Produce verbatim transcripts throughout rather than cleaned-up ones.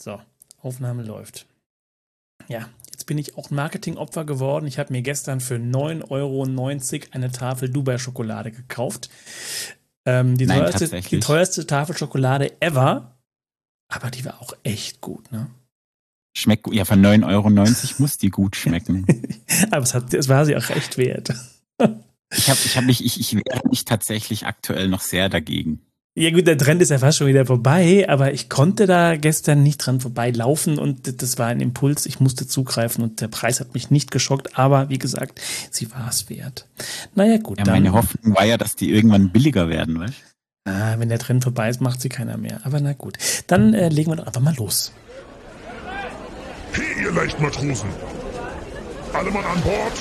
So, Aufnahme läuft. Ja, jetzt bin ich auch Marketingopfer geworden. Ich habe mir gestern für neun Euro neunzig eine Tafel Dubai-Schokolade gekauft. Ähm, die, Nein, teuerste, die teuerste Tafel Schokolade ever. Aber die war auch echt gut, ne? Schmeckt gut. Ja, für neun Euro neunzig muss die gut schmecken. Aber es, hat, es war sie auch echt wert. Ich habe ich hab mich, ich, ich wehre mich tatsächlich aktuell noch sehr dagegen. Ja gut, der Trend ist ja fast schon wieder vorbei, aber ich konnte da gestern nicht dran vorbeilaufen und das war ein Impuls, ich musste zugreifen und der Preis hat mich nicht geschockt, aber wie gesagt, sie war es wert. Naja gut, ja, dann... Meine Hoffnung war ja, dass die irgendwann billiger werden, weißt du? Ah, wenn der Trend vorbei ist, macht sie keiner mehr, aber na gut. Dann äh, legen wir doch einfach mal los. Hey, ihr Leichtmatrosen! Alle Mann an Bord!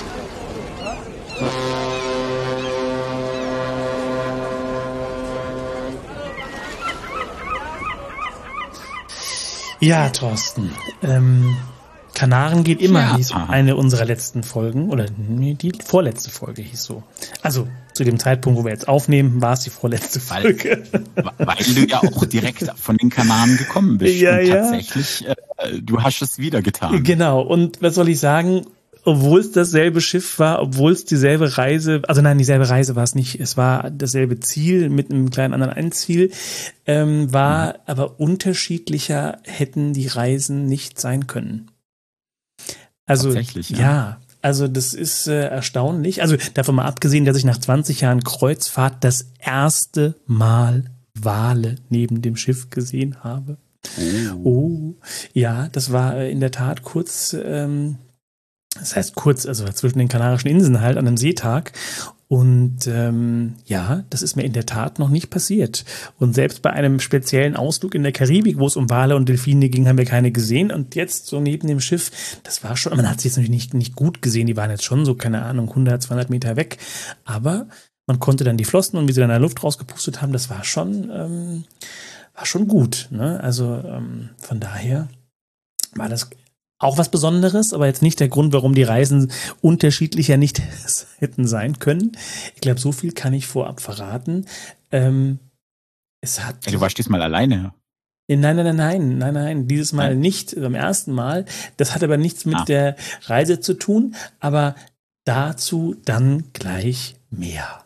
Ja, Thorsten. Ähm, Kanaren geht immer, ja. hieß eine unserer letzten Folgen. Oder nee, die vorletzte Folge hieß so. Also zu dem Zeitpunkt, wo wir jetzt aufnehmen, war es die vorletzte Folge. Weil, weil du ja auch direkt von den Kanaren gekommen bist. Ja, und ja. Tatsächlich, äh, du hast es wieder getan. Genau. Und was soll ich sagen? Obwohl es dasselbe Schiff war, obwohl es dieselbe Reise, also nein, dieselbe Reise war es nicht, es war dasselbe Ziel mit einem kleinen anderen Endziel, ähm, war mhm. aber unterschiedlicher hätten die Reisen nicht sein können. Also, Tatsächlich, ja. ja, also das ist äh, erstaunlich. Also davon mal abgesehen, dass ich nach zwanzig Jahren Kreuzfahrt das erste Mal Wale neben dem Schiff gesehen habe. Oh, oh ja, das war äh, in der Tat kurz... Ähm, Das heißt kurz, also zwischen den Kanarischen Inseln halt an einem Seetag. Und ähm, ja, das ist mir in der Tat noch nicht passiert. Und selbst bei einem speziellen Ausflug in der Karibik, wo es um Wale und Delfine ging, haben wir keine gesehen. Und jetzt so neben dem Schiff, das war schon, man hat sie jetzt natürlich nicht, nicht gut gesehen, die waren jetzt schon so, keine Ahnung, hundert, zweihundert Meter weg. Aber man konnte dann die Flossen und wie sie dann in der Luft rausgepustet haben, das war schon, ähm, war schon gut. Ne? Also ähm, von daher war das auch was Besonderes, aber jetzt nicht der Grund, warum die Reisen unterschiedlicher nicht hätten sein können. Ich glaube, so viel kann ich vorab verraten. Ähm, es hat. Ja, du warst diesmal alleine. Nein, nein, nein, nein, nein, nein, dieses Mal nicht, beim ersten Mal. Das hat aber nichts mit ah. der Reise zu tun, aber dazu dann gleich mehr.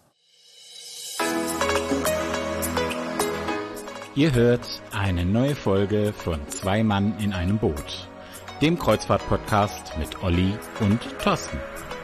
Ihr hört eine neue Folge von Zwei Mann in einem Boot, dem Kreuzfahrt-Podcast mit Olli und Thorsten.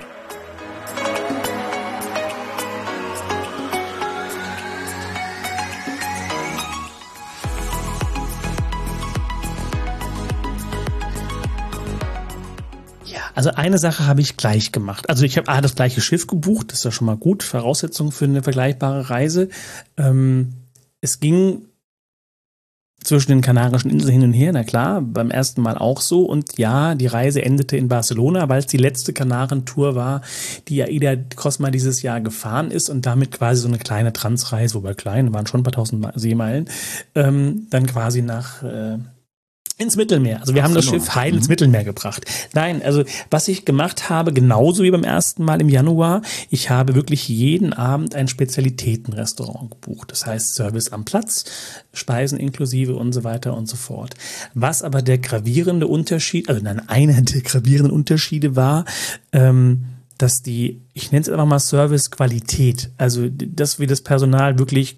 Ja, also eine Sache habe ich gleich gemacht. Also ich habe ah, das gleiche Schiff gebucht, das ist ja schon mal gut, Voraussetzung für eine vergleichbare Reise. Ähm, es ging zwischen den Kanarischen Inseln hin und her, na klar, beim ersten Mal auch so. Und ja, die Reise endete in Barcelona, weil es die letzte Kanarentour war, die Aida Cosma dieses Jahr gefahren ist und damit quasi so eine kleine Transreise, wobei klein, waren schon ein paar tausend Seemeilen, ähm, dann quasi nach... Äh, ins Mittelmeer. Also wir haben das Schiff Heil ins Mittelmeer gebracht. Nein, also was ich gemacht habe, genauso wie beim ersten Mal im Januar, ich habe wirklich jeden Abend ein Spezialitätenrestaurant gebucht. Das heißt Service am Platz, Speisen inklusive und so weiter und so fort. Was aber der gravierende Unterschied, also nein, einer der gravierenden Unterschiede war, ähm, dass die, ich nenne es einfach mal Servicequalität, also dass wir das Personal wirklich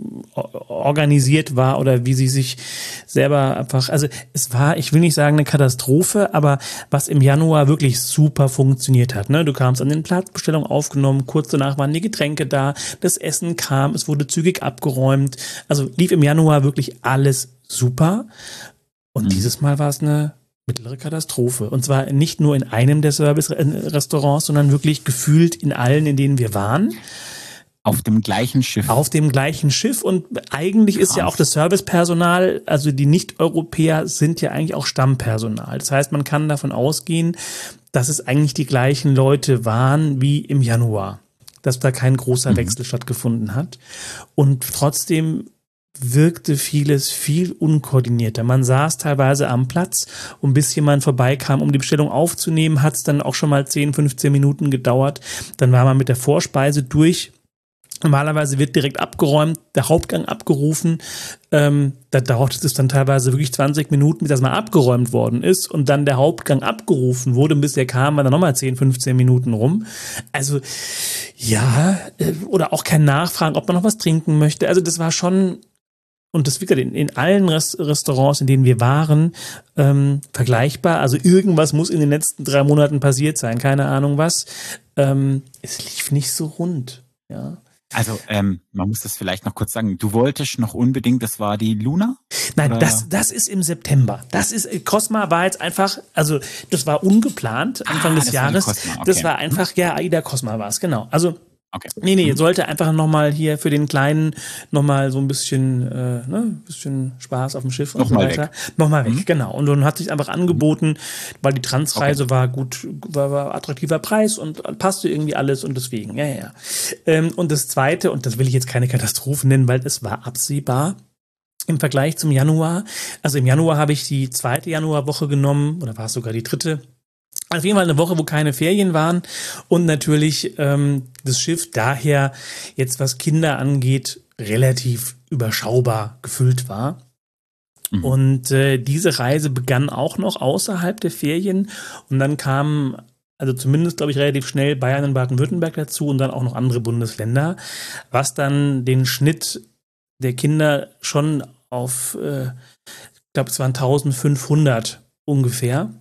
organisiert war oder wie sie sich selber einfach, also es war, ich will nicht sagen eine Katastrophe, aber was im Januar wirklich super funktioniert hat, ne, du kamst an den Platz, Bestellung aufgenommen, kurz danach waren die Getränke da, das Essen kam, es wurde zügig abgeräumt, also lief im Januar wirklich alles super und mhm. dieses Mal war es eine mittlere Katastrophe und zwar nicht nur in einem der Service-Restaurants, sondern wirklich gefühlt in allen, in denen wir waren. Auf dem gleichen Schiff. Auf dem gleichen Schiff und eigentlich Krass. Ist ja auch das Servicepersonal, also die Nicht-Europäer sind ja eigentlich auch Stammpersonal. Das heißt, man kann davon ausgehen, dass es eigentlich die gleichen Leute waren wie im Januar, dass da kein großer mhm. Wechsel stattgefunden hat und trotzdem wirkte vieles viel unkoordinierter. Man saß teilweise am Platz und bis jemand vorbeikam, um die Bestellung aufzunehmen, hat es dann auch schon mal zehn, fünfzehn Minuten gedauert. Dann war man mit der Vorspeise durch. Normalerweise wird direkt abgeräumt, der Hauptgang abgerufen. Ähm, da dauert es dann teilweise wirklich zwanzig Minuten, bis das mal abgeräumt worden ist und dann der Hauptgang abgerufen wurde. Und bis der kam, war dann nochmal zehn, fünfzehn Minuten rum. Also ja, äh, oder auch kein Nachfragen, ob man noch was trinken möchte. Also das war schon, und das wirklich in, in allen Rest- Restaurants, in denen wir waren, ähm, vergleichbar. Also irgendwas muss in den letzten drei Monaten passiert sein, keine Ahnung was. Ähm, es lief nicht so rund, ja. Also, ähm, man muss das vielleicht noch kurz sagen. Du wolltest noch unbedingt, das war die Luna? Nein, Oder? das, das ist im September. Das ist, Cosma war jetzt einfach, also, das war ungeplant, Anfang Ah, des das Jahres. war die Cosma, okay. Das war einfach, ja, Aida Cosma war es, genau. Also, Okay. nee, nee, Mhm. jetzt sollte einfach nochmal hier für den Kleinen nochmal so ein bisschen, äh, ne, bisschen Spaß auf dem Schiff und Nochmal so weiter. weg. Nochmal weg, Mhm. genau. Und dann hat sich einfach angeboten, weil die Transreise war gut, war, war attraktiver Preis und passte irgendwie alles und deswegen, ja, ja, ja. Ähm, und das Zweite, und das will ich jetzt keine Katastrophe nennen, weil es war absehbar, im Vergleich zum Januar. Also im Januar habe ich die zweite Januarwoche genommen, oder war es sogar die dritte? Auf jeden Fall eine Woche, wo keine Ferien waren und natürlich ähm, das Schiff daher jetzt, was Kinder angeht, relativ überschaubar gefüllt war. Mhm. Und äh, diese Reise begann auch noch außerhalb der Ferien und dann kamen, also zumindest glaube ich relativ schnell Bayern und Baden-Württemberg dazu und dann auch noch andere Bundesländer, was dann den Schnitt der Kinder schon auf, äh, ich glaube es waren eintausendfünfhundert ungefähr.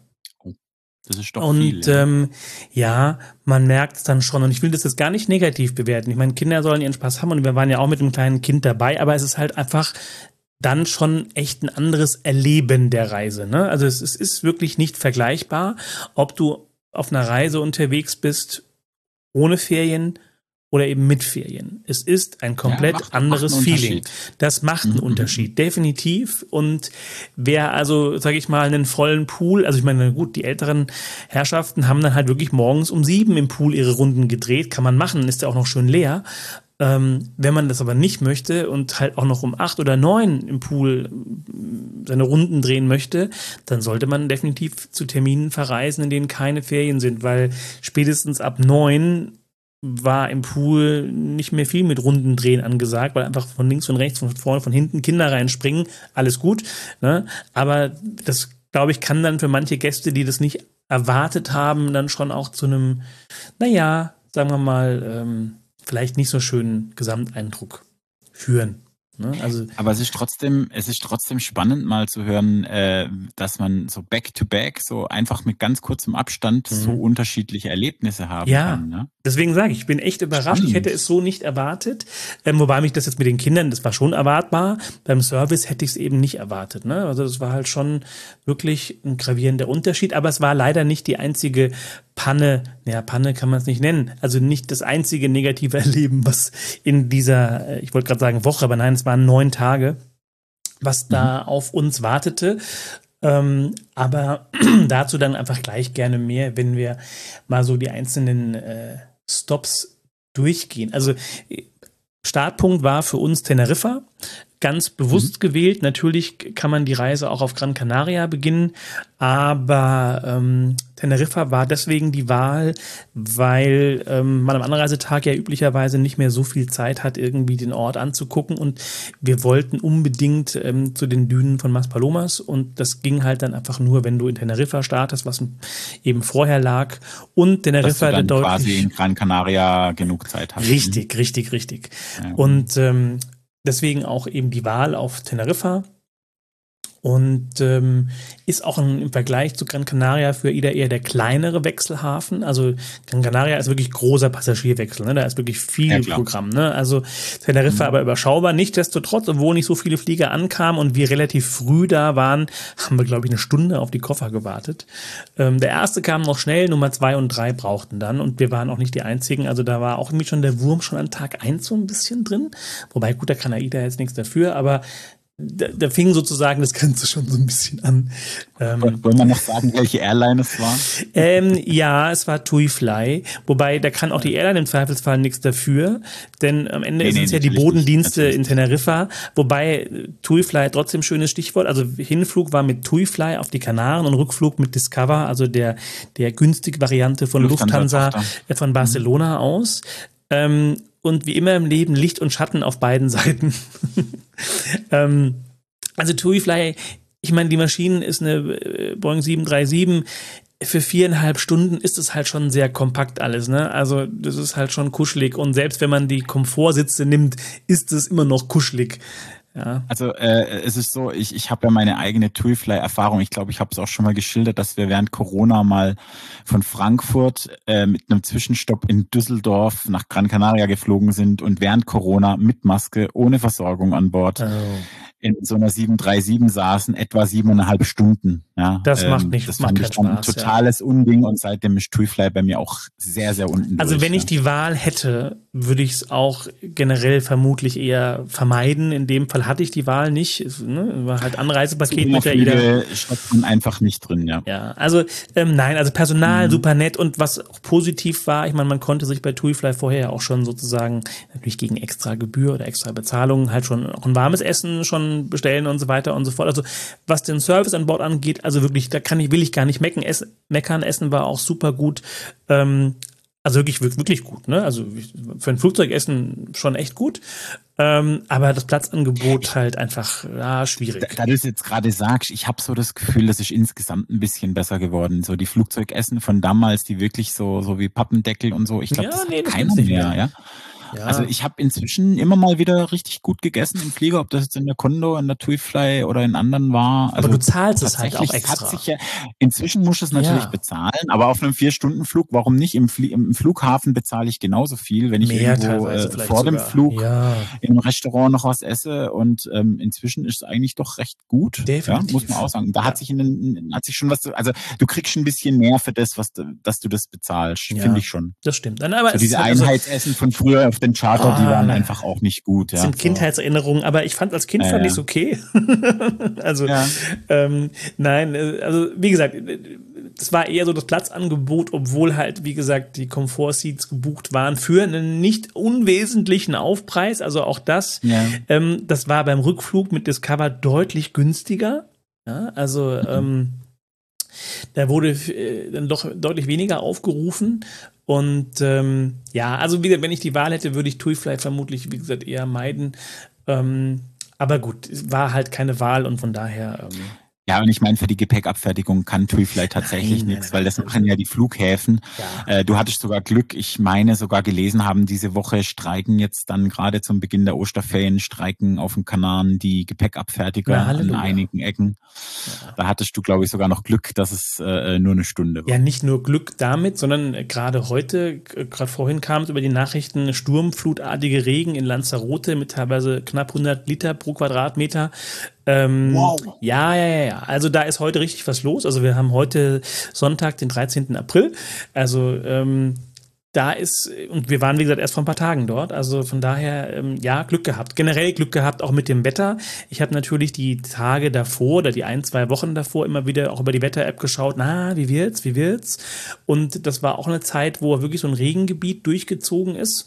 Das ist doch und viel. Ja. Ähm, ja, man merkt es dann schon. Und ich will das jetzt gar nicht negativ bewerten. Ich meine, Kinder sollen ihren Spaß haben und wir waren ja auch mit einem kleinen Kind dabei, aber es ist halt einfach dann schon echt ein anderes Erleben der Reise. Ne? Also es, es ist wirklich nicht vergleichbar, ob du auf einer Reise unterwegs bist ohne Ferien oder eben mit Ferien. Es ist ein komplett ja, macht, anderes macht Feeling. Das macht einen mhm. Unterschied, definitiv. Und wer also, sage ich mal, einen vollen Pool, also ich meine, gut, die älteren Herrschaften haben dann halt wirklich morgens um sieben im Pool ihre Runden gedreht, kann man machen, ist ja auch noch schön leer. Ähm, wenn man das aber nicht möchte und halt auch noch um acht oder neun im Pool seine Runden drehen möchte, dann sollte man definitiv zu Terminen verreisen, in denen keine Ferien sind, weil spätestens ab neun war im Pool nicht mehr viel mit Rundendrehen angesagt, weil einfach von links und rechts, von vorne, von hinten Kinder reinspringen, alles gut, ne? Aber das, glaube ich, kann dann für manche Gäste, die das nicht erwartet haben, dann schon auch zu einem, naja, sagen wir mal, ähm, vielleicht nicht so schönen Gesamteindruck führen. Ne? Also, aber es ist trotzdem, es ist trotzdem spannend, mal zu hören, äh, dass man so back-to-back, so einfach mit ganz kurzem Abstand mhm. so unterschiedliche Erlebnisse haben ja, kann. Ne? Deswegen sage ich, ich bin echt überrascht. Spannend. Ich hätte es so nicht erwartet. Ähm, wobei mich das jetzt mit den Kindern, das war schon erwartbar. Beim Service hätte ich es eben nicht erwartet. Ne? Also das war halt schon wirklich ein gravierender Unterschied. Aber es war leider nicht die einzige Panne, naja, Panne kann man es nicht nennen, also nicht das einzige negative Erleben, was in dieser, ich wollte gerade sagen Woche, aber nein, es waren neun Tage, was mhm. da auf uns wartete. Ähm, aber dazu dann einfach gleich gerne mehr, wenn wir mal so die einzelnen äh, Stops durchgehen. Also Startpunkt war für uns Teneriffa, ganz bewusst mhm. gewählt. Natürlich kann man die Reise auch auf Gran Canaria beginnen, aber ähm, Teneriffa war deswegen die Wahl, weil ähm, man am Anreisetag ja üblicherweise nicht mehr so viel Zeit hat, irgendwie den Ort anzugucken und wir wollten unbedingt ähm, zu den Dünen von Maspalomas und das ging halt dann einfach nur, wenn du in Teneriffa startest, was eben vorher lag und Teneriffa dann deutlich quasi in Gran Canaria genug Zeit hast. Richtig, richtig, richtig. Ja. Und ähm, deswegen auch eben die Wahl auf Teneriffa und ähm, ist auch ein, im Vergleich zu Gran Canaria für Aida eher der kleinere Wechselhafen. Also Gran Canaria ist wirklich großer Passagierwechsel, ne? Da ist wirklich viel ja, Programm. Ne? Also Teneriffa mhm. aber überschaubar. Nichtsdestotrotz, obwohl nicht so viele Flieger ankamen und wir relativ früh da waren, haben wir, glaube ich, eine Stunde auf die Koffer gewartet. Ähm, der erste kam noch schnell, Nummer zwei und drei brauchten dann und wir waren auch nicht die einzigen. Also da war auch irgendwie schon der Wurm schon an Tag eins so ein bisschen drin. Wobei, gut, da kann Aida jetzt nichts dafür, aber Da, da fing sozusagen das Ganze schon so ein bisschen an. Ähm, Wollen wir noch sagen, welche Airline es war? Ähm, ja, es war TUI Fly. Wobei, da kann auch die Airline im Zweifelsfall nichts dafür. Denn am Ende nee, ist nee, es ja die Bodendienste nicht, in Teneriffa. Wobei TUI Fly trotzdem schönes Stichwort. Also Hinflug war mit TUI Fly auf die Kanaren und Rückflug mit Discover, also der, der günstige Variante von Lufthansa, Lufthansa von Barcelona mhm. aus. Ähm, und wie immer im Leben Licht und Schatten auf beiden Seiten. ähm, also TUIfly, ich meine, die Maschine ist eine äh, Boeing sieben drei sieben. Für viereinhalb Stunden ist es halt schon sehr kompakt alles, ne? Also das ist halt schon kuschelig und selbst wenn man die Komfortsitze nimmt, ist es immer noch kuschelig. Ja. Also äh, es ist so, ich, ich habe ja meine eigene TUIfly-Erfahrung. Ich glaube, ich habe es auch schon mal geschildert, dass wir während Corona mal von Frankfurt äh, mit einem Zwischenstopp in Düsseldorf nach Gran Canaria geflogen sind und während Corona mit Maske, ohne Versorgung an Bord. Oh. In so einer sieben drei sieben saßen, etwa siebeneinhalb Stunden. Ja, das ähm, macht nicht, das macht fand ich keinen dann ein Spaß, totales ja. Unding und seitdem ist TUIfly bei mir auch sehr, sehr unten Also durch, wenn ich ja. die Wahl hätte, würde ich es auch generell vermutlich eher vermeiden. In dem Fall hatte ich die Wahl nicht. Es, ne, war halt Anreisepaket mit der Flüge standen einfach nicht drin, ja. Ja, also ähm, nein, also Personal mhm. super nett und was auch positiv war, ich meine, man konnte sich bei TUIfly vorher auch schon sozusagen natürlich gegen extra Gebühr oder extra Bezahlung halt schon auch ein warmes Essen schon bestellen und so weiter und so fort. Also was den Service an Bord angeht, also wirklich, da kann ich, will ich gar nicht mecken, essen, meckern. Essen war auch super gut. Ähm, also wirklich, wirklich gut, ne? Also für ein Flugzeugessen schon echt gut. Ähm, aber das Platzangebot halt einfach ja, schwierig. Da, da du es jetzt gerade sagst, ich habe so das Gefühl, das ist insgesamt ein bisschen besser geworden. So die Flugzeugessen von damals, die wirklich so so wie Pappendeckel und so, ich glaube, ja, das nee, hat das keiner nicht mehr, mehr. ja. Ja. Also ich habe inzwischen immer mal wieder richtig gut gegessen im Flieger, ob das jetzt in der Condor, in der TUIfly oder in anderen war. Also aber du zahlst es halt auch extra. Hat sich ja, inzwischen musst du es natürlich ja. bezahlen, aber auf einem Vier-Stunden-Flug, warum nicht? Im, Flie- im Flughafen bezahle ich genauso viel, wenn ich Mehr irgendwo äh, vor sogar. dem Flug ja. im Restaurant noch was esse und ähm, inzwischen ist es eigentlich doch recht gut. Definitiv. Ja, muss man auch sagen. Da ja. hat sich in den, hat sich schon was, also du kriegst ein bisschen mehr für das, was du, dass du das bezahlst, ja, finde ich schon. Das stimmt. Dann, aber so diese also, Einheitsessen von früher auf den Charter, ah, die waren einfach auch nicht gut. Das ja, sind so. Kindheitserinnerungen, aber ich fand als Kind ja, fand ja. ich es okay. also ja. ähm, nein, also wie gesagt, das war eher so das Platzangebot, obwohl halt, wie gesagt, die Komfortseats gebucht waren für einen nicht unwesentlichen Aufpreis. Also auch das, ja. ähm, das war beim Rückflug mit Discover deutlich günstiger. Ja, also mhm. ähm, da wurde äh, dann doch deutlich weniger aufgerufen. Und ähm, ja, also wie gesagt, wenn ich die Wahl hätte, würde ich TUIfly vermutlich, wie gesagt, eher meiden. Ähm, aber gut, es war halt keine Wahl und von daher... Ähm, Ja, und ich meine, für die Gepäckabfertigung kann TUIfly tatsächlich nichts, weil das machen ja die Flughäfen. Ja. Äh, du hattest sogar Glück, ich meine sogar gelesen haben, diese Woche streiken jetzt dann gerade zum Beginn der Osterferien, streiken auf dem Kanaren die Gepäckabfertiger Na, an einigen Ecken. Ja. Da hattest du, glaube ich, sogar noch Glück, dass es äh, nur eine Stunde war. Ja, nicht nur Glück damit, sondern gerade heute, gerade vorhin kam es über die Nachrichten, sturmflutartige Regen in Lanzarote mit teilweise knapp hundert Liter pro Quadratmeter. Ähm, wow. Ja, ja, ja, ja. Also da ist heute richtig was los. Also wir haben heute Sonntag, den dreizehnten April. Also ähm, da ist, und wir waren, wie gesagt, erst vor ein paar Tagen dort. Also von daher, ähm, ja, Glück gehabt. Generell Glück gehabt, auch mit dem Wetter. Ich habe natürlich die Tage davor oder die ein, zwei Wochen davor immer wieder auch über die Wetter-App geschaut. Na, wie wird's, wie wird's? Und das war auch eine Zeit, wo wirklich so ein Regengebiet durchgezogen ist.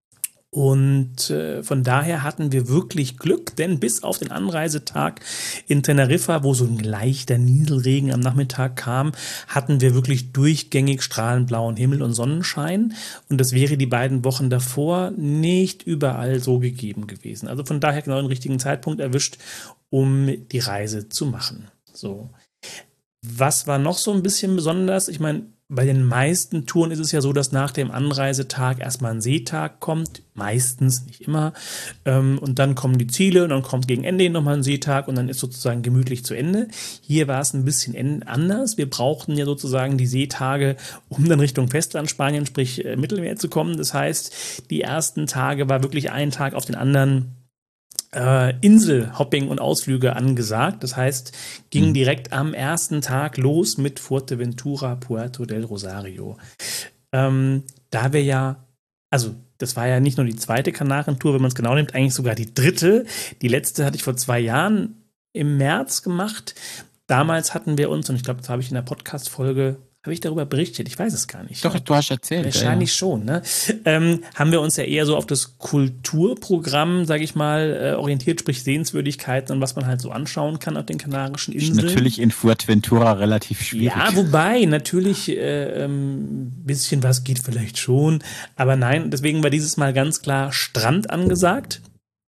Und äh, von daher hatten wir wirklich Glück, denn bis auf den Anreisetag in Teneriffa, wo so ein leichter Nieselregen am Nachmittag kam, hatten wir wirklich durchgängig strahlend blauen Himmel und Sonnenschein. Und das wäre die beiden Wochen davor nicht überall so gegeben gewesen. Also von daher genau den richtigen Zeitpunkt erwischt, um die Reise zu machen. So. Was war noch so ein bisschen besonders? Ich meine, bei den meisten Touren ist es ja so, dass nach dem Anreisetag erstmal ein Seetag kommt. Meistens, nicht immer. Und dann kommen die Ziele und dann kommt gegen Ende hin nochmal ein Seetag und dann ist sozusagen gemütlich zu Ende. Hier war es ein bisschen anders. Wir brauchten ja sozusagen die Seetage, um dann Richtung Festland Spanien, sprich Mittelmeer zu kommen. Das heißt, die ersten Tage war wirklich ein Tag auf den anderen Äh, Inselhopping und Ausflüge angesagt. Das heißt, ging mhm. direkt am ersten Tag los mit Fuerteventura, Puerto del Rosario. Ähm, da wir ja, also das war ja nicht nur die zweite Kanarentour, wenn man es genau nimmt, eigentlich sogar die dritte. Die letzte hatte ich vor zwei Jahren im März gemacht. Damals hatten wir uns, und ich glaube, das habe ich in der Podcast-Folge Habe ich darüber berichtet? Ich weiß es gar nicht. Doch, Ja. du hast erzählt. Wahrscheinlich ja, ja. schon. Ne? Ähm, haben wir uns ja eher so auf das Kulturprogramm, sage ich mal, äh, orientiert, sprich Sehenswürdigkeiten und was man halt so anschauen kann auf den Kanarischen Inseln. Ist natürlich in Fuerteventura relativ schwierig. Ja, wobei natürlich äh, ähm, bisschen was geht vielleicht schon, aber nein, deswegen war dieses Mal ganz klar Strand angesagt.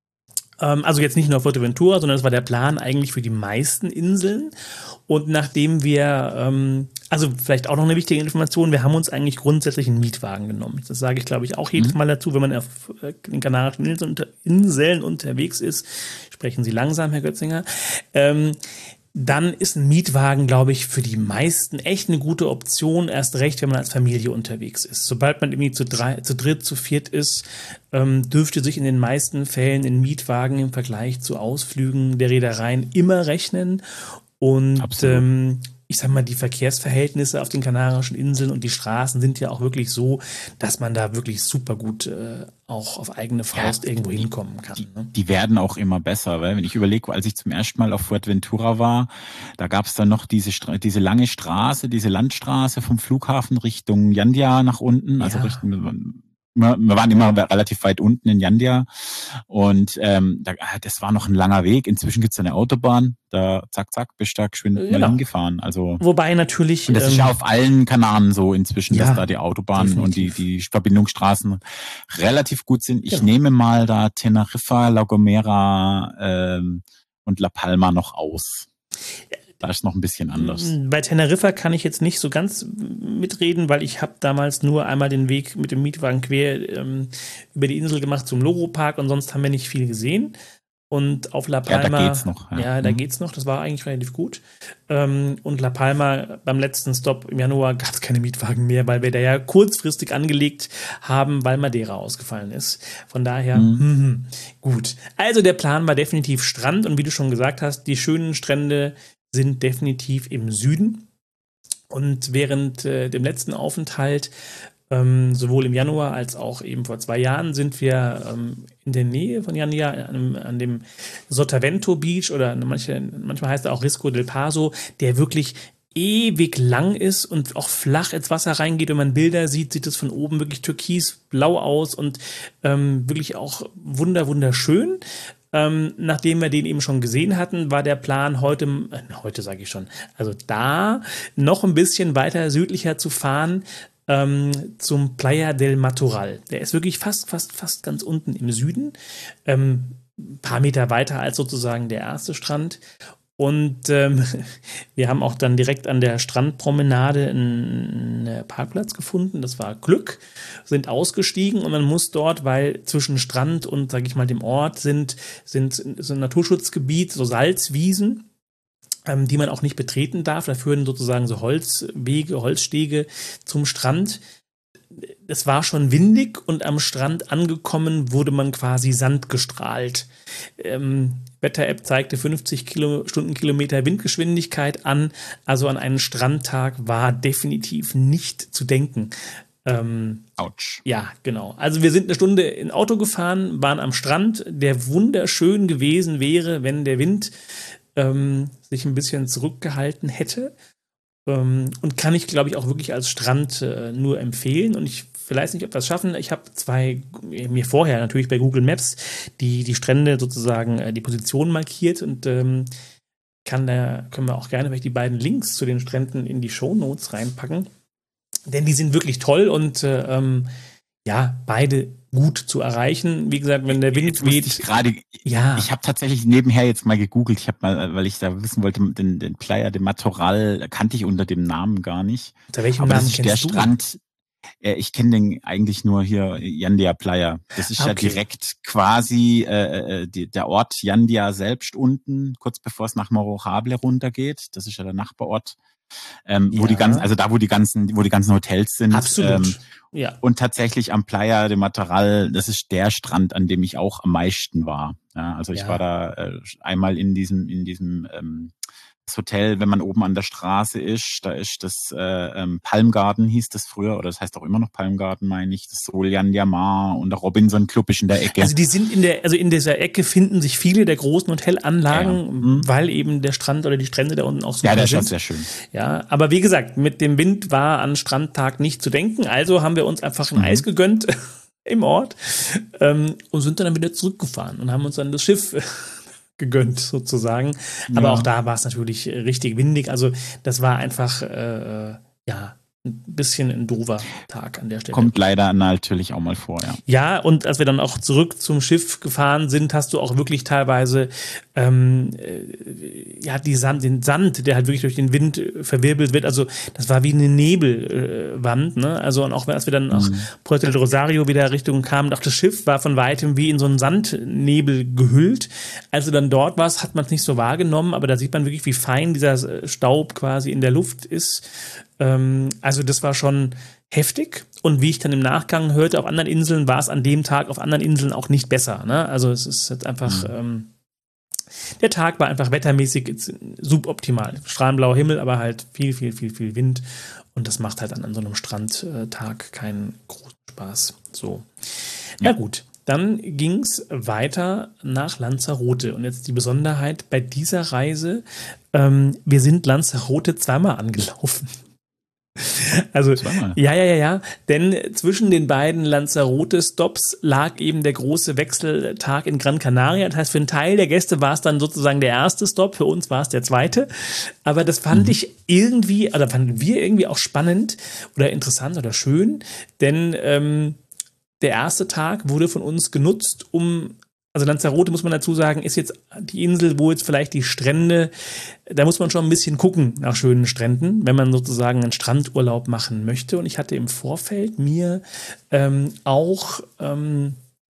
Also jetzt nicht nur Fuerteventura, sondern es war der Plan eigentlich für die meisten Inseln. Und nachdem wir, ähm, also vielleicht auch noch eine wichtige Information, wir haben uns eigentlich grundsätzlich einen Mietwagen genommen. Das sage ich, glaube ich, auch jedes Mal dazu, wenn man auf den Kanarischen Inseln, unter, Inseln unterwegs ist. Sprechen Sie langsam, Herr Götzinger. Ähm, dann ist ein Mietwagen, glaube ich, für die meisten echt eine gute Option, erst recht, wenn man als Familie unterwegs ist. Sobald man irgendwie zu, drei, zu dritt, zu viert ist, ähm, dürfte sich in den meisten Fällen ein Mietwagen im Vergleich zu Ausflügen der Reedereien immer rechnen. Und ähm, ich sag mal, die Verkehrsverhältnisse auf den Kanarischen Inseln und die Straßen sind ja auch wirklich so, dass man da wirklich super gut äh, auch auf eigene Faust ja, irgendwo hinkommen kann. Die, ne? die werden auch immer besser, weil wenn ich überlege, als ich zum ersten Mal auf Fuerteventura war, da gab es dann noch diese Stra- diese lange Straße, diese Landstraße vom Flughafen Richtung Jandia nach unten, also Ja. Richtung Wir, wir waren immer relativ weit unten in Jandia und ähm, da, das war noch ein langer Weg. Inzwischen gibt's eine Autobahn, da zack, zack, bist du da geschwind Genau. mal hingefahren. Also, Wobei natürlich... und das ähm, ist ja auf allen Kanaren so inzwischen, ja, dass da die Autobahnen definitiv. und die, die Verbindungsstraßen relativ gut sind. Ich Genau. nehme mal da Teneriffa, La Gomera ähm, und La Palma noch aus. Da ist noch ein bisschen anders. Bei Teneriffa kann ich jetzt nicht so ganz mitreden, weil ich habe damals nur einmal den Weg mit dem Mietwagen quer ähm, über die Insel gemacht zum Loro-Park und sonst haben wir nicht viel gesehen. Und auf La Palma, ja, da geht's noch. Ja, ja da mhm. geht's noch. Das war eigentlich relativ gut. Ähm, und La Palma beim letzten Stop im Januar gab es keine Mietwagen mehr, weil wir da ja kurzfristig angelegt haben, weil Madeira ausgefallen ist. Von daher, Mhm. hm, gut. Also der Plan war definitiv Strand und wie du schon gesagt hast, die schönen Strände sind definitiv im Süden. Und während äh, dem letzten Aufenthalt, ähm, sowohl im Januar als auch eben vor zwei Jahren, sind wir ähm, in der Nähe von Jandia an, an dem Sotavento Beach oder manche, manchmal heißt er auch Risco del Paso, der wirklich ewig lang ist und auch flach ins Wasser reingeht. Wenn man Bilder sieht, sieht es von oben wirklich türkisblau aus und ähm, wirklich auch wunder wunderschön. Ähm, nachdem wir den eben schon gesehen hatten, war der Plan heute, äh, heute sage ich schon, also da noch ein bisschen weiter südlicher zu fahren ähm, zum Playa del Matoral. Der ist wirklich fast, fast, fast ganz unten im Süden, ähm, ein paar Meter weiter als sozusagen der erste Strand. Und ähm, wir haben auch dann direkt an der Strandpromenade einen, einen Parkplatz gefunden. Das war Glück, sind ausgestiegen und man muss dort, weil zwischen Strand und, sage ich mal, dem Ort sind, sind so ein Naturschutzgebiet, so Salzwiesen, ähm, die man auch nicht betreten darf. Da führen sozusagen so Holzwege, Holzstege zum Strand. Es war schon windig und am Strand angekommen wurde man quasi sandgestrahlt. Ähm, Wetter-App zeigte fünfzig Kilo, Stundenkilometer Windgeschwindigkeit an. Also an einen Strandtag war definitiv nicht zu denken. Ähm, Autsch. Ja, genau. Also wir sind eine Stunde in Auto gefahren, waren am Strand, der wunderschön gewesen wäre, wenn der Wind ähm, sich ein bisschen zurückgehalten hätte. Ähm, und kann ich, glaube ich, auch wirklich als Strand äh, nur empfehlen. Und ich weiß nicht, ob wir es schaffen. Ich habe zwei, mir vorher natürlich bei Google Maps die, die Strände sozusagen, äh, die Position markiert und ähm, kann da, können wir auch gerne vielleicht die beiden Links zu den Stränden in die Shownotes reinpacken. Denn die sind wirklich toll und äh, ähm, ja, beide gut zu erreichen. Wie gesagt, wenn der Wind weht. Ich gerade, ja. Ich habe tatsächlich nebenher jetzt mal gegoogelt. Ich habe mal, weil ich da wissen wollte, den, den Playa de Matoral kannte ich unter dem Namen gar nicht. Unter welchem Aber Namen das ist der kennst du? Strand. Äh, ich kenne den eigentlich nur hier, Jandia Playa. Das ist Okay. ja direkt quasi äh, die, der Ort Jandia selbst unten, kurz bevor es nach Morrojable runtergeht. Das ist ja der Nachbarort. Ähm, Ja. wo die ganzen, also da wo die ganzen, wo die ganzen Hotels sind. Absolut. Ähm, ja. Und tatsächlich am Playa de Matoral, das ist der Strand, an dem ich auch am meisten war. Ja, also ich Ja. war da äh, einmal in diesem, in diesem, ähm, das Hotel, wenn man oben an der Straße ist, da ist das äh, ähm, Palmgarten, hieß das früher, oder das heißt auch immer noch Palmgarten, meine ich, das Soljan Diamant und der Robinson Club ist in der Ecke. Also die sind in der, also in dieser Ecke finden sich viele der großen Hotelanlagen, ja, ja. Mhm. weil eben der Strand oder die Strände da unten auch so ja, sind. Ja, das ist sehr schön. Ja, aber wie gesagt, mit dem Wind war an Strandtag nicht zu denken, also haben wir uns einfach ein mhm. Eis gegönnt im Ort ähm, und sind dann wieder zurückgefahren und haben uns dann das Schiff gegönnt sozusagen. Aber ja. auch da war es natürlich richtig windig. Also das war einfach äh, ja ein bisschen ein doofer Tag an der Stelle. Kommt leider natürlich auch mal vor, ja. Ja, und als wir dann auch zurück zum Schiff gefahren sind, hast du auch wirklich teilweise ähm, äh, ja die Sand, den Sand, der halt wirklich durch den Wind verwirbelt wird. Also das war wie eine Nebelwand, äh, ne? Also und auch als wir dann nach mhm. Puerto del Rosario wieder Richtung kamen, auch das Schiff war von weitem wie in so einen Sandnebel gehüllt. Als du dann dort warst, hat man es nicht so wahrgenommen, aber da sieht man wirklich, wie fein dieser Staub quasi in der Luft ist. Also das war schon heftig und wie ich dann im Nachgang hörte, auf anderen Inseln war es an dem Tag auf anderen Inseln auch nicht besser. Ne? Also es ist jetzt einfach, mhm. ähm, der Tag war einfach wettermäßig suboptimal. Strahlenblauer Himmel, aber halt viel, viel, viel, viel Wind und das macht halt an, an so einem Strandtag keinen großen Spaß. So, ja, ja gut. Dann ging es weiter nach Lanzarote. Und jetzt die Besonderheit bei dieser Reise, ähm, wir sind Lanzarote zweimal angelaufen. Also, zweimal. ja, ja, ja, ja, denn zwischen den beiden Lanzarote-Stops lag eben der große Wechseltag in Gran Canaria. Das heißt, für einen Teil der Gäste war es dann sozusagen der erste Stop, für uns war es der zweite. Aber das fand mhm. ich irgendwie, oder fanden wir irgendwie auch spannend oder interessant oder schön, denn ähm, der erste Tag wurde von uns genutzt, um, also Lanzarote, muss man dazu sagen, ist jetzt die Insel, wo jetzt vielleicht die Strände, da muss man schon ein bisschen gucken nach schönen Stränden, wenn man sozusagen einen Strandurlaub machen möchte. Und ich hatte im Vorfeld mir ähm, auch ähm,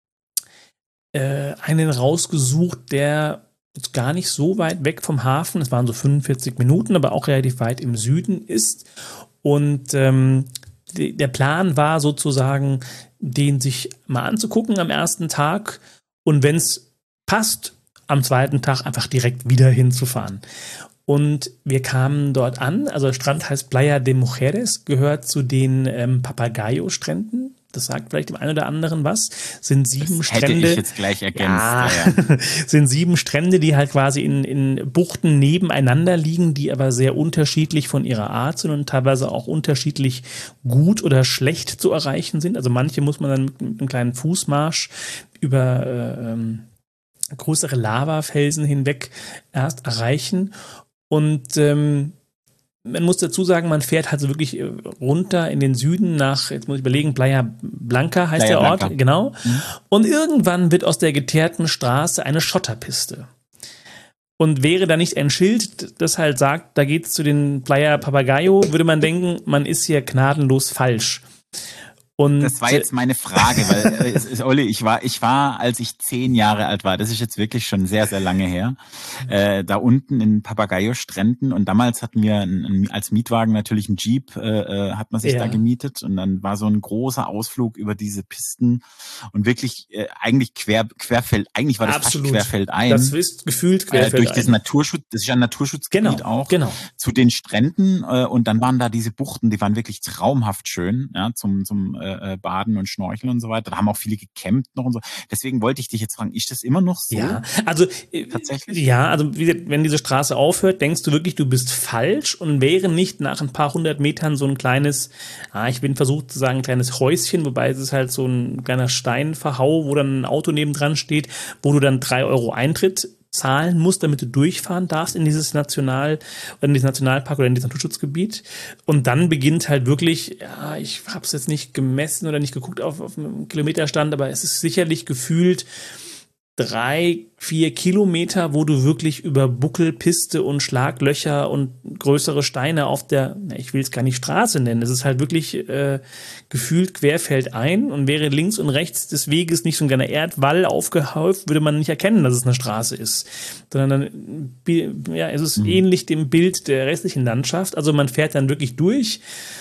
äh, einen rausgesucht, der jetzt gar nicht so weit weg vom Hafen, es waren so fünfundvierzig Minuten, aber auch relativ weit im Süden ist. Und ähm, die, der Plan war sozusagen, den sich mal anzugucken am ersten Tag und wenn es passt, am zweiten Tag einfach direkt wieder hinzufahren. Und wir kamen dort an, also der Strand heißt Playa de Mujeres, gehört zu den ähm, Papagayo-Stränden. Das sagt vielleicht dem einen oder anderen was. Sind sieben das Strände. Hätte ich jetzt gleich ergänzt. Ja, ja. Sind sieben Strände, die halt quasi in, in Buchten nebeneinander liegen, die aber sehr unterschiedlich von ihrer Art sind und teilweise auch unterschiedlich gut oder schlecht zu erreichen sind. Also manche muss man dann mit einem kleinen Fußmarsch über äh, ähm, größere Lavafelsen hinweg erst erreichen. Und ähm, man muss dazu sagen, man fährt halt so wirklich runter in den Süden nach, jetzt muss ich überlegen, Playa Blanca heißt Playa der Ort, Blanca. Genau. Mhm. Und irgendwann wird aus der geteerten Straße eine Schotterpiste. Und wäre da nicht ein Schild, das halt sagt, da geht's zu den Playa Papagayo, würde man denken, man ist hier gnadenlos falsch. Und das war jetzt meine Frage, weil äh, es ist, Olli, ich war, ich war, als ich zehn Jahre alt war, das ist jetzt wirklich schon sehr, sehr lange her, äh, da unten in Papagayo-Stränden und damals hatten wir ein, ein, als Mietwagen natürlich einen Jeep, äh, hat man sich ja. da gemietet und dann war so ein großer Ausflug über diese Pisten und wirklich äh, eigentlich quer, querfeld, eigentlich war das Absolut. fast querfeldein. Das ist gefühlt querfeldein. Äh, durch diesen Naturschutz, das ist ja ein Naturschutzgebiet genau, auch, genau. zu den Stränden äh, und dann waren da diese Buchten, die waren wirklich traumhaft schön, ja, zum, zum äh, Baden und Schnorcheln und so weiter. Da haben auch viele gecampt noch und so. Deswegen wollte ich dich jetzt fragen, ist das immer noch so? Ja, also tatsächlich. Ja, also wie gesagt, wenn diese Straße aufhört, denkst du wirklich, du bist falsch und wäre nicht nach ein paar hundert Metern so ein kleines, ah, ich bin versucht zu sagen, ein kleines Häuschen, wobei es ist halt so ein kleiner Steinverhau, wo dann ein Auto nebendran steht, wo du dann drei Euro Eintritt zahlen musst, damit du durchfahren darfst in dieses National, in dieses Nationalpark oder in dieses Naturschutzgebiet. Und dann beginnt halt wirklich, ja, ich habe es jetzt nicht gemessen oder nicht geguckt auf, auf einem Kilometerstand, aber es ist sicherlich gefühlt drei, vier Kilometer, wo du wirklich über Buckelpiste und Schlaglöcher und größere Steine auf der, na, ich will es gar nicht Straße nennen, es ist halt wirklich äh, gefühlt querfeldein und wäre links und rechts des Weges nicht so ein kleiner Erdwall aufgehäuft, würde man nicht erkennen, dass es eine Straße ist, sondern dann, ja, es ist mhm. ähnlich dem Bild der restlichen Landschaft, also man fährt dann wirklich durch.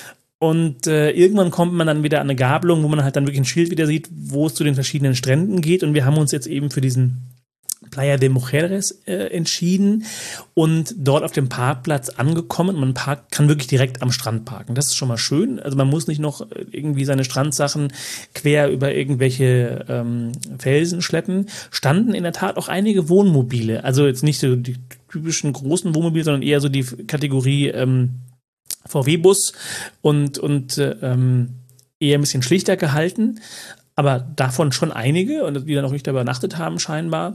Und äh, irgendwann kommt man dann wieder an eine Gabelung, wo man halt dann wirklich ein Schild wieder sieht, wo es zu den verschiedenen Stränden geht. Und wir haben uns jetzt eben für diesen Playa de Mujeres äh, entschieden und dort auf dem Parkplatz angekommen. Man parkt, kann wirklich direkt am Strand parken. Das ist schon mal schön. Also man muss nicht noch irgendwie seine Strandsachen quer über irgendwelche ähm, Felsen schleppen. Standen in der Tat auch einige Wohnmobile. Also jetzt nicht so die typischen großen Wohnmobile, sondern eher so die Kategorie ähm, V W-Bus und, und ähm, eher ein bisschen schlichter gehalten. Aber davon schon einige, und die dann auch nicht übernachtet haben scheinbar.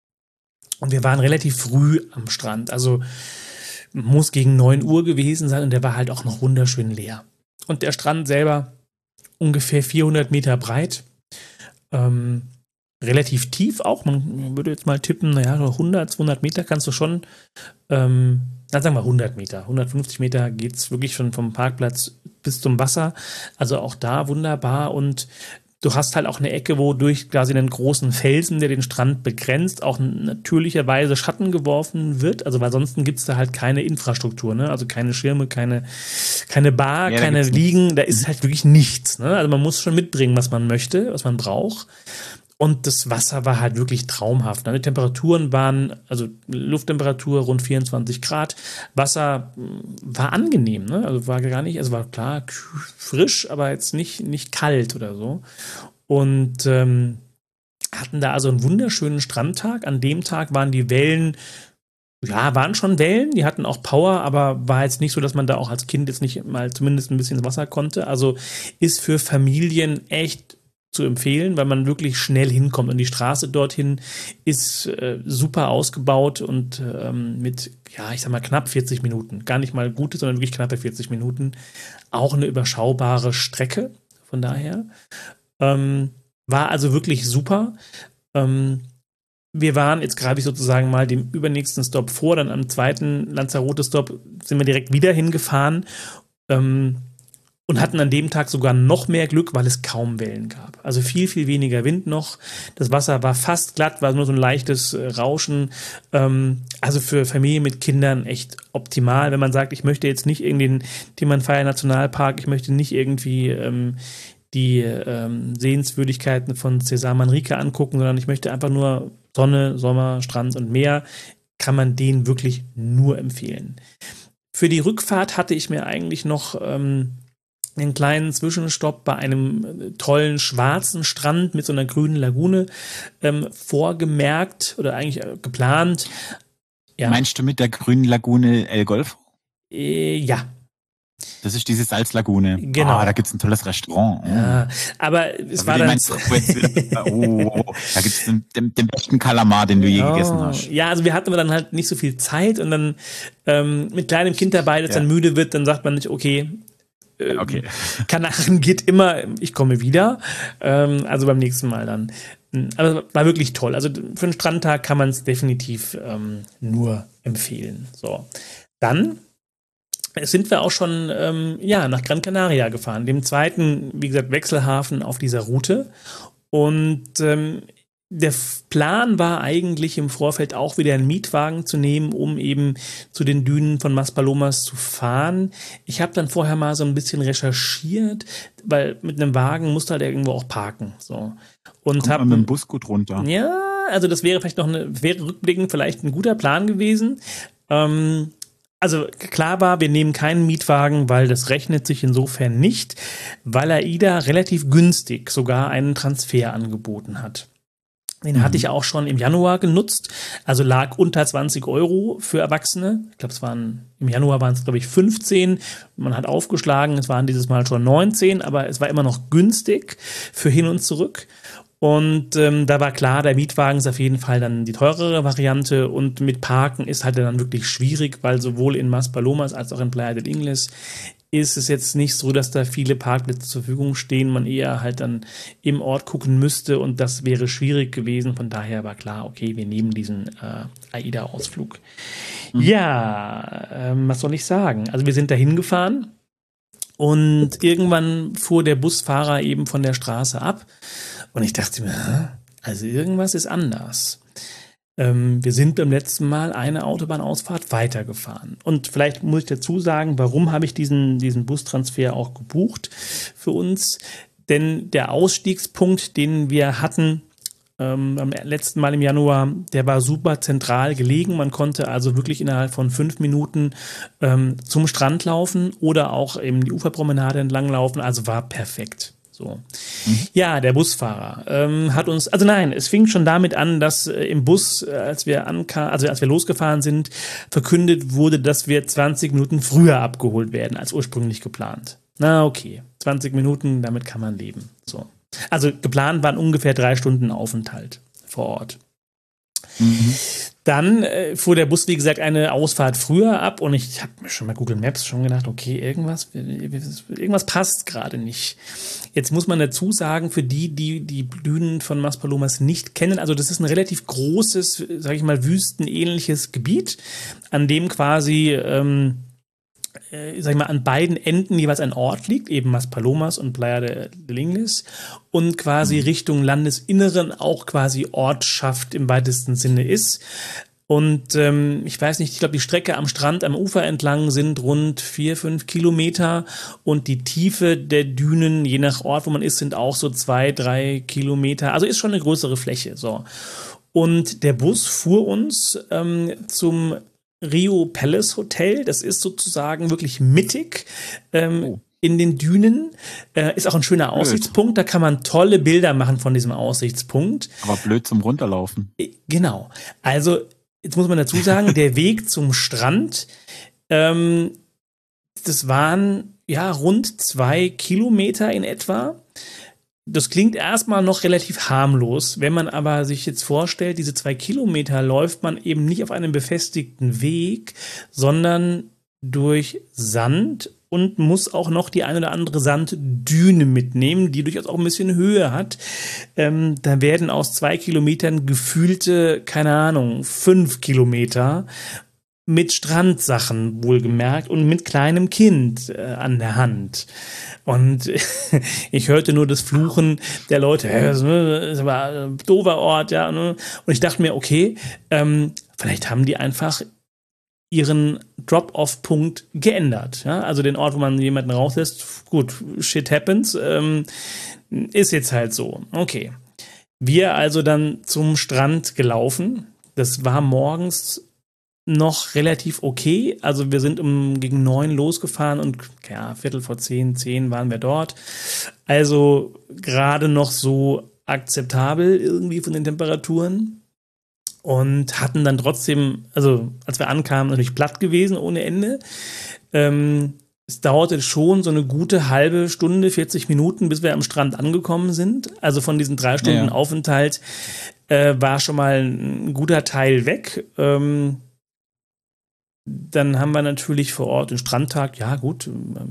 Und wir waren relativ früh am Strand. Also muss gegen neun Uhr gewesen sein und der war halt auch noch wunderschön leer. Und der Strand selber ungefähr vierhundert Meter breit. Ähm, relativ tief auch. Man würde jetzt mal tippen, naja, so hundert, zweihundert Meter kannst du schon, ähm, dann sagen wir hundert Meter. hundertfünfzig Meter geht es wirklich schon vom Parkplatz bis zum Wasser. Also auch da wunderbar. Und du hast halt auch eine Ecke, wo durch quasi einen großen Felsen, der den Strand begrenzt, auch natürlicherweise Schatten geworfen wird. Also weil sonst gibt es da halt keine Infrastruktur, ne? Also keine Schirme, keine, keine Bar, ja, keine Liegen. Da ist halt wirklich nichts, ne? Also man muss schon mitbringen, was man möchte, was man braucht. Und das Wasser war halt wirklich traumhaft. Die Temperaturen waren, also Lufttemperatur rund vierundzwanzig Grad. Wasser war angenehm, ne? Also war gar nicht, also war klar frisch, aber jetzt nicht, nicht kalt oder so. Und ähm, hatten da also einen wunderschönen Strandtag. An dem Tag waren die Wellen, ja, waren schon Wellen, die hatten auch Power, aber war jetzt nicht so, dass man da auch als Kind jetzt nicht mal zumindest ein bisschen ins Wasser konnte. Also ist für Familien echt zu empfehlen, weil man wirklich schnell hinkommt. Und die Straße dorthin ist äh, super ausgebaut und ähm, mit, ja, ich sag mal, knapp vierzig Minuten. Gar nicht mal gute, sondern wirklich knappe vierzig Minuten. Auch eine überschaubare Strecke. Von daher ähm, war also wirklich super. Ähm, wir waren, jetzt greife ich sozusagen mal dem übernächsten Stop vor, dann am zweiten Lanzarote-Stop sind wir direkt wieder hingefahren. Ähm, Und hatten an dem Tag sogar noch mehr Glück, weil es kaum Wellen gab. Also viel, viel weniger Wind noch. Das Wasser war fast glatt, war nur so ein leichtes äh, Rauschen. Ähm, also für Familien mit Kindern echt optimal. Wenn man sagt, ich möchte jetzt nicht irgendwie den Timanfaya Nationalpark, ich möchte nicht irgendwie ähm, die ähm, Sehenswürdigkeiten von Cesar Manrique angucken, sondern ich möchte einfach nur Sonne, Sommer, Strand und Meer, kann man den wirklich nur empfehlen. Für die Rückfahrt hatte ich mir eigentlich noch ähm, einen kleinen Zwischenstopp bei einem tollen schwarzen Strand mit so einer grünen Lagune ähm, vorgemerkt oder eigentlich äh, geplant. Ja. Meinst du mit der grünen Lagune El Golfo? Äh, ja. Das ist diese Salzlagune. Genau. Ah, da gibt es ein tolles Restaurant. Oh. Ja, aber es da war dann... Meinst, oh, oh, da gibt es den, den, den besten Kalamar, den du je oh, gegessen hast. Ja, also wir hatten dann halt nicht so viel Zeit und dann ähm, mit kleinem Kind dabei, das ja. dann müde wird, dann sagt man nicht, okay, Okay. Kanaren geht immer, ich komme wieder. Ähm, also beim nächsten Mal dann. Aber war wirklich toll. Also für einen Strandtag kann man es definitiv ähm, nur empfehlen. So. Dann sind wir auch schon ähm, ja, nach Gran Canaria gefahren, dem zweiten, wie gesagt, Wechselhafen auf dieser Route. Und ähm, der Plan war eigentlich im Vorfeld auch wieder einen Mietwagen zu nehmen, um eben zu den Dünen von Maspalomas zu fahren. Ich habe dann vorher mal so ein bisschen recherchiert, weil mit einem Wagen musst du halt irgendwo auch parken. So. Und Kommt hab, man mit dem Bus gut runter. Ja, also das wäre vielleicht noch eine, wäre rückblickend vielleicht ein guter Plan gewesen. Ähm, also klar war, wir nehmen keinen Mietwagen, weil das rechnet sich insofern nicht, weil AIDA relativ günstig sogar einen Transfer angeboten hat. Den hatte ich auch schon im Januar genutzt, also lag unter zwanzig Euro für Erwachsene. Ich glaube, es waren, im Januar waren es, glaube ich, fünfzehn. Man hat aufgeschlagen, es waren dieses Mal schon neunzehn, aber es war immer noch günstig für hin und zurück. Und ähm, da war klar, der Mietwagen ist auf jeden Fall dann die teurere Variante und mit Parken ist halt dann wirklich schwierig, weil sowohl in Maspalomas als auch in Playa del Ingles ist es jetzt nicht so, dass da viele Parkplätze zur Verfügung stehen, man eher halt dann im Ort gucken müsste und das wäre schwierig gewesen. Von daher war klar, okay, wir nehmen diesen äh, AIDA-Ausflug. Mhm. Ja, ähm, was soll ich sagen? Also wir sind da hingefahren und irgendwann fuhr der Busfahrer eben von der Straße ab und ich dachte mir, also irgendwas ist anders. Ähm, wir sind beim letzten Mal eine Autobahnausfahrt weitergefahren. Und vielleicht muss ich dazu sagen, warum habe ich diesen, diesen Bustransfer auch gebucht für uns? Denn der Ausstiegspunkt, den wir hatten, ähm, am letzten Mal im Januar, der war super zentral gelegen. Man konnte also wirklich innerhalb von fünf Minuten ähm, zum Strand laufen oder auch eben die Uferpromenade entlang laufen. Also war perfekt. So. Mhm. Ja, der Busfahrer ähm, hat uns, also nein, es fing schon damit an, dass äh, im Bus, äh, als wir ankamen, also als wir losgefahren sind, verkündet wurde, dass wir zwanzig Minuten früher abgeholt werden als ursprünglich geplant. Na okay, zwanzig Minuten, damit kann man leben. So. Also geplant waren ungefähr drei Stunden Aufenthalt vor Ort. Mhm. Dann äh, fuhr der Bus, wie gesagt, eine Ausfahrt früher ab und ich habe mir schon bei Google Maps schon gedacht, okay, irgendwas, irgendwas passt gerade nicht. Jetzt muss man dazu sagen, für die, die die Dünen von Maspalomas nicht kennen, also das ist ein relativ großes, sage ich mal, wüstenähnliches Gebiet, an dem quasi ähm, Äh, sag ich mal, an beiden Enden jeweils ein Ort liegt, eben Maspalomas und Playa de, de Linglis und quasi mhm. Richtung Landesinneren auch quasi Ortschaft im weitesten Sinne ist. Und ähm, ich weiß nicht, ich glaube, die Strecke am Strand, am Ufer entlang sind rund vier, fünf Kilometer und die Tiefe der Dünen, je nach Ort, wo man ist, sind auch so zwei, drei Kilometer. Also ist schon eine größere Fläche. So. Und der Bus fuhr uns ähm, zum Rio Palace Hotel, das ist sozusagen wirklich mittig ähm, oh. in den Dünen, äh, ist auch ein schöner blöd. Aussichtspunkt, da kann man tolle Bilder machen von diesem Aussichtspunkt. Aber blöd zum Runterlaufen. Genau, also jetzt muss man dazu sagen, der Weg zum Strand, ähm, das waren ja rund zwei Kilometer in etwa. Das klingt erstmal noch relativ harmlos. Wenn man aber sich jetzt vorstellt, diese zwei Kilometer läuft man eben nicht auf einem befestigten Weg, sondern durch Sand und muss auch noch die eine oder andere Sanddüne mitnehmen, die durchaus auch ein bisschen Höhe hat. Ähm, da werden aus zwei Kilometern gefühlte, keine Ahnung, fünf Kilometer mit Strandsachen wohlgemerkt und mit kleinem Kind äh, an der Hand. Und ich hörte nur das Fluchen der Leute, hey, das ist aber ein doofer Ort, ja. Und ich dachte mir, okay, ähm, vielleicht haben die einfach ihren Drop-off-Punkt geändert. Ja? Also den Ort, wo man jemanden rauslässt, gut, shit happens, ähm, ist jetzt halt so. Okay. Wir also dann zum Strand gelaufen. Das war morgens noch relativ okay. Also wir sind um gegen neun losgefahren und ja, Viertel vor zehn, zehn waren wir dort. Also gerade noch so akzeptabel irgendwie von den Temperaturen und hatten dann trotzdem, also als wir ankamen, natürlich platt gewesen ohne Ende. Ähm, es dauerte schon so eine gute halbe Stunde, vierzig Minuten, bis wir am Strand angekommen sind. Also von diesen drei Stunden ja. Aufenthalt äh, war schon mal ein guter Teil weg. Ähm, Dann haben wir natürlich vor Ort den Strandtag, ja gut,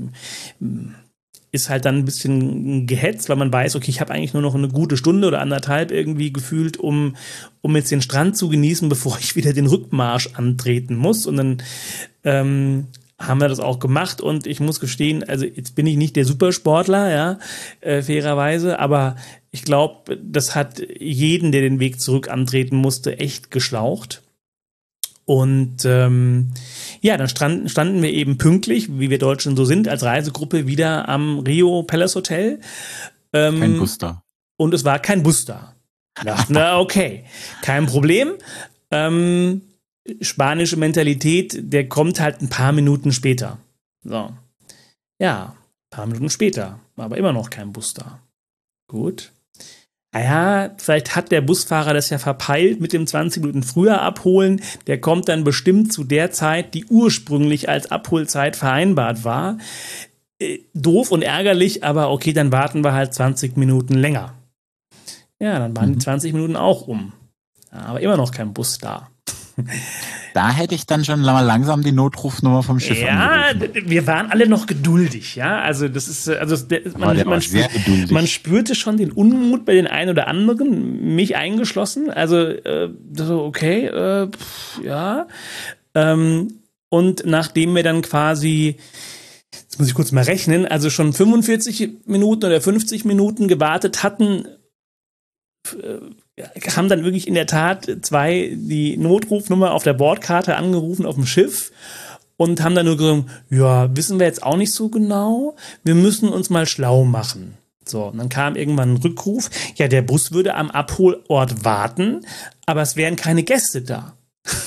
ist halt dann ein bisschen gehetzt, weil man weiß, okay, ich habe eigentlich nur noch eine gute Stunde oder anderthalb irgendwie gefühlt, um, um jetzt den Strand zu genießen, bevor ich wieder den Rückmarsch antreten muss. Und dann ähm, haben wir das auch gemacht und ich muss gestehen, also jetzt bin ich nicht der Supersportler, ja, äh, fairerweise, aber ich glaube, das hat jeden, der den Weg zurück antreten musste, echt geschlaucht. Und ähm, ja, dann standen, standen wir eben pünktlich, wie wir Deutschen so sind, als Reisegruppe wieder am Rio Palace Hotel. Ähm, kein Bus da. Und es war kein Bus da. Ja, na okay, kein Problem. Ähm, spanische Mentalität, der kommt halt ein paar Minuten später. So. Ja, ein paar Minuten später, war aber immer noch kein Bus da. Gut. Naja, vielleicht hat der Busfahrer das ja verpeilt mit dem zwanzig Minuten früher abholen. Der kommt dann bestimmt zu der Zeit, die ursprünglich als Abholzeit vereinbart war. Äh, doof und ärgerlich, aber okay, dann warten wir halt zwanzig Minuten länger. Ja, dann waren mhm. die zwanzig Minuten auch um. Ja, aber immer noch kein Bus da. Da hätte ich dann schon mal langsam die Notrufnummer vom Schiff ja, angerufen. Wir waren alle noch geduldig, ja. Also das ist, also man, man, spür, man spürte schon den Unmut bei den einen oder anderen, mich eingeschlossen. Also äh, so okay, äh, pff, ja. Ähm, und nachdem wir dann quasi, jetzt muss ich kurz mal rechnen, also schon fünfundvierzig Minuten oder fünfzig Minuten gewartet hatten, äh, haben dann wirklich in der Tat zwei die Notrufnummer auf der Bordkarte angerufen auf dem Schiff und haben dann nur gesagt, ja, wissen wir jetzt auch nicht so genau, wir müssen uns mal schlau machen. So, und dann kam irgendwann ein Rückruf, ja, der Bus würde am Abholort warten, aber es wären keine Gäste da.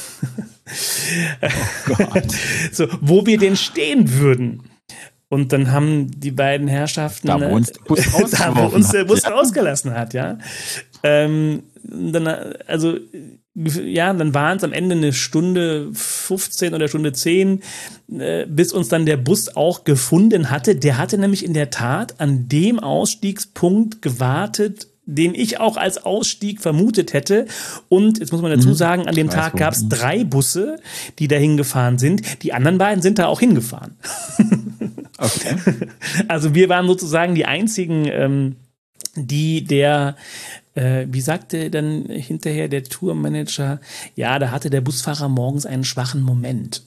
Oh Gott. So, wo wir denn stehen würden. Und dann haben die beiden Herrschaften, da wo uns der Bus, da, wo uns der Bus ja. rausgelassen hat, ja. Ähm, dann, also, ja, dann waren es am Ende eine Stunde fünfzehn oder Stunde zehn, äh, bis uns dann der Bus auch gefunden hatte. Der hatte nämlich in der Tat an dem Ausstiegspunkt gewartet, den ich auch als Ausstieg vermutet hätte. Und jetzt muss man dazu sagen, an dem Tag gab es drei Busse, die da hingefahren sind. Die anderen beiden sind da auch hingefahren. Okay. Also wir waren sozusagen die einzigen, ähm, die der, äh, wie sagte dann hinterher der Tourmanager, ja, da hatte der Busfahrer morgens einen schwachen Moment.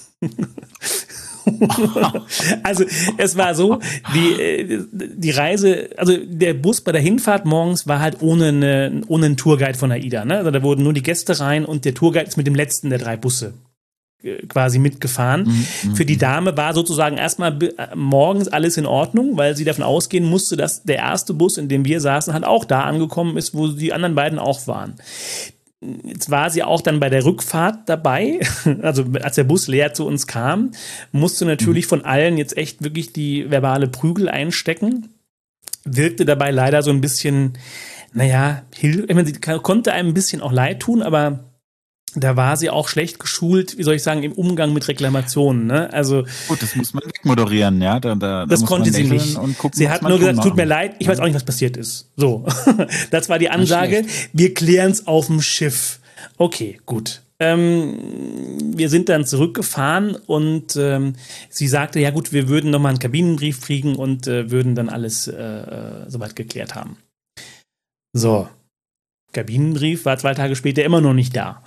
Also es war so, die, die Reise, also der Bus bei der Hinfahrt morgens war halt ohne, eine, ohne einen Tourguide von AIDA. Ne? Also da wurden nur die Gäste rein und der Tourguide ist mit dem letzten der drei Busse quasi mitgefahren. Mhm. Für die Dame war sozusagen erstmal morgens alles in Ordnung, weil sie davon ausgehen musste, dass der erste Bus, in dem wir saßen, halt auch da angekommen ist, wo die anderen beiden auch waren. Jetzt war sie auch dann bei der Rückfahrt dabei, also als der Bus leer zu uns kam, musste natürlich von allen jetzt echt wirklich die verbale Prügel einstecken, wirkte dabei leider so ein bisschen, naja, ich meine, sie konnte einem ein bisschen auch leid tun, aber da war sie auch schlecht geschult, wie soll ich sagen, im Umgang mit Reklamationen. Ne? Also gut, das muss man wegmoderieren, ja. Da, da, das da konnte sie nicht. Gucken, sie hat nur gesagt, tut mir leid, ich weiß auch nicht, was passiert ist. So, das war die Ansage. Wir klären es auf dem Schiff. Okay, gut. Ähm, wir sind dann zurückgefahren und ähm, sie sagte, ja gut, wir würden nochmal einen Kabinenbrief kriegen und äh, würden dann alles äh, soweit geklärt haben. So, Kabinenbrief war zwei Tage später immer noch nicht da.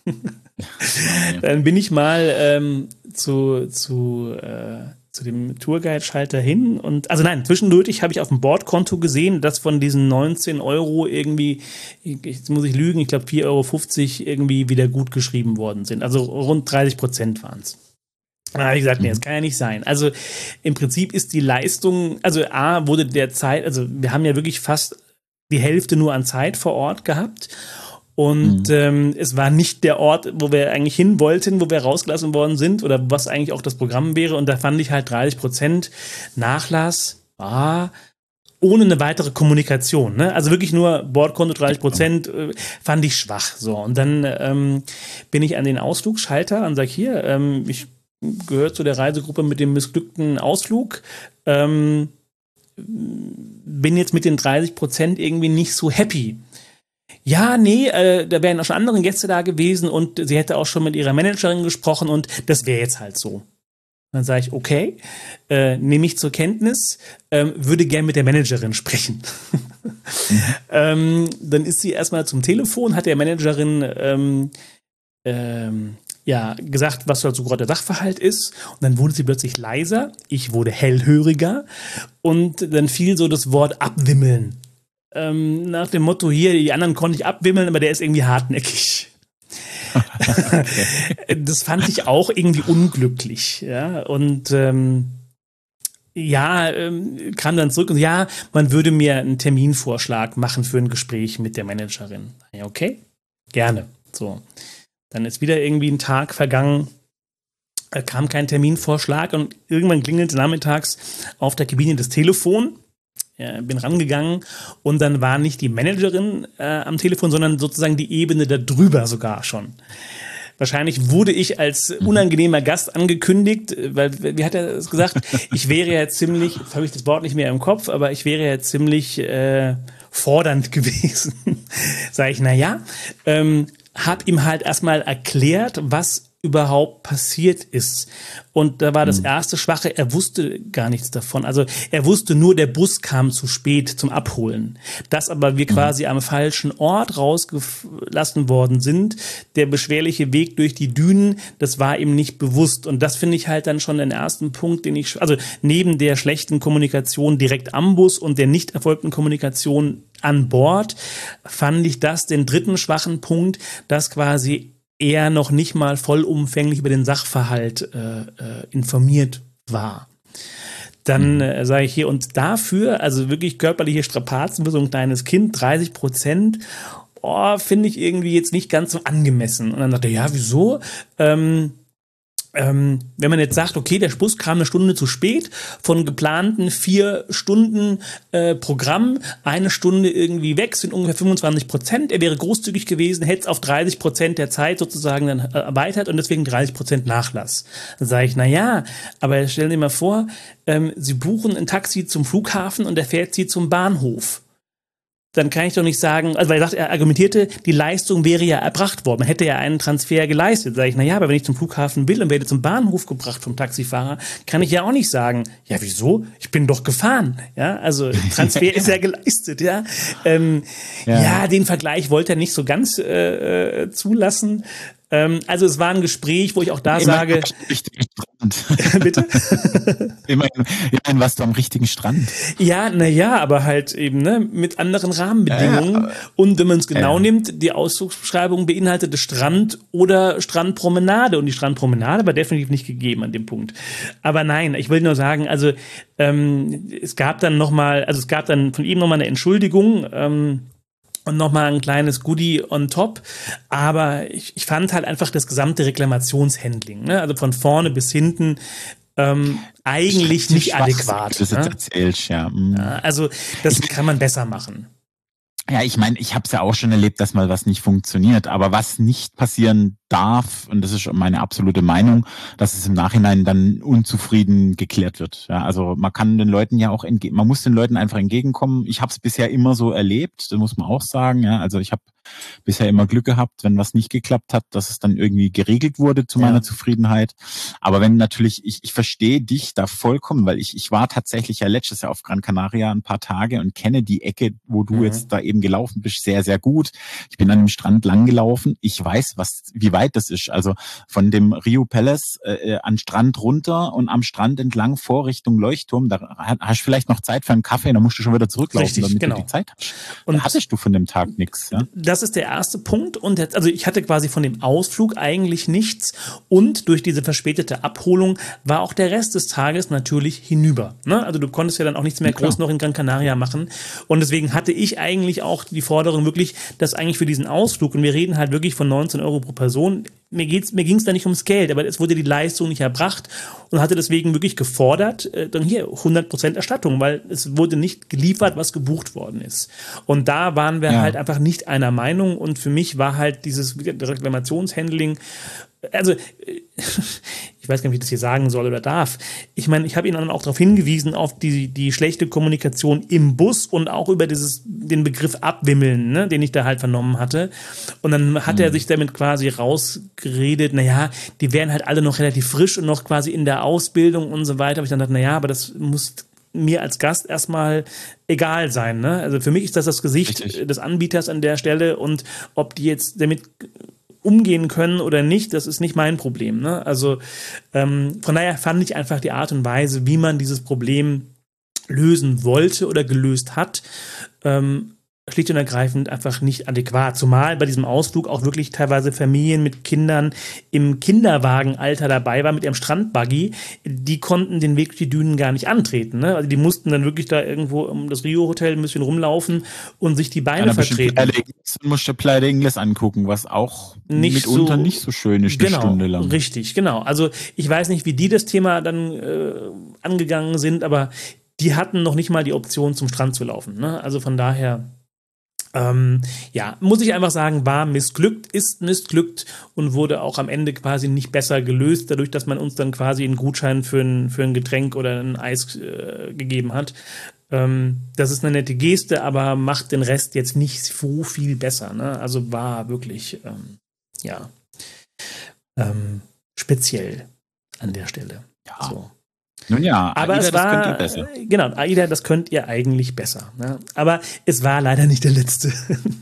Dann bin ich mal ähm, zu, zu, äh, zu dem Tourguide-Schalter hin und, also nein, zwischendurch habe ich auf dem Bordkonto gesehen, dass von diesen neunzehn Euro irgendwie, jetzt muss ich lügen, ich glaube vier Euro fünfzig irgendwie wieder gut geschrieben worden sind. Also rund dreißig Prozent waren es. Dann habe ich gesagt, nee, das kann ja nicht sein. Also im Prinzip ist die Leistung, also A, wurde der Zeit, also wir haben ja wirklich fast die Hälfte nur an Zeit vor Ort gehabt. Und mhm. ähm, es war nicht der Ort, wo wir eigentlich hin wollten, wo wir rausgelassen worden sind oder was eigentlich auch das Programm wäre. Und da fand ich halt dreißig Prozent Nachlass ah, ohne eine weitere Kommunikation. Ne? Also wirklich nur Bordkonto dreißig Prozent äh, fand ich schwach. So, und dann ähm, bin ich an den Ausflugschalter und sage, hier, ähm, ich gehöre zu der Reisegruppe mit dem missglückten Ausflug. Ähm, bin jetzt mit den dreißig Prozent irgendwie nicht so happy. Ja, nee, äh, da wären auch schon andere Gäste da gewesen und sie hätte auch schon mit ihrer Managerin gesprochen und das wäre jetzt halt so. Dann sage ich, okay, äh, nehme ich zur Kenntnis, ähm, würde gern mit der Managerin sprechen. Mhm. ähm, dann ist sie erstmal zum Telefon, hat der Managerin ähm, ähm, ja, gesagt, was so gerade der Sachverhalt ist. Und dann wurde sie plötzlich leiser, ich wurde hellhöriger und dann fiel so das Wort abwimmeln. Ähm, nach dem Motto, hier, die anderen konnte ich abwimmeln, aber der ist irgendwie hartnäckig. Okay. Das fand ich auch irgendwie unglücklich. Ja? Und ähm, ja, ähm, kam dann zurück und ja, man würde mir einen Terminvorschlag machen für ein Gespräch mit der Managerin. Ja, okay, gerne. So. Dann ist wieder irgendwie ein Tag vergangen, äh, kam kein Terminvorschlag und irgendwann klingelte nachmittags auf der Kabine das Telefon. Ja, bin rangegangen und dann war nicht die Managerin äh, am Telefon, sondern sozusagen die Ebene darüber sogar schon. Wahrscheinlich wurde ich als unangenehmer Gast angekündigt, weil, wie hat er es gesagt, ich wäre ja ziemlich, jetzt habe ich das Wort nicht mehr im Kopf, aber ich wäre ja ziemlich äh, fordernd gewesen. Sag ich, na ja, ähm, hab ihm halt erstmal erklärt, was überhaupt passiert ist. Und da war das erste Schwache, er wusste gar nichts davon. Also er wusste nur, der Bus kam zu spät zum Abholen. Dass aber wir quasi am falschen Ort rausgelassen worden sind, der beschwerliche Weg durch die Dünen, das war ihm nicht bewusst. Und das finde ich halt dann schon den ersten Punkt, den ich, also neben der schlechten Kommunikation direkt am Bus und der nicht erfolgten Kommunikation an Bord, fand ich das den dritten schwachen Punkt, dass quasi er noch nicht mal vollumfänglich über den Sachverhalt äh, äh, informiert war. dann äh, sage ich hier, und dafür, also wirklich körperliche Strapazen für so ein kleines Kind, dreißig Prozent, oh, finde ich irgendwie jetzt nicht ganz so angemessen. Und dann sagt er, ja, wieso? Ähm, ähm, wenn man jetzt sagt, okay, der Bus kam eine Stunde zu spät, von geplanten vier Stunden äh, Programm, eine Stunde irgendwie weg, sind ungefähr fünfundzwanzig Prozent. Er wäre großzügig gewesen, hätte es auf dreißig Prozent der Zeit sozusagen dann äh, erweitert und deswegen dreißig Prozent Nachlass. Dann sage ich, na ja, aber stellen Sie mal vor, ähm, Sie buchen ein Taxi zum Flughafen und er fährt Sie zum Bahnhof. Dann kann ich doch nicht sagen, also weil er sagt, er argumentierte, die Leistung wäre ja erbracht worden. Man hätte ja einen Transfer geleistet. Sag ich, na ja, aber wenn ich zum Flughafen will und werde zum Bahnhof gebracht vom Taxifahrer, kann ich ja auch nicht sagen, ja, wieso? Ich bin doch gefahren. Ja, also Transfer ist ja geleistet, ja. Ähm, ja. ja, den Vergleich wollte er nicht so ganz äh, äh, zulassen. Ähm, also es war ein Gespräch, wo ich auch da Immerhin sage... Bitte? immerhin, immerhin warst du am richtigen Strand. Ja, naja, aber halt eben ne, mit anderen Rahmenbedingungen. Ja, ja. Und wenn man es genau ja. nimmt, die Ausdrucksbeschreibung beinhaltete Strand oder Strandpromenade. Und die Strandpromenade war definitiv nicht gegeben an dem Punkt. Aber nein, ich will nur sagen, also ähm, es gab dann nochmal, also es gab dann von ihm nochmal eine Entschuldigung, ähm, und nochmal ein kleines Goodie on top. Aber ich, ich fand halt einfach das gesamte Reklamationshandling, ne? Also von vorne bis hinten ähm, eigentlich nicht adäquat. Das ist erzählst, ja. Mhm. ja. Also das kann man besser machen. Ja, ich meine, ich habe es ja auch schon erlebt, dass mal was nicht funktioniert. Aber was nicht passieren darf, und das ist meine absolute Meinung, dass es im Nachhinein dann unzufrieden geklärt wird. Ja, also man kann den Leuten ja auch entgegen, man muss den Leuten einfach entgegenkommen. Ich habe es bisher immer so erlebt, das muss man auch sagen. Ja, also ich habe bisher immer Glück gehabt, wenn was nicht geklappt hat, dass es dann irgendwie geregelt wurde zu meiner ja. Zufriedenheit. Aber wenn natürlich, ich, ich verstehe dich da vollkommen, weil ich, ich war tatsächlich ja letztes Jahr auf Gran Canaria ein paar Tage und kenne die Ecke, wo du mhm. jetzt da eben gelaufen bist, sehr, sehr gut. Ich bin an dem Strand lang gelaufen. Ich weiß, was, wie weit das ist. Also von dem Rio Palace äh, an Strand runter und am Strand entlang vor Richtung Leuchtturm. Da hast du vielleicht noch Zeit für einen Kaffee, dann musst du schon wieder zurücklaufen, Richtig, damit genau. du die Zeit hast. Und da hattest du von dem Tag nichts. Ja? Das ist der erste Punkt. Und jetzt, also ich hatte quasi von dem Ausflug eigentlich nichts. Und durch diese verspätete Abholung war auch der Rest des Tages natürlich hinüber. Ne? Also du konntest ja dann auch nichts mehr ja, groß noch in Gran Canaria machen. Und deswegen hatte ich eigentlich auch die Forderung wirklich, dass eigentlich für diesen Ausflug, und wir reden halt wirklich von neunzehn Euro pro Person, mir geht's, mir ging's da nicht ums Geld, aber es wurde die Leistung nicht erbracht und hatte deswegen wirklich gefordert, äh, dann hier hundert Prozent Erstattung, weil es wurde nicht geliefert, was gebucht worden ist. Und da waren wir ja. halt einfach nicht einer Meinung und für mich war halt dieses Reklamationshandling, also ich weiß gar nicht, wie ich das hier sagen soll oder darf. Ich meine, ich habe ihn dann auch darauf hingewiesen, auf die, die schlechte Kommunikation im Bus und auch über dieses, den Begriff Abwimmeln, ne, den ich da halt vernommen hatte. Und dann hat mhm. er sich damit quasi rausgeredet, naja, die wären halt alle noch relativ frisch und noch quasi in der Ausbildung und so weiter. Aber ich dann dachte, naja, aber das muss mir als Gast erstmal egal sein. Ne? Also für mich ist das das Gesicht Richtig. des Anbieters an der Stelle und ob die jetzt damit umgehen können oder nicht, das ist nicht mein Problem. Ne? Also ähm, von daher fand ich einfach die Art und Weise, wie man dieses Problem lösen wollte oder gelöst hat, ähm, schlicht und ergreifend einfach nicht adäquat. Zumal bei diesem Ausflug auch wirklich teilweise Familien mit Kindern im Kinderwagenalter dabei waren, mit ihrem Strandbuggy. Die konnten den Weg durch die Dünen gar nicht antreten. Ne? Also die mussten dann wirklich da irgendwo um das Rio-Hotel ein bisschen rumlaufen und sich die Beine ja, vertreten. Du musst dir Playa de Ingles angucken, was auch nicht mitunter so, nicht so schön ist, genau, eine Stunde lang. Richtig, genau. Also ich weiß nicht, wie die das Thema dann äh, angegangen sind, aber die hatten noch nicht mal die Option, zum Strand zu laufen. Ne? Also von daher Ähm, ja, muss ich einfach sagen, war missglückt, ist missglückt und wurde auch am Ende quasi nicht besser gelöst, dadurch, dass man uns dann quasi einen Gutschein für ein, für ein Getränk oder ein Eis äh, gegeben hat. Ähm, das ist eine nette Geste, aber macht den Rest jetzt nicht so viel besser. Ne? Also war wirklich, ähm, ja, ähm, speziell an der Stelle. Ja. So. Nun ja, aber AIDA, es war, das könnt ihr besser. Genau, AIDA, das könnt ihr eigentlich besser. Ne? Aber es war leider nicht der letzte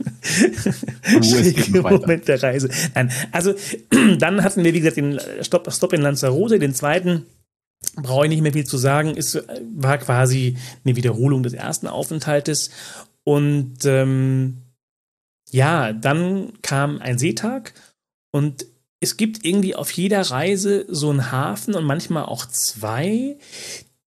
Moment der Reise. Nein, also dann hatten wir, wie gesagt, den Stopp, Stopp in Lanzarote, den zweiten, brauche ich nicht mehr viel zu sagen, ist, war quasi eine Wiederholung des ersten Aufenthaltes. Und ähm, ja, dann kam ein Seetag und es gibt irgendwie auf jeder Reise so einen Hafen und manchmal auch zwei,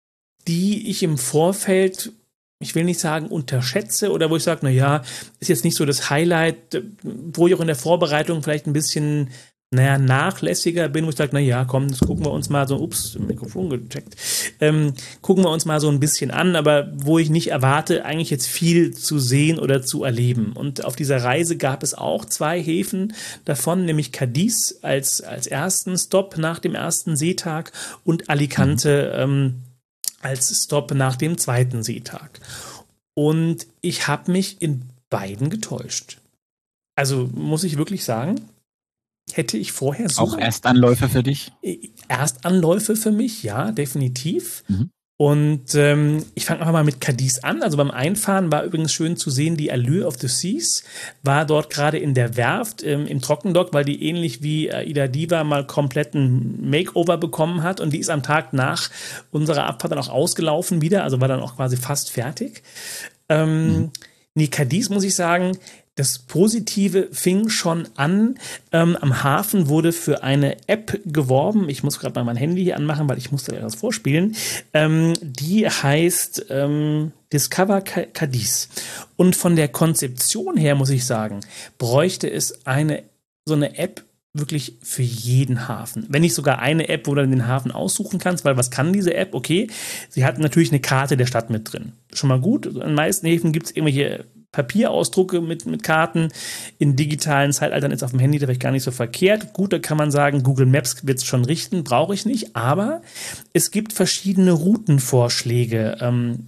die ich im Vorfeld, ich will nicht sagen unterschätze oder wo ich sage, na ja, ist jetzt nicht so das Highlight, wo ich auch in der Vorbereitung vielleicht ein bisschen naja, nachlässiger bin, wo ich sage, na ja, komm, das gucken wir uns mal so, ups, Mikrofon gecheckt, ähm, gucken wir uns mal so ein bisschen an, aber wo ich nicht erwarte, eigentlich jetzt viel zu sehen oder zu erleben. Und auf dieser Reise gab es auch zwei Häfen davon, nämlich Cadiz als, als ersten Stopp nach dem ersten Seetag und Alicante mhm. ähm, als Stopp nach dem zweiten Seetag. Und ich habe mich in beiden getäuscht. Also muss ich wirklich sagen, hätte ich vorher so... Auch Erstanläufe für dich? Erstanläufe für mich, ja, definitiv. Mhm. Und ähm, ich fange einfach mal mit Cadiz an. Also beim Einfahren war übrigens schön zu sehen, die Allure of the Seas war dort gerade in der Werft ähm, im Trockendock, weil die ähnlich wie Aida Diva mal kompletten Makeover bekommen hat. Und die ist am Tag nach unserer Abfahrt dann auch ausgelaufen wieder, also war dann auch quasi fast fertig. Ähm, mhm. Nee, Cadiz muss ich sagen, das Positive fing schon an. Ähm, am Hafen wurde für eine App geworben. Ich muss gerade mal mein Handy hier anmachen, weil ich musste etwas vorspielen. Ähm, die heißt ähm, Discover Cadiz. Und von der Konzeption her muss ich sagen, bräuchte es eine so eine App wirklich für jeden Hafen. Wenn nicht sogar eine App, wo du den Hafen aussuchen kannst, weil was kann diese App? Okay, sie hat natürlich eine Karte der Stadt mit drin. Schon mal gut. An den meisten Häfen gibt es irgendwelche Papierausdrucke mit, mit Karten. In digitalen Zeitaltern ist auf dem Handy vielleicht gar nicht so verkehrt. Gut, da kann man sagen, Google Maps wird es schon richten, brauche ich nicht. Aber es gibt verschiedene Routenvorschläge ähm,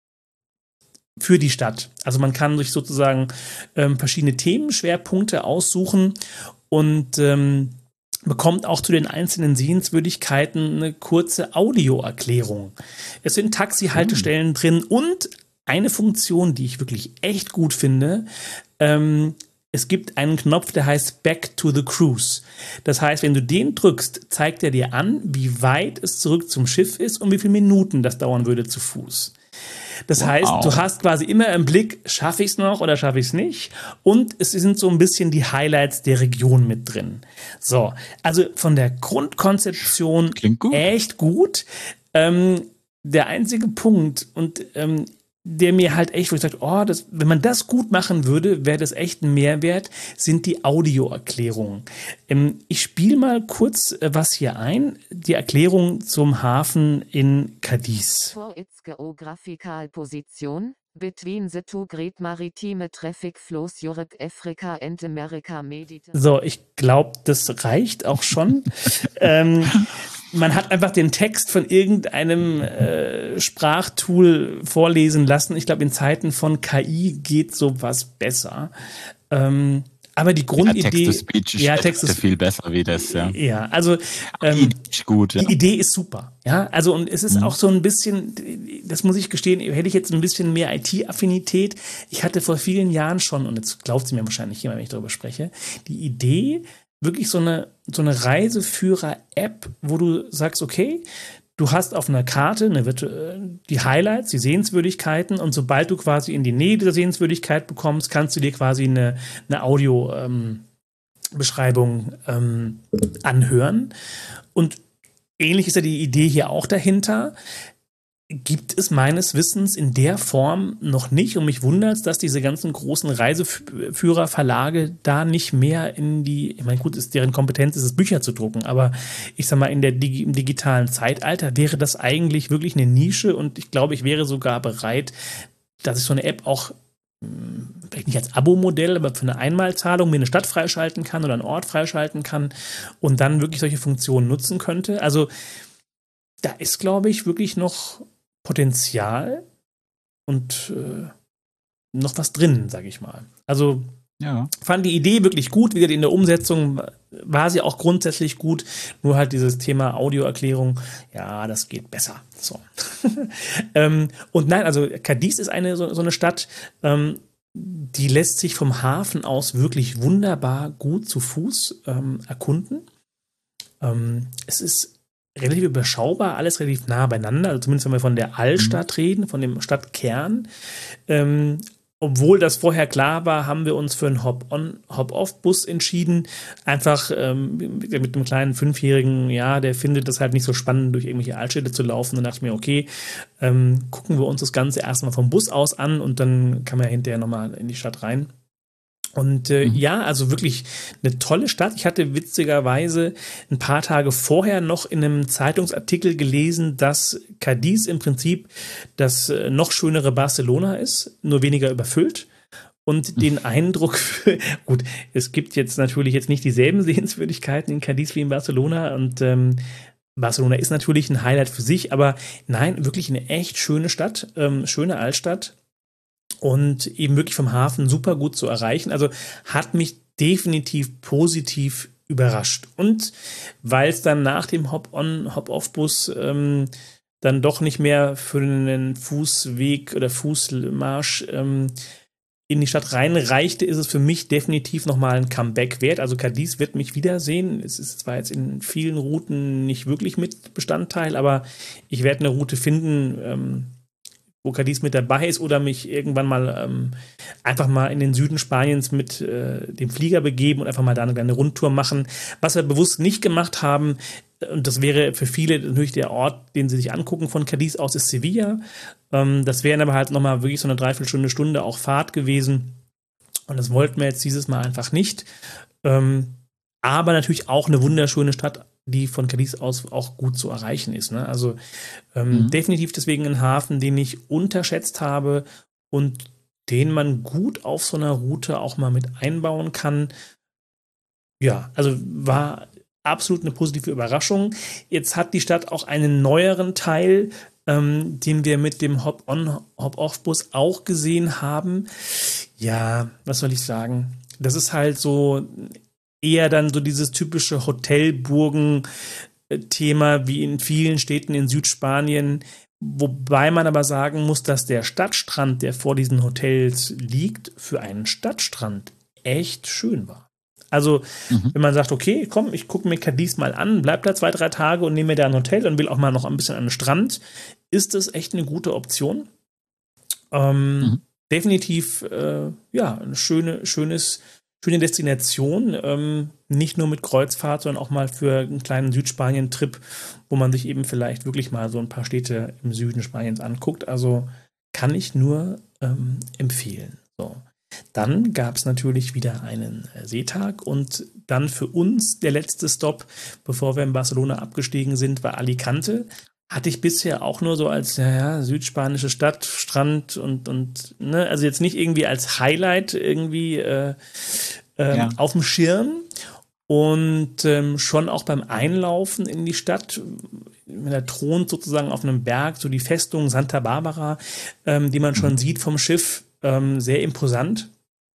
für die Stadt. Also man kann sich sozusagen ähm, verschiedene Themenschwerpunkte aussuchen und ähm, bekommt auch zu den einzelnen Sehenswürdigkeiten eine kurze Audioerklärung. Es sind Taxihaltestellen hm. drin und eine Funktion, die ich wirklich echt gut finde, ähm, es gibt einen Knopf, der heißt Back to the Cruise. Das heißt, wenn du den drückst, zeigt er dir an, wie weit es zurück zum Schiff ist und wie viele Minuten das dauern würde zu Fuß. Das wow. heißt, du hast quasi immer im Blick, schaffe ich es noch oder schaffe ich es nicht? Und es sind so ein bisschen die Highlights der Region mit drin. So, also von der Grundkonzeption Klingt gut. Echt gut. Ähm, der einzige Punkt, und ähm, der mir halt echt, wo ich sage, oh, das, wenn man das gut machen würde, wäre das echt ein Mehrwert, sind die Audioerklärungen. Ähm, ich spiele mal kurz äh, was hier ein, die Erklärung zum Hafen in Cadiz. For its geographical position, between the two great maritime traffic flows Europe, Africa and America Mediterranean. So, ich glaube, das reicht auch schon. ähm, Man hat einfach den Text von irgendeinem äh, Sprachtool vorlesen lassen. Ich glaube, in Zeiten von K I geht sowas besser. Ähm, aber die Grundidee... Ja, Text-to-Speech ist ja, Text ist viel besser wie das, ja. Ja, also ähm, die, Idee ist gut, ja. die Idee ist super. Ja, also und es ist mhm. auch so ein bisschen, das muss ich gestehen, hätte ich jetzt ein bisschen mehr I T-Affinität. Ich hatte vor vielen Jahren schon, und jetzt glaubt sie mir wahrscheinlich jemand, wenn ich darüber spreche, die Idee... wirklich so eine, so eine Reiseführer-App, wo du sagst, okay, du hast auf einer Karte eine, die Highlights, die Sehenswürdigkeiten und sobald du quasi in die Nähe dieser Sehenswürdigkeit bekommst, kannst du dir quasi eine, eine Audio-Beschreibung ähm, ähm, anhören. Und ähnlich ist ja die Idee hier auch dahinter. Gibt es meines Wissens in der Form noch nicht. Und mich wundert es, dass diese ganzen großen Reiseführerverlage da nicht mehr in die, ich meine, gut, ist deren Kompetenz, ist es Bücher zu drucken, aber ich sag mal, in der Digi- im digitalen Zeitalter wäre das eigentlich wirklich eine Nische und ich glaube, ich wäre sogar bereit, dass ich so eine App auch, vielleicht nicht als Abo-Modell, aber für eine Einmalzahlung mir eine Stadt freischalten kann oder einen Ort freischalten kann und dann wirklich solche Funktionen nutzen könnte. Also da ist, glaube ich, wirklich noch Potenzial und äh, noch was drin, sage ich mal. Also ja. Fand die Idee wirklich gut, wieder in der Umsetzung war sie auch grundsätzlich gut, nur halt dieses Thema Audioerklärung, ja, das geht besser. So. ähm, und nein, also Cadiz ist eine so, so eine Stadt, ähm, die lässt sich vom Hafen aus wirklich wunderbar gut zu Fuß ähm, erkunden. Ähm, es ist relativ überschaubar, alles relativ nah beieinander, also zumindest wenn wir von der Altstadt reden, von dem Stadtkern. Ähm, obwohl das vorher klar war, haben wir uns für einen Hop-on, Hop-off-Bus entschieden. Einfach ähm, mit einem kleinen Fünfjährigen, ja, der findet das halt nicht so spannend, durch irgendwelche Altstädte zu laufen. Dann dachte ich mir, okay, ähm, gucken wir uns das Ganze erstmal vom Bus aus an und dann kann man ja hinterher nochmal in die Stadt rein. Und äh, mhm. ja, also wirklich eine tolle Stadt. Ich hatte witzigerweise ein paar Tage vorher noch in einem Zeitungsartikel gelesen, dass Cadiz im Prinzip das äh, noch schönere Barcelona ist, nur weniger überfüllt. Und mhm. den Eindruck, gut, es gibt jetzt natürlich jetzt nicht dieselben Sehenswürdigkeiten in Cadiz wie in Barcelona und ähm, Barcelona ist natürlich ein Highlight für sich, aber nein, wirklich eine echt schöne Stadt, ähm, schöne Altstadt. Und eben wirklich vom Hafen super gut zu erreichen. Also hat mich definitiv positiv überrascht. Und weil es dann nach dem Hop-on, Hop-off-Bus ähm, dann doch nicht mehr für einen Fußweg oder Fußmarsch ähm, in die Stadt reinreichte, ist es für mich definitiv nochmal ein Comeback wert. Also Cadiz wird mich wiedersehen. Es ist zwar jetzt in vielen Routen nicht wirklich mit Bestandteil, aber ich werde eine Route finden, ähm, wo Cadiz mit dabei ist oder mich irgendwann mal ähm, einfach mal in den Süden Spaniens mit äh, dem Flieger begeben und einfach mal da eine kleine Rundtour machen. Was wir bewusst nicht gemacht haben, und das wäre für viele natürlich der Ort, den sie sich angucken von Cadiz aus, ist Sevilla. Ähm, das wären aber halt nochmal wirklich so eine Dreiviertelstunde, Stunde auch Fahrt gewesen. Und das wollten wir jetzt dieses Mal einfach nicht. Ähm, aber natürlich auch eine wunderschöne Stadt, die von Cadiz aus auch gut zu erreichen ist. Ne? Also ähm, mhm. definitiv deswegen ein Hafen, den ich unterschätzt habe und den man gut auf so einer Route auch mal mit einbauen kann. Ja, also war absolut eine positive Überraschung. Jetzt hat die Stadt auch einen neueren Teil, ähm, den wir mit dem Hop-on, Hop-off-Bus auch gesehen haben. Ja, was soll ich sagen? Das ist halt so eher dann so dieses typische Hotelburgen-Thema wie in vielen Städten in Südspanien, wobei man aber sagen muss, dass der Stadtstrand, der vor diesen Hotels liegt, für einen Stadtstrand echt schön war. Also, mhm. wenn man sagt, okay, komm, ich gucke mir Cadiz mal an, bleib da zwei, drei Tage und nehme mir da ein Hotel und will auch mal noch ein bisschen an den Strand, ist das echt eine gute Option. Ähm, mhm. Definitiv, äh, ja, ein schöne, schönes Schöne Destination, ähm, nicht nur mit Kreuzfahrt, sondern auch mal für einen kleinen Südspanien-Trip, wo man sich eben vielleicht wirklich mal so ein paar Städte im Süden Spaniens anguckt. Also kann ich nur ähm, empfehlen. So. Dann gab es natürlich wieder einen äh, Seetag und dann für uns der letzte Stopp, bevor wir in Barcelona abgestiegen sind, war Alicante. Hatte ich bisher auch nur so als ja, ja, südspanische Stadt, Strand und, und ne, also jetzt nicht irgendwie als Highlight irgendwie äh, äh, ja. auf dem Schirm. Und ähm, schon auch beim Einlaufen in die Stadt, da thront sozusagen auf einem Berg so die Festung Santa Barbara, ähm, die man schon mhm. sieht vom Schiff, ähm, sehr imposant.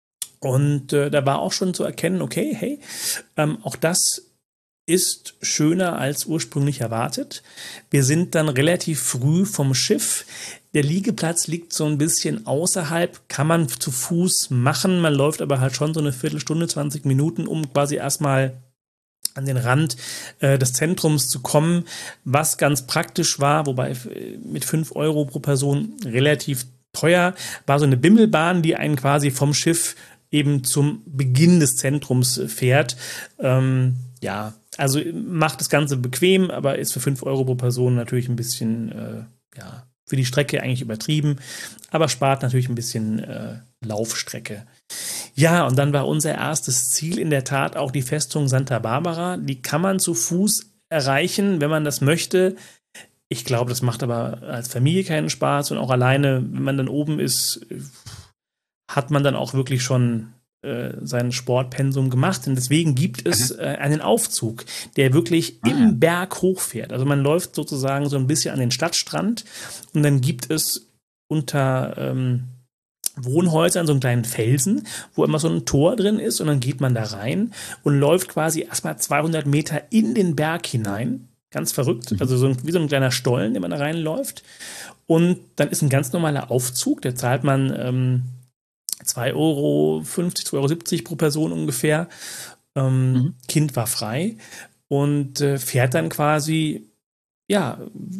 Und äh, da war auch schon zu erkennen, okay, hey, ähm, auch das ist schöner als ursprünglich erwartet. Wir sind dann relativ früh vom Schiff. Der Liegeplatz liegt so ein bisschen außerhalb, kann man zu Fuß machen. Man läuft aber halt schon so eine Viertelstunde, zwanzig Minuten, um quasi erstmal an den Rand äh, des Zentrums zu kommen, was ganz praktisch war, wobei mit fünf Euro pro Person relativ teuer, war so eine Bimmelbahn, die einen quasi vom Schiff eben zum Beginn des Zentrums fährt. Ähm, ja, also macht das Ganze bequem, aber ist für fünf Euro pro Person natürlich ein bisschen, äh, ja, für die Strecke eigentlich übertrieben, aber spart natürlich ein bisschen äh, Laufstrecke. Ja, und dann war unser erstes Ziel in der Tat auch die Festung Santa Barbara. Die kann man zu Fuß erreichen, wenn man das möchte. Ich glaube, das macht aber als Familie keinen Spaß und auch alleine, wenn man dann oben ist, hat man dann auch wirklich schon sein Sportpensum gemacht. Und deswegen gibt es äh, einen Aufzug, der wirklich ah, im ja. Berg hochfährt. Also man läuft sozusagen so ein bisschen an den Stadtstrand und dann gibt es unter ähm, Wohnhäusern so einen kleinen Felsen, wo immer so ein Tor drin ist und dann geht man da rein und läuft quasi erstmal zweihundert Meter in den Berg hinein. Ganz verrückt. Mhm. Also so ein, wie so ein kleiner Stollen, den man da reinläuft. Und dann ist ein ganz normaler Aufzug, der zahlt man ähm, zwei Euro fünfzig, zwei Euro siebzig pro Person ungefähr. Ähm, mhm. Kind war frei und äh, fährt dann quasi, ja,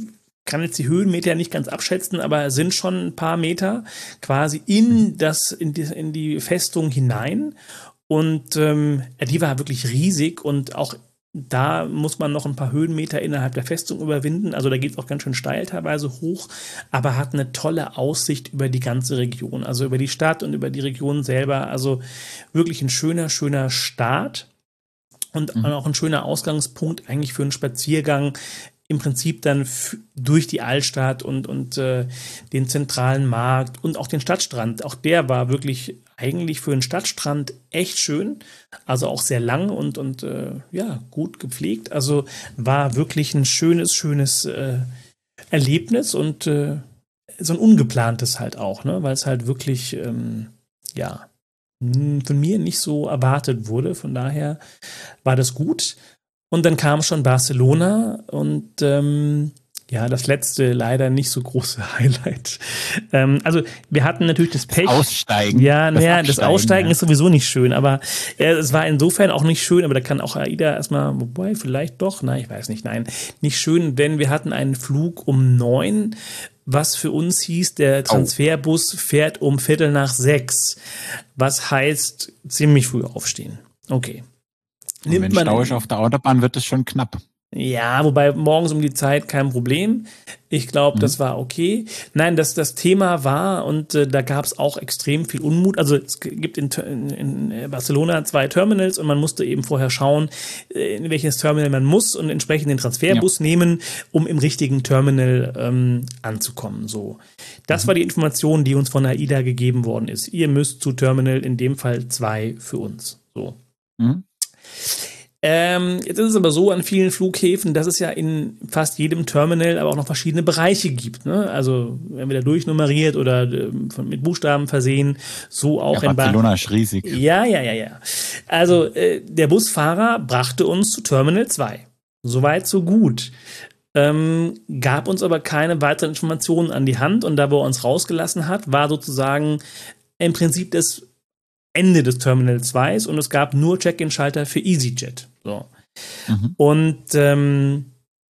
kann jetzt die Höhenmeter nicht ganz abschätzen, aber sind schon ein paar Meter quasi in das, in die, in die Festung hinein. Und ähm, die war wirklich riesig und auch da muss man noch ein paar Höhenmeter innerhalb der Festung überwinden. Also da geht es auch ganz schön steil teilweise hoch, aber hat eine tolle Aussicht über die ganze Region, also über die Stadt und über die Region selber. Also wirklich ein schöner, schöner Start und mhm. auch ein schöner Ausgangspunkt eigentlich für einen Spaziergang. Im Prinzip dann f- durch die Altstadt und, und äh, den zentralen Markt und auch den Stadtstrand. Auch der war wirklich eigentlich für einen Stadtstrand echt schön. Also auch sehr lang und, und äh, ja, gut gepflegt. Also war wirklich ein schönes, schönes äh, Erlebnis und äh, so ein ungeplantes halt auch, ne? Weil es halt wirklich, ähm, ja, von mir nicht so erwartet wurde. Von daher war das gut. Und dann kam schon Barcelona und ähm, ja, das letzte leider nicht so große Highlight. Ähm, also wir hatten natürlich das Pech. Das Aussteigen. Ja, das, naja, das Aussteigen ja. ist sowieso nicht schön, aber äh, es war insofern auch nicht schön, aber da kann auch AIDA erstmal, wobei, vielleicht doch, nein, ich weiß nicht, nein, nicht schön, denn wir hatten einen Flug um neun, was für uns hieß, der Transferbus fährt um Viertel nach sechs, was heißt ziemlich früh aufstehen. Okay. Und wenn Stau ist auf der Autobahn, wird es schon knapp. Ja, wobei morgens um die Zeit kein Problem. Ich glaube, mhm. das war okay. Nein, das, das Thema war, und äh, da gab es auch extrem viel Unmut. Also es gibt in, in, in Barcelona zwei Terminals und man musste eben vorher schauen, in welches Terminal man muss und entsprechend den Transferbus ja. nehmen, um im richtigen Terminal ähm, anzukommen. So, das mhm. war die Information, die uns von AIDA gegeben worden ist. Ihr müsst zu Terminal, in dem Fall zwei für uns. So. Mhm. Ähm, jetzt ist es aber so an vielen Flughäfen, dass es ja in fast jedem Terminal aber auch noch verschiedene Bereiche gibt. Ne? Also entweder durchnummeriert oder äh, von, mit Buchstaben versehen. So auch ja, in Barcelona ba- ist riesig. Ja, ja, ja, ja. Also äh, der Busfahrer brachte uns zu Terminal zwei. Soweit, so gut. Ähm, gab uns aber keine weiteren Informationen an die Hand und da, wo er uns rausgelassen hat, war sozusagen im Prinzip das Ende des Terminal zwei und es gab nur Check-in-Schalter für EasyJet. So. Mhm. Und ähm,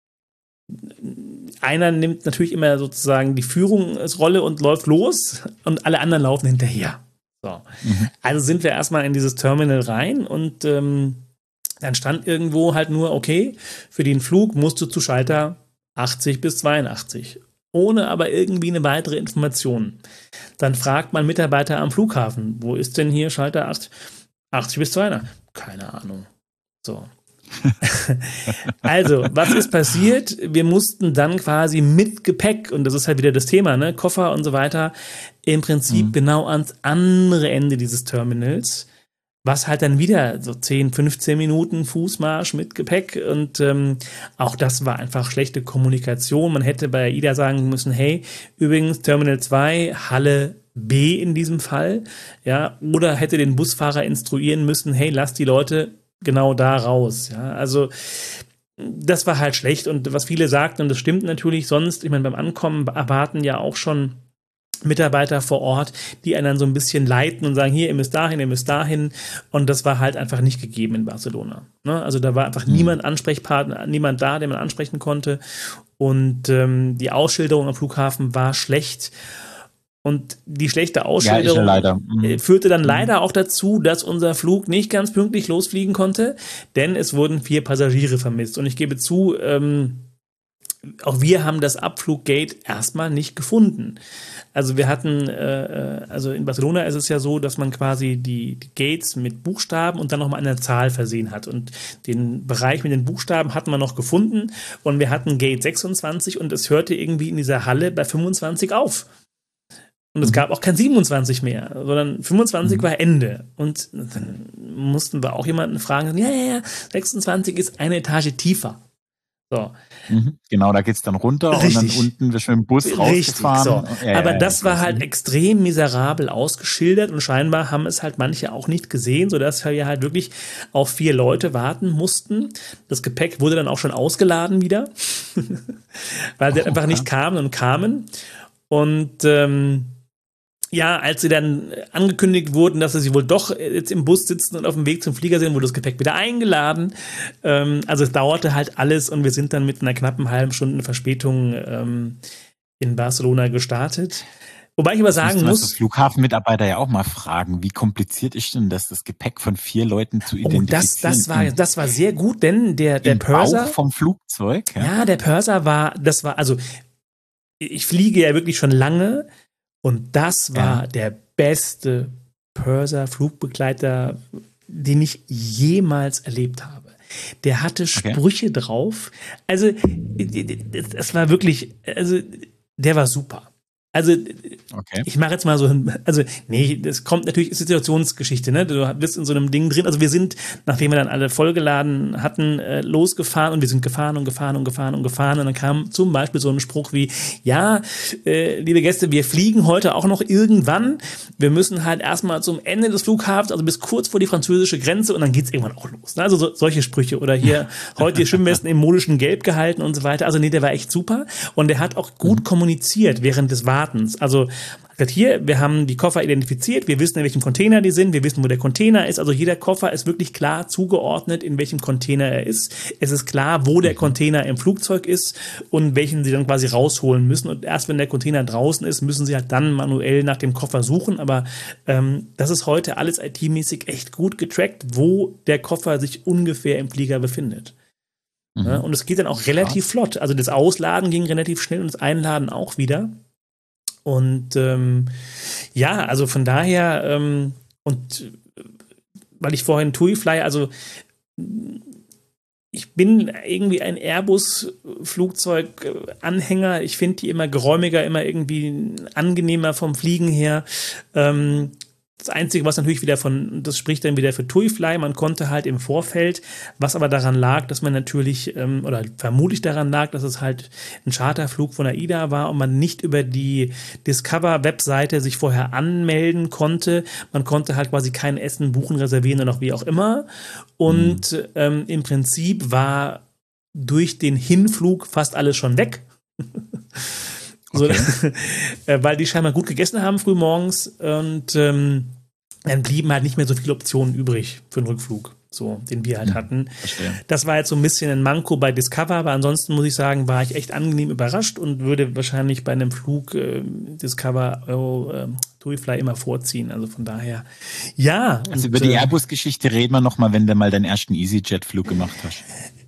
einer nimmt natürlich immer sozusagen die Führungsrolle und läuft los und alle anderen laufen hinterher. So. Mhm. Also sind wir erstmal in dieses Terminal rein und ähm, dann stand irgendwo halt nur, okay, für den Flug musst du zu Schalter achtzig bis zweiundachtzig. Ohne aber irgendwie eine weitere Information. Dann fragt man Mitarbeiter am Flughafen, wo ist denn hier Schalter achtzig bis zweihundert? Keine Ahnung. So. Also, was ist passiert? Wir mussten dann quasi mit Gepäck, und das ist halt wieder das Thema, ne, Koffer und so weiter, im Prinzip mhm. genau ans andere Ende dieses Terminals, was halt dann wieder so zehn, fünfzehn Minuten Fußmarsch mit Gepäck und ähm, auch das war einfach schlechte Kommunikation. Man hätte bei AIDA sagen müssen, hey, übrigens Terminal zwei, Halle B in diesem Fall, ja, oder hätte den Busfahrer instruieren müssen, hey, lass die Leute genau da raus, ja, also das war halt schlecht und was viele sagten, und das stimmt natürlich sonst, ich meine, beim Ankommen erwarten ja auch schon Mitarbeiter vor Ort, die einen dann so ein bisschen leiten und sagen, hier, ihr müsst dahin, ihr müsst dahin. Und das war halt einfach nicht gegeben in Barcelona. Ne? Also da war einfach mhm. niemand Ansprechpartner, niemand da, den man ansprechen konnte. Und ähm, die Ausschilderung am Flughafen war schlecht. Und die schlechte Ausschilderung ja, leider. Mhm. führte dann leider auch dazu, dass unser Flug nicht ganz pünktlich losfliegen konnte, denn es wurden vier Passagiere vermisst. Und ich gebe zu, ähm, auch wir haben das Abfluggate erstmal nicht gefunden. Also wir hatten, äh, also in Barcelona ist es ja so, dass man quasi die, die Gates mit Buchstaben und dann nochmal eine Zahl versehen hat. Und den Bereich mit den Buchstaben hatten wir noch gefunden und wir hatten Gate sechsundzwanzig und es hörte irgendwie in dieser Halle bei fünfundzwanzig auf. Und es gab auch kein siebenundzwanzig mehr, sondern fünfundzwanzig mhm. war Ende. Und dann mussten wir auch jemanden fragen, ja, ja, ja, sechsundzwanzig ist eine Etage tiefer. So. Mhm, genau, da geht's dann runter Richtig. Und dann unten wird schon im Bus rausgefahren. So. Ja, aber ja, das ja, war halt extrem miserabel ausgeschildert und scheinbar haben es halt manche auch nicht gesehen, sodass wir halt wirklich auf vier Leute warten mussten. Das Gepäck wurde dann auch schon ausgeladen wieder, weil sie oh, einfach okay. nicht kamen und kamen. Und ähm, ja, als sie dann angekündigt wurden, dass sie wohl doch jetzt im Bus sitzen und auf dem Weg zum Flieger sind, wurde das Gepäck wieder eingeladen. Ähm, also es dauerte halt alles und wir sind dann mit einer knappen halben Stunde Verspätung ähm, in Barcelona gestartet. Wobei ich aber sagen muss, das Flughafenmitarbeiter ja auch mal fragen, wie kompliziert ist denn das, das Gepäck von vier Leuten zu identifizieren? Oh, das, das war, das war sehr gut, denn der, der Purser vom Flugzeug. Ja. ja, der Purser war, das war, also ich fliege ja wirklich schon lange und das war ja. der beste Purser-Flugbegleiter, den ich jemals erlebt habe. Der hatte okay. Sprüche drauf. Also das war wirklich, also der war super. Also, okay. ich mache jetzt mal so, also, nee, das kommt natürlich, ist Situationsgeschichte, ne? Du bist in so einem Ding drin. Also, wir sind, nachdem wir dann alle vollgeladen hatten, äh, losgefahren und wir sind gefahren und gefahren und gefahren und gefahren. Und dann kam zum Beispiel so ein Spruch wie, ja, äh, liebe Gäste, wir fliegen heute auch noch irgendwann. Wir müssen halt erstmal zum Ende des Flughafens, also bis kurz vor die französische Grenze und dann geht's irgendwann auch los. Ne? Also, so, solche Sprüche. Oder hier, heute die Schwimmwesten im modischen Gelb gehalten und so weiter. Also, nee, der war echt super. Und der hat auch gut kommuniziert während des Wartens. Also hier, wir haben die Koffer identifiziert, wir wissen, in welchem Container die sind, wir wissen, wo der Container ist. Also jeder Koffer ist wirklich klar zugeordnet, in welchem Container er ist. Es ist klar, wo der Container im Flugzeug ist und welchen sie dann quasi rausholen müssen. Und erst wenn der Container draußen ist, müssen sie halt dann manuell nach dem Koffer suchen. Aber ähm, das ist heute alles I T-mäßig echt gut getrackt, wo der Koffer sich ungefähr im Flieger befindet. Mhm. Ja, und es geht dann auch relativ ja. flott. Also das Ausladen ging relativ schnell und das Einladen auch wieder. Und ähm, ja, also von daher, ähm, und weil ich vorhin TuiFly, also ich bin irgendwie ein Airbus-Flugzeug-Anhänger. Ich finde die immer geräumiger, immer irgendwie angenehmer vom Fliegen her. Ähm, Das Einzige, was natürlich wieder von, das spricht dann wieder für TuiFly, man konnte halt im Vorfeld, was aber daran lag, dass man natürlich, ähm, oder vermutlich daran lag, dass es halt ein Charterflug von AIDA war und man nicht über die Discover-Webseite sich vorher anmelden konnte. Man konnte halt quasi kein Essen buchen, reservieren oder auch wie auch immer. Und mhm. ähm, im Prinzip war durch den Hinflug fast alles schon weg. Okay. So, weil die scheinbar gut gegessen haben früh morgens und ähm, dann blieben halt nicht mehr so viele Optionen übrig für den Rückflug, so, den wir halt hm, hatten. Verstehe. Das war jetzt so ein bisschen ein Manko bei Discover, aber ansonsten muss ich sagen, war ich echt angenehm überrascht und würde wahrscheinlich bei einem Flug äh, Discover Euro äh, TuiFly immer vorziehen. Also von daher, ja. Also und, über die äh, Airbus-Geschichte reden wir nochmal, wenn du mal deinen ersten EasyJet-Flug gemacht hast.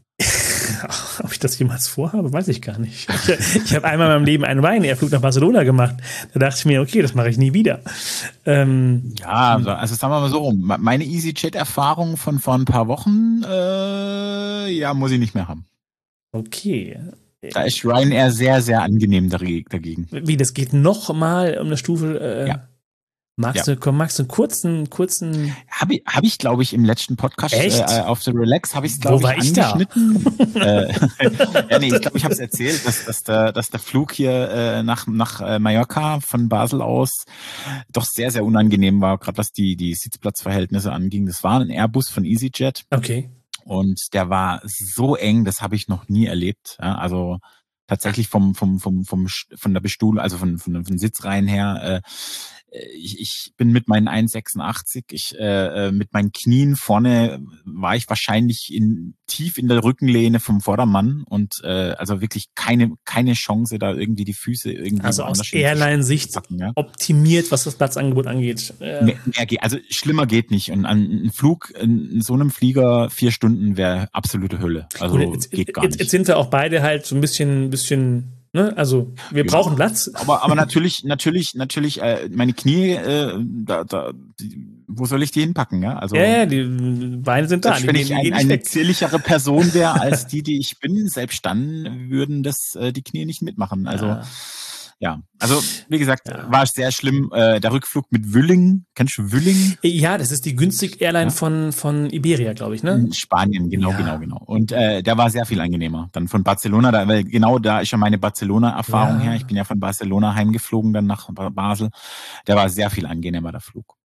Ob ich das jemals vorhabe, weiß ich gar nicht. Ich, ich habe einmal in meinem Leben einen Ryanair-Flug nach Barcelona gemacht. Da dachte ich mir, okay, das mache ich nie wieder. Ähm, ja, also, also sagen wir mal so rum. Meine EasyJet-Erfahrung von vor ein paar Wochen, äh, ja, muss ich nicht mehr haben. Okay. Da ist Ryanair sehr, sehr angenehm dagegen. Wie, das geht noch mal um eine Stufe... Äh, ja. Magst ja. du, komm, magst du einen kurzen, kurzen. Habe ich, hab ich glaube ich, im letzten Podcast äh, auf The Relax habe ich es, glaube ich, angeschnitten. äh, ja, nee, ich glaube, ich habe es erzählt, dass, dass, der, dass der Flug hier äh, nach, nach äh, Mallorca von Basel aus doch sehr, sehr unangenehm war, gerade was die, die Sitzplatzverhältnisse anging. Das war ein Airbus von EasyJet. Okay. Und der war so eng, das habe ich noch nie erlebt. Ja, also tatsächlich vom, vom, vom, vom, von der Bestuhlung, also von, von, von den Sitzreihen her, äh, Ich, ich bin mit meinen eins Komma sechsundachtzig, ich äh, mit meinen Knien vorne war ich wahrscheinlich in, tief in der Rückenlehne vom Vordermann und äh, also wirklich keine keine Chance, da irgendwie die Füße irgendwie also aus Airline-Sicht ja? optimiert, was das Platzangebot angeht. Äh. Mehr, mehr geht, also schlimmer geht nicht und an ein Flug in so einem Flieger vier Stunden wäre absolute Hölle. Also Gut, jetzt, geht gar jetzt, nicht. Jetzt sind wir auch beide halt so ein bisschen bisschen Ne? Also wir ja. brauchen Platz. Aber aber natürlich natürlich natürlich äh, meine Knie, äh, da, da, die, wo soll ich die hinpacken? Ja, also ja, ja die Beine sind da. Selbst wenn ich ein, eine zierlichere Person wäre als die, die ich bin, selbst dann würden das äh, die Knie nicht mitmachen. Also ja. Ja, also wie gesagt, ja. war sehr schlimm. Äh, der Rückflug mit Wülling, kennst du Wülling? Ja, das ist die günstige Airline ja. von von Iberia, glaube ich, ne? In Spanien, genau, ja. genau, genau. Und äh, der war sehr viel angenehmer. Dann von Barcelona, da, weil genau da ist ja meine Barcelona-Erfahrung ja. her. Ich bin ja von Barcelona heimgeflogen, dann nach Basel. Der war sehr viel angenehmer, der Flug.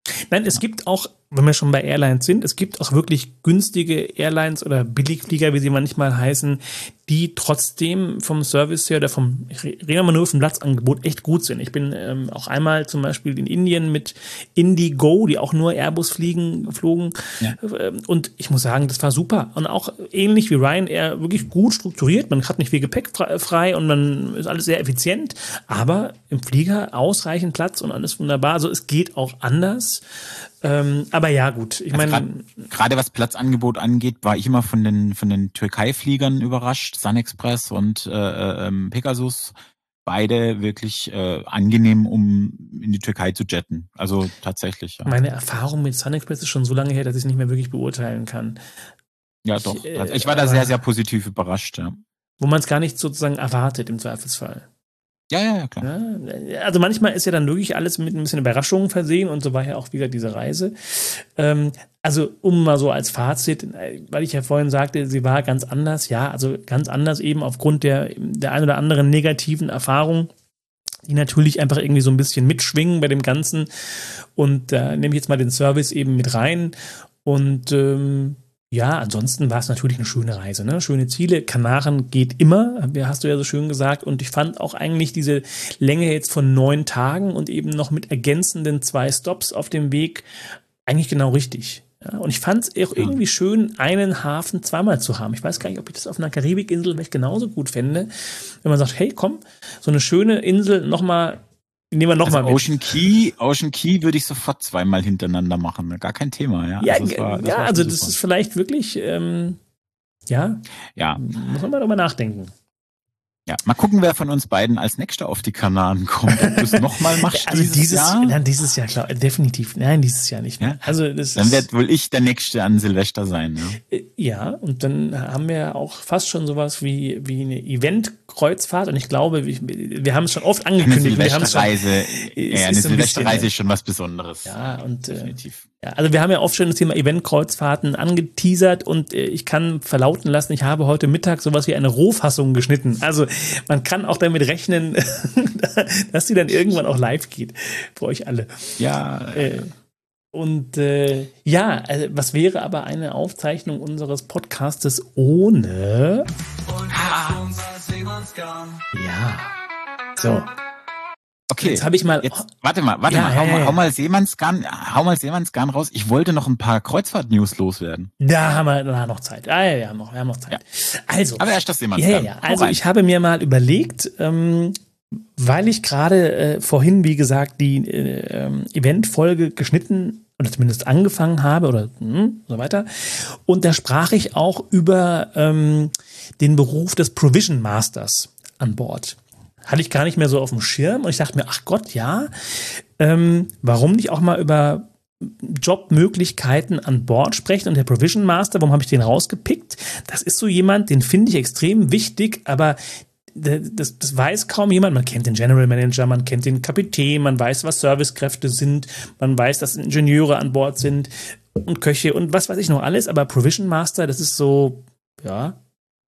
Nein, es gibt auch, wenn wir schon bei Airlines sind, es gibt auch wirklich günstige Airlines oder Billigflieger, wie sie manchmal heißen, die trotzdem vom Service her oder vom, ich rede mal nur vom Platzangebot, echt gut sind. Ich bin ähm, auch einmal zum Beispiel in Indien mit Indigo, die auch nur Airbus fliegen, geflogen. Ja. Und ich muss sagen, das war super. Und auch ähnlich wie Ryanair, wirklich gut strukturiert. Man hat nicht viel Gepäck frei und man ist alles sehr effizient. Aber im Flieger ausreichend Platz und alles wunderbar. Also es geht auch anders. Ähm, aber ja, gut. Ich also meine, gerade was Platzangebot angeht, war ich immer von den von den Türkei-Fliegern überrascht, SunExpress und äh, ähm, Pegasus. Beide wirklich äh, angenehm, um in die Türkei zu jetten. Also tatsächlich. Ja. Meine Erfahrung mit SunExpress ist schon so lange her, dass ich es nicht mehr wirklich beurteilen kann. Ja, doch. Ich, äh, ich war da sehr, sehr positiv überrascht. Ja. Wo man es gar nicht sozusagen erwartet im Zweifelsfall. Ja, ja, ja, klar. Ja, also manchmal ist ja dann wirklich alles mit ein bisschen Überraschungen versehen und so war ja auch wieder diese Reise. Ähm, also um mal so als Fazit, weil ich ja vorhin sagte, sie war ganz anders, ja, also ganz anders eben aufgrund der, der ein oder anderen negativen Erfahrung, die natürlich einfach irgendwie so ein bisschen mitschwingen bei dem Ganzen. Und da äh, nehme ich jetzt mal den Service eben mit rein und ähm, ja, ansonsten war es natürlich eine schöne Reise, ne? Schöne Ziele. Kanaren geht immer, hast du ja so schön gesagt. Und ich fand auch eigentlich diese Länge jetzt von neun Tagen und eben noch mit ergänzenden zwei Stops auf dem Weg eigentlich genau richtig. Ja, und ich fand es auch irgendwie schön, einen Hafen zweimal zu haben. Ich weiß gar nicht, ob ich das auf einer Karibikinsel vielleicht genauso gut fände, wenn man sagt, hey, komm, so eine schöne Insel nochmal. Nehmen wir noch also mal mit. Ocean Key, Ocean Key würde ich sofort zweimal hintereinander machen. Gar kein Thema, ja. Ja, also, das war, das ja, war also super. das ist vielleicht wirklich, ähm, ja, ja, muss man mal darüber nachdenken. Ja, mal gucken, wer von uns beiden als Nächster auf die Kanaren kommt. Ob du es nochmal machst also dieses, dieses Jahr? Nein, dieses Jahr, klar, definitiv. Nein, dieses Jahr nicht mehr. Ja? Also das dann ist, wird wohl ich der Nächste an Silvester sein. Ja, ja, und dann haben wir auch fast schon sowas wie, wie eine Event-Kreuzfahrt. Und ich glaube, wir, wir haben es schon oft angekündigt. Eine Silvesterreise, ja, eine Silvesterreise ist schon was Besonderes. Ja, und definitiv. Äh, ja, also wir haben ja oft schon das Thema Event-Kreuzfahrten angeteasert und äh, ich kann verlauten lassen, ich habe heute Mittag sowas wie eine Rohfassung geschnitten. Also man kann auch damit rechnen, dass die dann irgendwann auch live geht für euch alle. Ja. Äh, und äh, ja, also was wäre aber eine Aufzeichnung unseres Podcastes ohne? Ah. Ja. So. Okay, jetzt habe ich mal. Jetzt, warte mal, warte ja, mal, ja, hau, ja, mal ja. hau mal Seemannsgarn, hau mal Seemannsgarn raus. Ich wollte noch ein paar Kreuzfahrt-News loswerden. Da haben wir da noch Zeit. Ah, ja, wir haben noch, wir haben noch Zeit. Ja. Also. Aber erst das Ja, Seemannsgarn. ja, ja. Also ich habe mir mal überlegt, ähm, weil ich gerade äh, vorhin, wie gesagt, die äh, Eventfolge geschnitten oder zumindest angefangen habe oder mh, so weiter. Und da sprach ich auch über ähm, den Beruf des Provision Masters an Bord. Hatte ich gar nicht mehr so auf dem Schirm und ich dachte mir, ach Gott, ja, ähm, warum nicht auch mal über Jobmöglichkeiten an Bord sprechen? Und der Provision Master, warum habe ich den rausgepickt? Das ist so jemand, den finde ich extrem wichtig, aber das, das weiß kaum jemand. Man kennt den General Manager, man kennt den Kapitän, man weiß, was Servicekräfte sind, man weiß, dass Ingenieure an Bord sind und Köche und was weiß ich noch alles, aber Provision Master, das ist so, ja,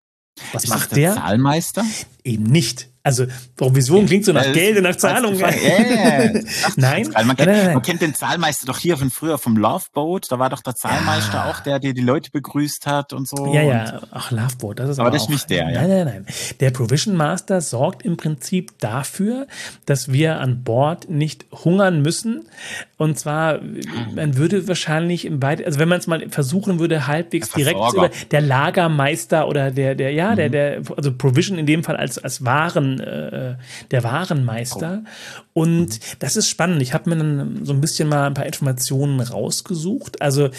was ist macht das der? der? Zahlmeister? Eben nicht. Also Provision klingt so nach Ja, Geld und nach Zahlung. Ja, ja. Nein, man, kennt, nein, nein, nein. man kennt den Zahlmeister doch hier von früher vom Loveboat. Da war doch der Zahlmeister Ja. auch der, der die Leute begrüßt hat und so. Ja, ja, ach, Loveboat, das ist aber, aber das auch, ist nicht der, ja. Nein, nein, nein. Der Provision Master sorgt im Prinzip dafür, dass wir an Bord nicht hungern müssen. Und zwar, man würde wahrscheinlich im Beide, also wenn man es mal versuchen würde, halbwegs Der direkt Versorger. über der Lagermeister oder der, der, ja, Mhm. der, der, also Provision in dem Fall als, als Waren, äh, der Warenmeister. Oh. Und das ist spannend. Ich habe mir dann so ein bisschen mal ein paar Informationen rausgesucht. Also,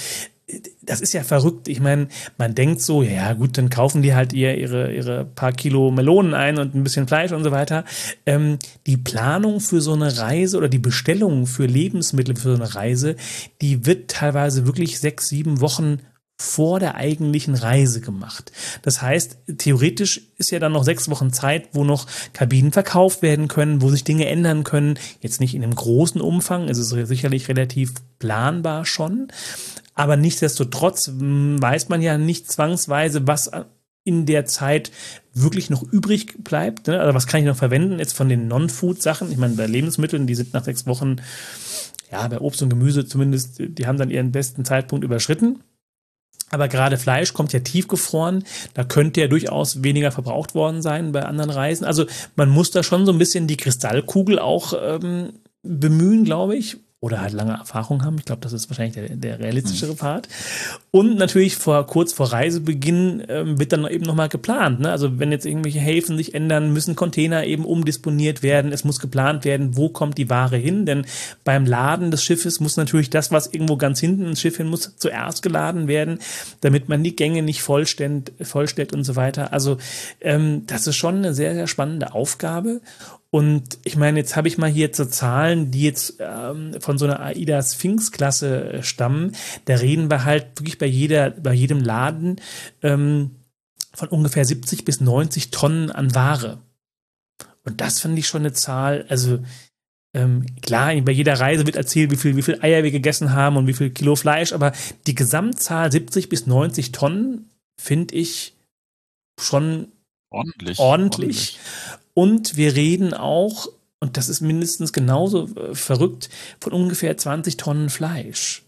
das ist ja verrückt. Ich meine, man denkt so, ja gut, dann kaufen die halt ihr, ihre, ihre paar Kilo Melonen ein und ein bisschen Fleisch und so weiter. Ähm, die Planung für so eine Reise oder die Bestellung für Lebensmittel für so eine Reise, die wird teilweise wirklich sechs, sieben Wochen vor der eigentlichen Reise gemacht. Das heißt, theoretisch ist ja dann noch sechs Wochen Zeit, wo noch Kabinen verkauft werden können, wo sich Dinge ändern können. Jetzt nicht in einem großen Umfang, es ist sicherlich relativ planbar schon. Aber nichtsdestotrotz weiß man ja nicht zwangsweise, was in der Zeit wirklich noch übrig bleibt. Ne? Also was kann ich noch verwenden jetzt von den Non-Food-Sachen? Ich meine, bei Lebensmitteln, die sind nach sechs Wochen ja, bei Obst und Gemüse zumindest, die haben dann ihren besten Zeitpunkt überschritten. Aber gerade Fleisch kommt ja tiefgefroren, da könnte ja durchaus weniger verbraucht worden sein bei anderen Reisen. Also man muss da schon so ein bisschen die Kristallkugel auch ähm, bemühen, glaube ich. Oder halt lange Erfahrung haben. Ich glaube, das ist wahrscheinlich der, der realistischere Part. Und natürlich vor, kurz vor Reisebeginn ähm, wird dann eben nochmal geplant. Ne? Also wenn jetzt irgendwelche Häfen sich ändern, müssen Container eben umdisponiert werden. Es muss geplant werden, wo kommt die Ware hin. Denn beim Laden des Schiffes muss natürlich das, was irgendwo ganz hinten ins Schiff hin muss, zuerst geladen werden, damit man die Gänge nicht vollstellt, vollstellt und so weiter. Also ähm, das ist schon eine sehr, sehr spannende Aufgabe. Und ich meine, jetzt habe ich mal hier so Zahlen, die jetzt ähm, von so einer AIDA Sphinx-Klasse stammen. Da reden wir halt wirklich bei jeder, bei jedem Laden ähm, von ungefähr siebzig bis neunzig Tonnen an Ware. Und das finde ich schon eine Zahl, also ähm, klar, bei jeder Reise wird erzählt, wie viel, wie viel Eier wir gegessen haben und wie viel Kilo Fleisch, aber die Gesamtzahl siebzig bis neunzig Tonnen finde ich schon ordentlich. ordentlich. ordentlich. Und wir reden auch, und das ist mindestens genauso äh, verrückt, von ungefähr zwanzig Tonnen Fleisch.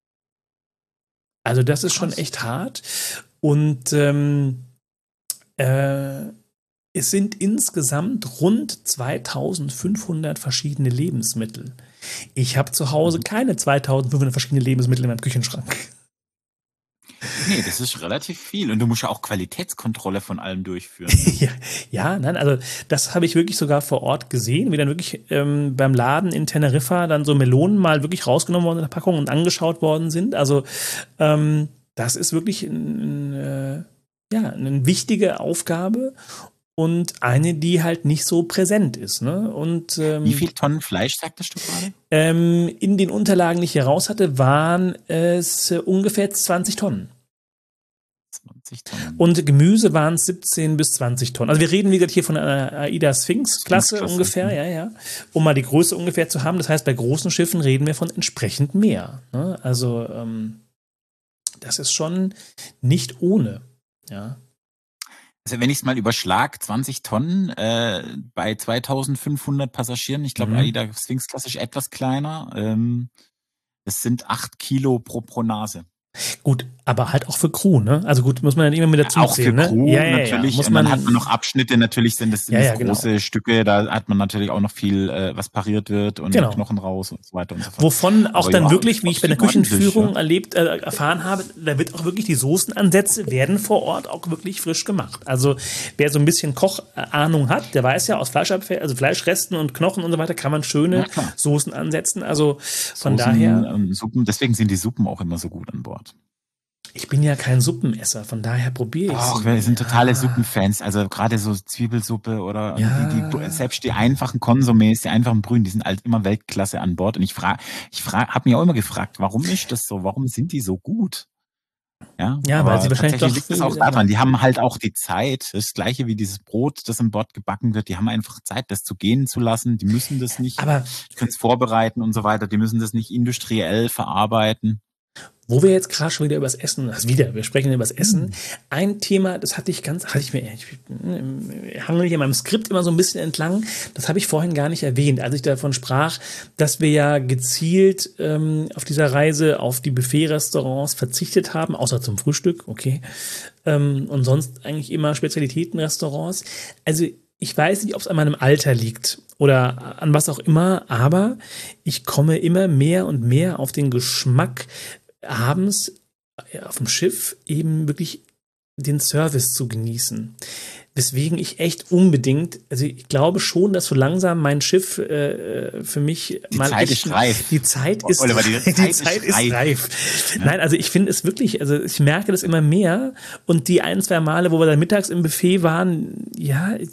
Also das ist schon echt hart. Und ähm, äh, es sind insgesamt rund zweitausendfünfhundert verschiedene Lebensmittel. Ich habe zu Hause keine zweitausendfünfhundert verschiedene Lebensmittel in meinem Küchenschrank. Nee, das ist relativ viel. Und du musst ja auch Qualitätskontrolle von allem durchführen. ja, ja, nein, also das habe ich wirklich sogar vor Ort gesehen, wie dann wirklich ähm, beim Laden in Teneriffa dann so Melonen mal wirklich rausgenommen worden in der Packung und angeschaut worden sind. Also ähm, das ist wirklich ein, äh, ja, eine wichtige Aufgabe und eine, die halt nicht so präsent ist. Ne? Und, ähm, wie viel Tonnen Fleisch sagtest du gerade? Ähm, in den Unterlagen, die ich hier raus hatte, waren es äh, ungefähr zwanzig Tonnen. zwanzig Tonnen. Und Gemüse waren es siebzehn bis zwanzig Tonnen. Also wir reden, wie gesagt, hier von einer AIDA Sphinx-Klasse Sphinx-Klasse, ungefähr, ja, ja. Um mal die Größe ungefähr zu haben. Das heißt, bei großen Schiffen reden wir von entsprechend mehr. Ne? Also ähm, das ist schon nicht ohne, ja. Also wenn ich es mal überschlag, zwanzig Tonnen äh, bei zweitausendfünfhundert Passagieren, ich glaube, Mhm. AIDA Sphinx-Klasse ist etwas kleiner, ähm, das sind acht Kilo pro, pro Nase. Gut, aber halt auch für Crew, ne? Also gut, muss man dann immer mit dazu Auch zählen, für Crew ne? Ja, ja, natürlich. Ja. Muss Und man, dann hat man noch Abschnitte, natürlich sind das, sind Ja, das ja, genau. große Stücke, da hat man natürlich auch noch viel, äh, was pariert wird und Genau. Knochen raus und so weiter und so fort. Wovon auch Aber dann ja, wirklich, wie ich bei der trotzdem ordentlich, Küchenführung ja. erlebt, äh, erfahren habe, da wird auch wirklich die Soßenansätze werden vor Ort auch wirklich frisch gemacht. Also wer so ein bisschen Kochahnung hat, der weiß ja, aus Fleischabfall, also Fleischresten und Knochen und so weiter kann man schöne Ja, klar. Soßen ansetzen. Also von Soßen, daher, ähm, Suppen, deswegen sind die Suppen auch immer so gut an Bord. ich bin ja kein Suppenesser, von daher probiere ich es. Ach, wir sind totale Suppenfans. Also gerade so Zwiebelsuppe oder Ja. die, die, selbst die einfachen Konsomés, die einfachen Brühen, die sind halt immer Weltklasse an Bord. Und ich frage, ich frage, habe mich auch immer gefragt, warum ist das so? Warum sind die so gut? Ja, Ja, weil sie wahrscheinlich tatsächlich doch liegt es viel- auch daran. Die haben halt auch die Zeit. Das Gleiche wie dieses Brot, das an Bord gebacken wird. Die haben einfach Zeit, das zu gehen zu lassen. Die müssen das nicht, Aber die können es vorbereiten und so weiter. Die müssen das nicht industriell verarbeiten. wo wir jetzt gerade schon wieder übers Essen, also wieder, wir sprechen übers Essen. Mhm. Ein Thema, das hatte ich ganz, hatte ich mir, ich äh, hangel hier in meinem Skript immer so ein bisschen entlang, das habe ich vorhin gar nicht erwähnt, als ich davon sprach, dass wir ja gezielt ähm, auf dieser Reise auf die Buffet-Restaurants verzichtet haben, außer zum Frühstück, okay, ähm, und sonst eigentlich immer Spezialitätenrestaurants. Also ich weiß nicht, ob es an meinem Alter liegt oder an was auch immer, aber ich komme immer mehr und mehr auf den Geschmack, abends auf dem Schiff eben wirklich den Service zu genießen. Weswegen ich echt unbedingt, also ich glaube schon, dass so langsam mein Schiff äh, für mich Die mal Zeit echt, ist reif. Die Zeit ist, Oliver, die die Zeit Zeit ist ist reif. reif. Nein, also ich finde es wirklich, also ich merke das immer mehr und die ein, zwei Male, wo wir dann mittags im Buffet waren, ja, ich,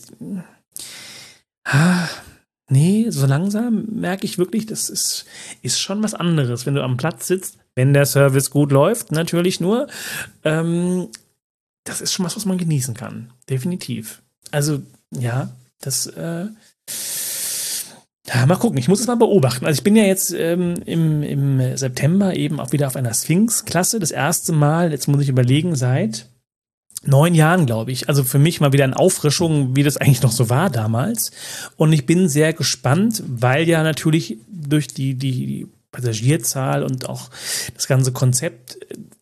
ah, nee, so langsam merke ich wirklich, das ist, ist schon was anderes, wenn du am Platz sitzt, wenn der Service gut läuft, natürlich nur. Ähm, das ist schon was, was man genießen kann. Definitiv. Also, ja, das, äh, ja, mal gucken, ich muss es mal beobachten. Also ich bin ja jetzt ähm, im, im September eben auch wieder auf einer Sphinx-Klasse. Das erste Mal, jetzt muss ich überlegen, seit neun Jahren, glaube ich. Also für mich mal wieder eine Auffrischung, wie das eigentlich noch so war damals. Und ich bin sehr gespannt, weil ja natürlich durch die, die Passagierzahl und auch das ganze Konzept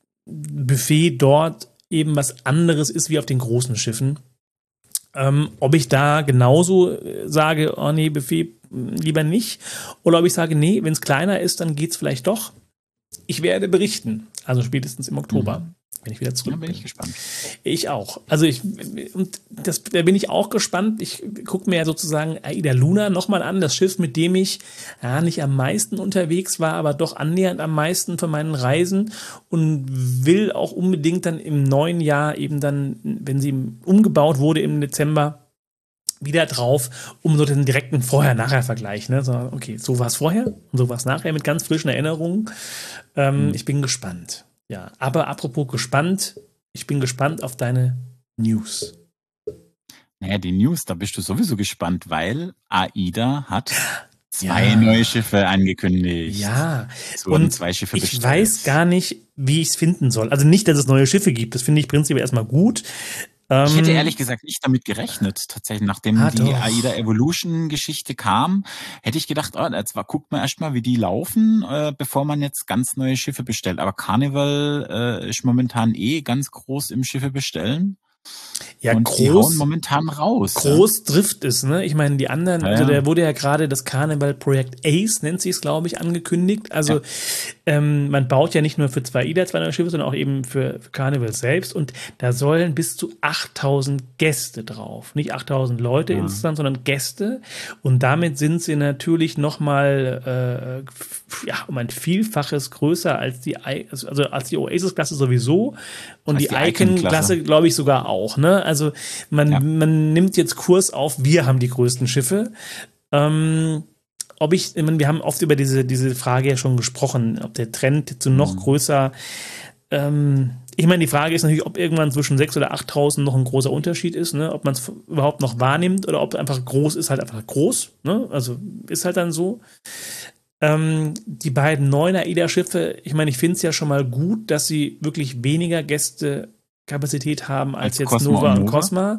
Buffet dort eben was anderes ist wie auf den großen Schiffen. Ähm, ob ich da genauso sage, oh nee, Buffet lieber nicht, oder ob ich sage, nee, wenn es kleiner ist, dann geht's vielleicht doch. Ich werde berichten, also spätestens im Oktober, mhm. wenn ich wieder zurück bin. Da bin bin. ich gespannt. Ich auch. Also ich, und das, da bin ich auch gespannt. Ich gucke mir ja sozusagen Aida Luna nochmal an, das Schiff, mit dem ich ja nicht am meisten unterwegs war, aber doch annähernd am meisten von meinen Reisen und will auch unbedingt dann im neuen Jahr eben dann, wenn sie umgebaut wurde im Dezember, wieder drauf, um so den direkten Vorher-Nachher-Vergleich. Ne? So, okay, so war es vorher und so war es nachher mit ganz frischen Erinnerungen. Ähm, mhm. Ich bin gespannt. Ja, aber apropos gespannt, ich bin gespannt auf deine News. Naja, die News, da bist du sowieso gespannt, weil AIDA hat zwei ja. neue Schiffe angekündigt. Ja, es wurden und zwei Schiffe ich bestellt. weiß gar nicht, wie ich es finden soll. Also nicht, dass es neue Schiffe gibt, das finde ich prinzipiell erstmal gut. Ich hätte ehrlich gesagt nicht damit gerechnet, tatsächlich, nachdem ah, die doch. AIDA Evolution-Geschichte kam, hätte ich gedacht, oh, jetzt war, guckt man erstmal, wie die laufen, äh, bevor man jetzt ganz neue Schiffe bestellt. Aber Carnival äh, ist momentan eh ganz groß im Schiffe bestellen. Ja, und groß, die hauen momentan raus. Groß ja. trifft es, ne? Ich meine, die anderen, ja, also ja. da wurde ja gerade das Carnival-Projekt Ace, nennt sich es, glaube ich, angekündigt. Also ja. ähm, man baut ja nicht nur für zwei AIDA zwei neue Schiffe, sondern auch eben für, für Carnival selbst. Und da sollen bis zu achttausend Gäste drauf. Nicht achttausend Leute ja. insgesamt, sondern Gäste. Und damit sind sie natürlich nochmal äh, ja, um ein Vielfaches größer als die, also als die Oasis-Klasse sowieso. Und die, die Icon-Klasse, glaube ich, sogar auch. Ne? Also man, ja. man nimmt jetzt Kurs auf, wir haben die größten Schiffe. Ähm, ob ich, ich meine, wir haben oft über diese, diese Frage ja schon gesprochen, ob der Trend zu noch mhm. größer, ähm, ich meine, die Frage ist natürlich, ob irgendwann zwischen sechstausend oder achttausend noch ein großer Unterschied ist, ne? Ob man es überhaupt noch wahrnimmt oder ob einfach groß ist, halt einfach groß, ne? Also ist halt dann so. Ähm, die beiden neuen AIDA-Schiffe, ich meine, ich finde es ja schon mal gut, dass sie wirklich weniger Gästekapazität haben als, als jetzt Cosmo Nova und, und Cosma,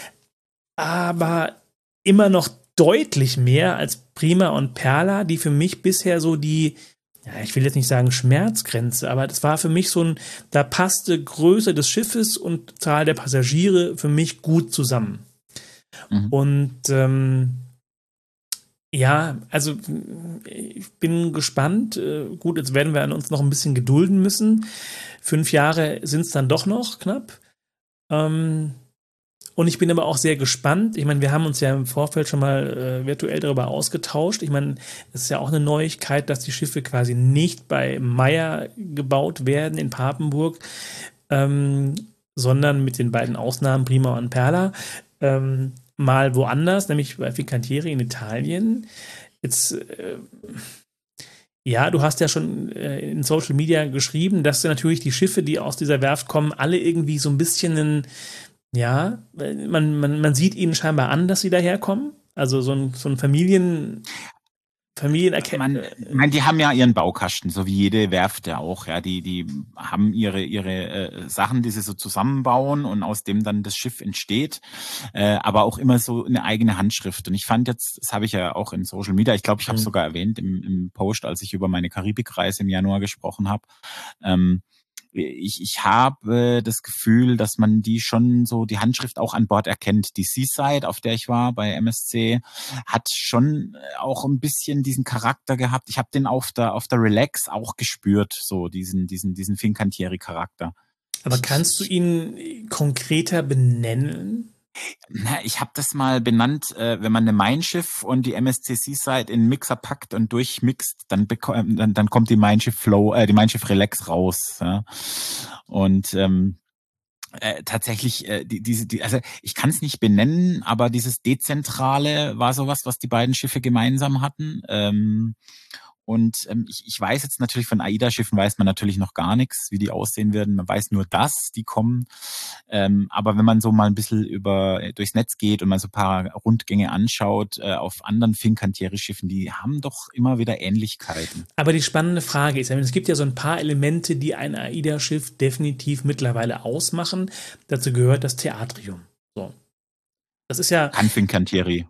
aber immer noch deutlich mehr als Prima und Perla, die für mich bisher so die, ja, ich will jetzt nicht sagen Schmerzgrenze, aber das war für mich so ein, da passte Größe des Schiffes und Zahl der Passagiere für mich gut zusammen. Mhm. Und ähm, ja, also ich bin gespannt. Gut, jetzt werden wir an uns noch ein bisschen gedulden müssen. Fünf Jahre sind es dann doch noch knapp. Ähm, und ich bin aber auch sehr gespannt. Ich meine, wir haben uns ja im Vorfeld schon mal äh, virtuell darüber ausgetauscht. Ich meine, es ist ja auch eine Neuigkeit, dass die Schiffe quasi nicht bei Meyer gebaut werden in Papenburg, ähm, sondern mit den beiden Ausnahmen Prima und Perla ähm, mal woanders, nämlich bei Fincantieri in Italien. Jetzt, äh, ja, du hast ja schon äh, in Social Media geschrieben, dass natürlich die Schiffe, die aus dieser Werft kommen, alle irgendwie so ein bisschen ein, ja, man, man, man sieht ihnen scheinbar an, dass sie daherkommen. Also so ein, so ein Familien... Familienerkenntnis. Ich meine, die haben ja ihren Baukasten, so wie jede Werft ja auch. Ja, die, die haben ihre, ihre äh, Sachen, die sie so zusammenbauen und aus dem dann das Schiff entsteht. Äh, aber auch immer so eine eigene Handschrift. Und ich fand jetzt, das habe ich ja auch in Social Media, ich glaube, ich habe es mhm. sogar erwähnt im, im Post, als ich über meine Karibikreise im Januar gesprochen habe. Ähm, Ich, ich habe das Gefühl, dass man die schon so, die Handschrift auch an Bord erkennt. Die Seaside, auf der ich war bei M S C, hat schon auch ein bisschen diesen Charakter gehabt. Ich habe den auf der, auf der Relax auch gespürt, so diesen, diesen, diesen Fincantieri-Charakter. Aber kannst du ihn konkreter benennen? Na, ich habe das mal benannt, äh, wenn man ein Mein Schiff und die M S C Seaside in einen Mixer packt und durchmixt, dann, beko- dann, dann kommt die Mein Schiff Flow, äh, die Mein Schiff Relax raus. Ja? Und ähm, äh, tatsächlich, äh, die, diese, die, also ich kann es nicht benennen, aber dieses Dezentrale war sowas, was die beiden Schiffe gemeinsam hatten. Ähm, Und ähm, ich, ich weiß jetzt natürlich von AIDA-Schiffen weiß man natürlich noch gar nichts, wie die aussehen werden. Man weiß nur, dass die kommen. Ähm, aber wenn man so mal ein bisschen über durchs Netz geht und mal so ein paar Rundgänge anschaut äh, auf anderen Fincantieri-Schiffen, die haben doch immer wieder Ähnlichkeiten. Aber die spannende Frage ist, es gibt ja so ein paar Elemente, die ein AIDA-Schiff definitiv mittlerweile ausmachen. Dazu gehört das Theatrium. So. Das ist ja... Kann Fincantieri.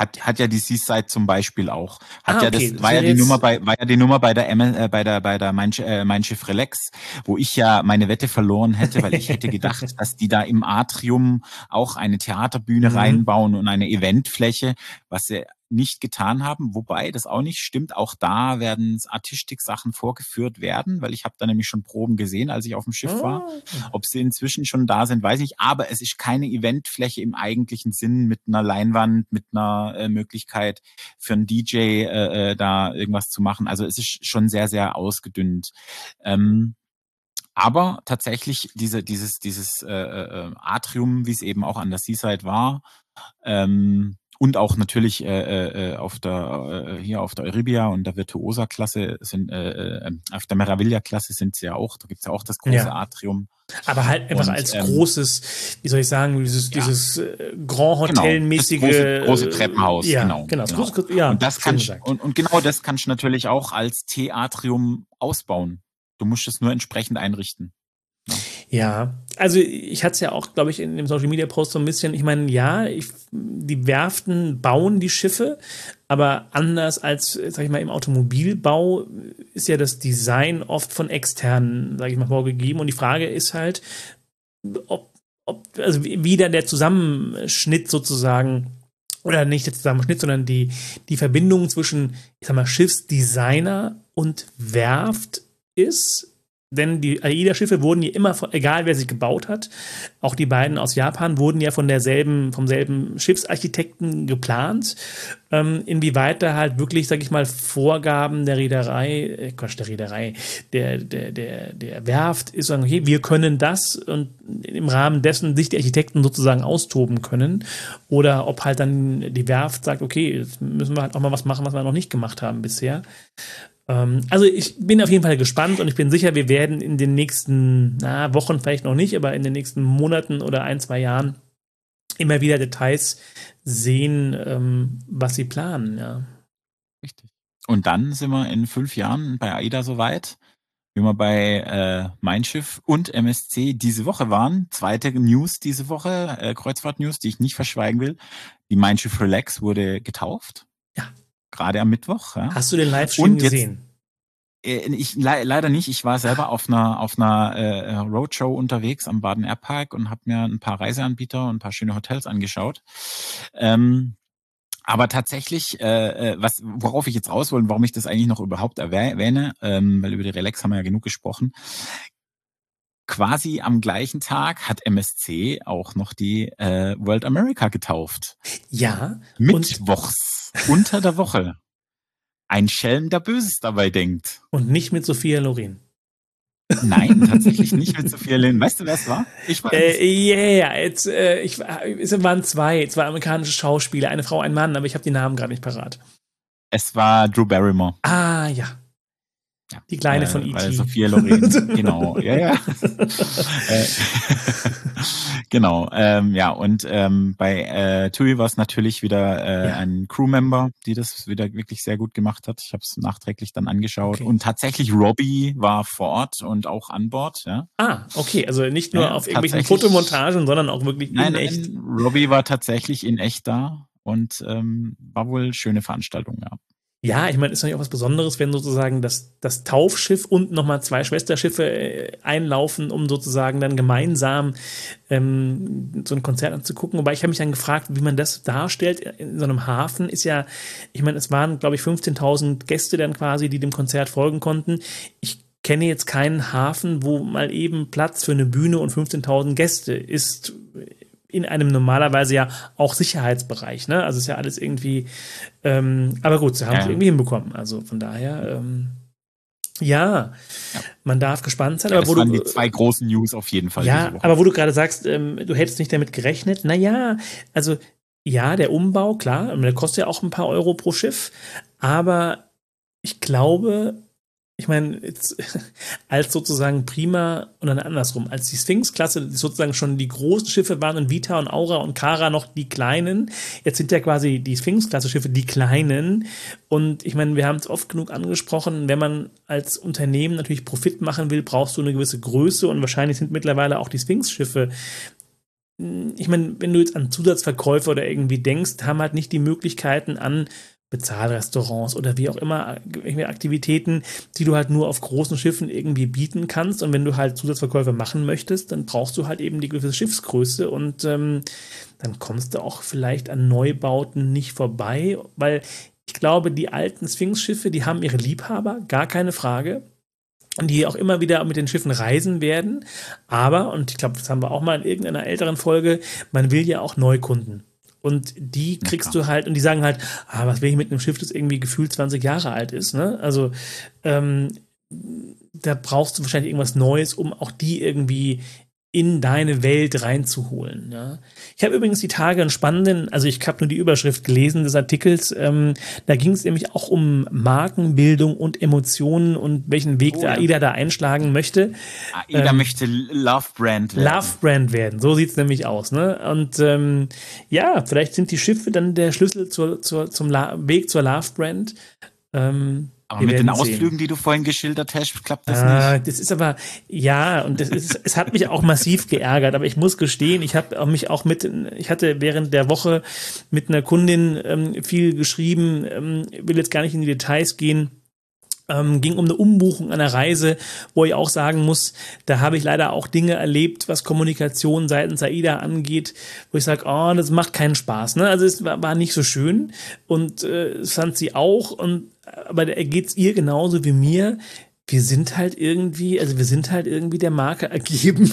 Hat, hat ja die Seaside zum Beispiel auch. Hat Ah, ja okay. das, Das war ja wäre die jetzt- Nummer bei, war ja die Nummer bei der M, äh, bei der, bei der Mein, äh, Mein Schiff Relax, wo ich ja meine Wette verloren hätte, weil ich hätte gedacht, dass die da im Atrium auch eine Theaterbühne Mhm. reinbauen und eine Eventfläche, was sie nicht getan haben, wobei das auch nicht stimmt. Auch da werden Artistik-Sachen vorgeführt werden, weil ich habe da nämlich schon Proben gesehen, als ich auf dem Schiff war. Oh. Ob sie inzwischen schon da sind, weiß ich. Aber es ist keine Eventfläche im eigentlichen Sinn mit einer Leinwand, mit einer äh, Möglichkeit für einen D J äh, äh, da irgendwas zu machen. Also es ist schon sehr, sehr ausgedünnt. Ähm, aber tatsächlich diese, dieses, dieses äh, äh, Atrium, wie es eben auch an der Seaside war, ähm, und auch natürlich äh, äh, auf der äh, hier auf der Euribia und der Virtuosa-Klasse sind äh, äh, auf der Meraviglia-Klasse sind sie ja auch. Da gibt's ja auch das große Ja. Atrium. Aber halt einfach Und, als ähm, großes, wie soll ich sagen, dieses, ja. dieses äh, Grand Genau, Hotel-mäßige. das große, große Treppenhaus, ja, genau. genau. Das genau. große, ja, und das schön kannst gesagt. und, und genau das kannst du natürlich auch als Theatrium ausbauen. Du musst es nur entsprechend einrichten. Ja, also ich hatte es ja auch, glaube ich, in dem Social Media Post so ein bisschen, ich meine, ja, ich, die Werften bauen die Schiffe, aber anders als, sag ich mal, im Automobilbau ist ja das Design oft von externen, sage ich mal, vorgegeben. Und die Frage ist halt, ob, ob also wie da der Zusammenschnitt sozusagen, oder nicht der Zusammenschnitt, sondern die, die Verbindung zwischen, ich sag mal, Schiffsdesigner und Werft ist. Denn die AIDA-Schiffe wurden ja immer, von, egal wer sie gebaut hat, auch die beiden aus Japan wurden ja von derselben, vom selben Schiffsarchitekten geplant. Ähm, inwieweit da halt wirklich, sag ich mal, Vorgaben der Reederei, äh, Quatsch, der Reederei, der, der, der, der Werft ist, sagen, okay, wir können das und im Rahmen dessen sich die Architekten sozusagen austoben können. Oder ob halt dann die Werft sagt, okay, jetzt müssen wir halt auch mal was machen, was wir noch nicht gemacht haben bisher. Also ich bin auf jeden Fall gespannt und ich bin sicher, wir werden in den nächsten na, Wochen vielleicht noch nicht, aber in den nächsten Monaten oder ein, zwei Jahren immer wieder Details sehen, ähm, was sie planen. Ja. Richtig. Und dann sind wir in fünf Jahren bei AIDA soweit, wie wir bei äh, Mein Schiff und M S C diese Woche waren. Zweite News diese Woche, äh, Kreuzfahrt-News, die ich nicht verschweigen will. Die Mein Schiff Relax wurde getauft. Ja. Gerade am Mittwoch. Ja. Hast du den Livestream Und jetzt, gesehen? äh, ich le leider nicht. Ich war selber auf einer auf einer äh, Roadshow unterwegs am Baden Air Park und habe mir ein paar Reiseanbieter und ein paar schöne Hotels angeschaut. Ähm, aber tatsächlich, äh, was worauf ich jetzt raus wollte, warum ich das eigentlich noch überhaupt erwähne, ähm, weil über die Relax haben wir ja genug gesprochen. Quasi am gleichen Tag hat M S C auch noch die äh, World America getauft. Ja. Mittwochs unter der Woche. Ein Schelm, der Böses dabei denkt. Und nicht mit Sophia Loren. Nein, tatsächlich nicht mit Sophia Loren. Weißt du, wer es war? Ich weiß. Äh, yeah, jetzt, äh, ich, es waren zwei, zwei amerikanische Schauspieler, eine Frau, ein Mann, aber ich habe die Namen gerade nicht parat. Es war Drew Barrymore. Ah, ja. Ja. Die Kleine äh, von E T Weil Sophia Loren, genau, ja, ja. äh, genau, ähm, ja, und ähm, bei äh, TUI war es natürlich wieder äh, Ja. ein Crewmember, die das wieder wirklich sehr gut gemacht hat. Ich habe es nachträglich dann angeschaut. Okay. Und tatsächlich Robbie war vor Ort und auch an Bord, ja. Ah, okay, also nicht nur Ja, auf irgendwelchen tatsächlich. Fotomontagen, sondern auch wirklich in Nein, echt. nein, Robbie war tatsächlich in echt da und ähm, war wohl eine schöne Veranstaltung, ja. Ja, ich meine, ist natürlich auch was Besonderes, wenn sozusagen das, das Taufschiff und nochmal zwei Schwesterschiffe äh, einlaufen, um sozusagen dann gemeinsam ähm, so ein Konzert anzugucken. Wobei ich habe mich dann gefragt, wie man das darstellt in so einem Hafen. Ist ja, ich meine, es waren, glaube ich, fünfzehntausend Gäste dann quasi, die dem Konzert folgen konnten. Ich kenne jetzt keinen Hafen, wo mal eben Platz für eine Bühne und fünfzehntausend Gäste ist. In einem normalerweise ja auch Sicherheitsbereich, ne? Also ist ja alles irgendwie, ähm, aber gut, sie haben es Ja. irgendwie hinbekommen. Also von daher, ähm, ja, Ja. man darf gespannt sein. ja aber das wo waren du, die zwei großen News auf jeden Fall ja, diese Woche. aber wo du gerade sagst, ähm, du hättest nicht damit gerechnet, naja, also ja, der Umbau, klar, der kostet ja auch ein paar Euro pro Schiff, aber ich glaube, ich meine, jetzt, als sozusagen Prima und dann andersrum, als die Sphinx-Klasse sozusagen schon die großen Schiffe waren und Vita und Aura und Kara noch die kleinen, jetzt sind ja quasi die Sphinx-Klasse-Schiffe die kleinen und ich meine, wir haben es oft genug angesprochen, wenn man als Unternehmen natürlich Profit machen will, brauchst du eine gewisse Größe und wahrscheinlich sind mittlerweile auch die Sphinx-Schiffe ich meine, wenn du jetzt an Zusatzverkäufe oder irgendwie denkst, haben halt nicht die Möglichkeiten an Bezahlrestaurants oder wie auch immer, irgendwelche Aktivitäten, die du halt nur auf großen Schiffen irgendwie bieten kannst. Und wenn du halt Zusatzverkäufe machen möchtest, dann brauchst du halt eben die gewisse Schiffsgröße und ähm, dann kommst du auch vielleicht an Neubauten nicht vorbei, weil ich glaube, die alten Sphinx-Schiffe, die haben ihre Liebhaber, gar keine Frage. Und die auch immer wieder mit den Schiffen reisen werden. Aber, und ich glaube, das haben wir auch mal in irgendeiner älteren Folge, man will ja auch Neukunden. Und die kriegst ja, du halt, und die sagen halt, ah, was will ich mit einem Schiff, das irgendwie gefühlt zwanzig Jahre alt ist, ne? Also, ähm, da brauchst du wahrscheinlich irgendwas Neues, um auch die irgendwie in deine Welt reinzuholen. Ja. Ich habe übrigens die Tage einen spannenden, also ich habe nur die Überschrift gelesen des Artikels, ähm, da ging es nämlich auch um Markenbildung und Emotionen und welchen Weg oh, der AIDA ja. da einschlagen möchte. AIDA ähm, möchte Love Brand werden. Love Brand werden, so sieht's nämlich aus. Ne? Und ähm, ja, vielleicht sind die Schiffe dann der Schlüssel zur, zur, zum La- Weg zur Love Brand. Ähm, Aber mit den Ausflügen, sehen. die du vorhin geschildert hast, klappt das ah, nicht. Das ist aber, ja, und das ist, es hat mich auch massiv geärgert, aber ich muss gestehen, ich habe mich auch mit, ich hatte während der Woche mit einer Kundin ähm, viel geschrieben, ähm, will jetzt gar nicht in die Details gehen. Ähm, ging um eine Umbuchung einer Reise, wo ich auch sagen muss, da habe ich leider auch Dinge erlebt, was Kommunikation seitens AIDA angeht, wo ich sage, oh, das macht keinen Spaß. Ne? Also es war, war nicht so schön und äh, das fand sie auch, und aber da geht's ihr genauso wie mir. Wir sind halt irgendwie, also wir sind halt irgendwie der Marke ergeben.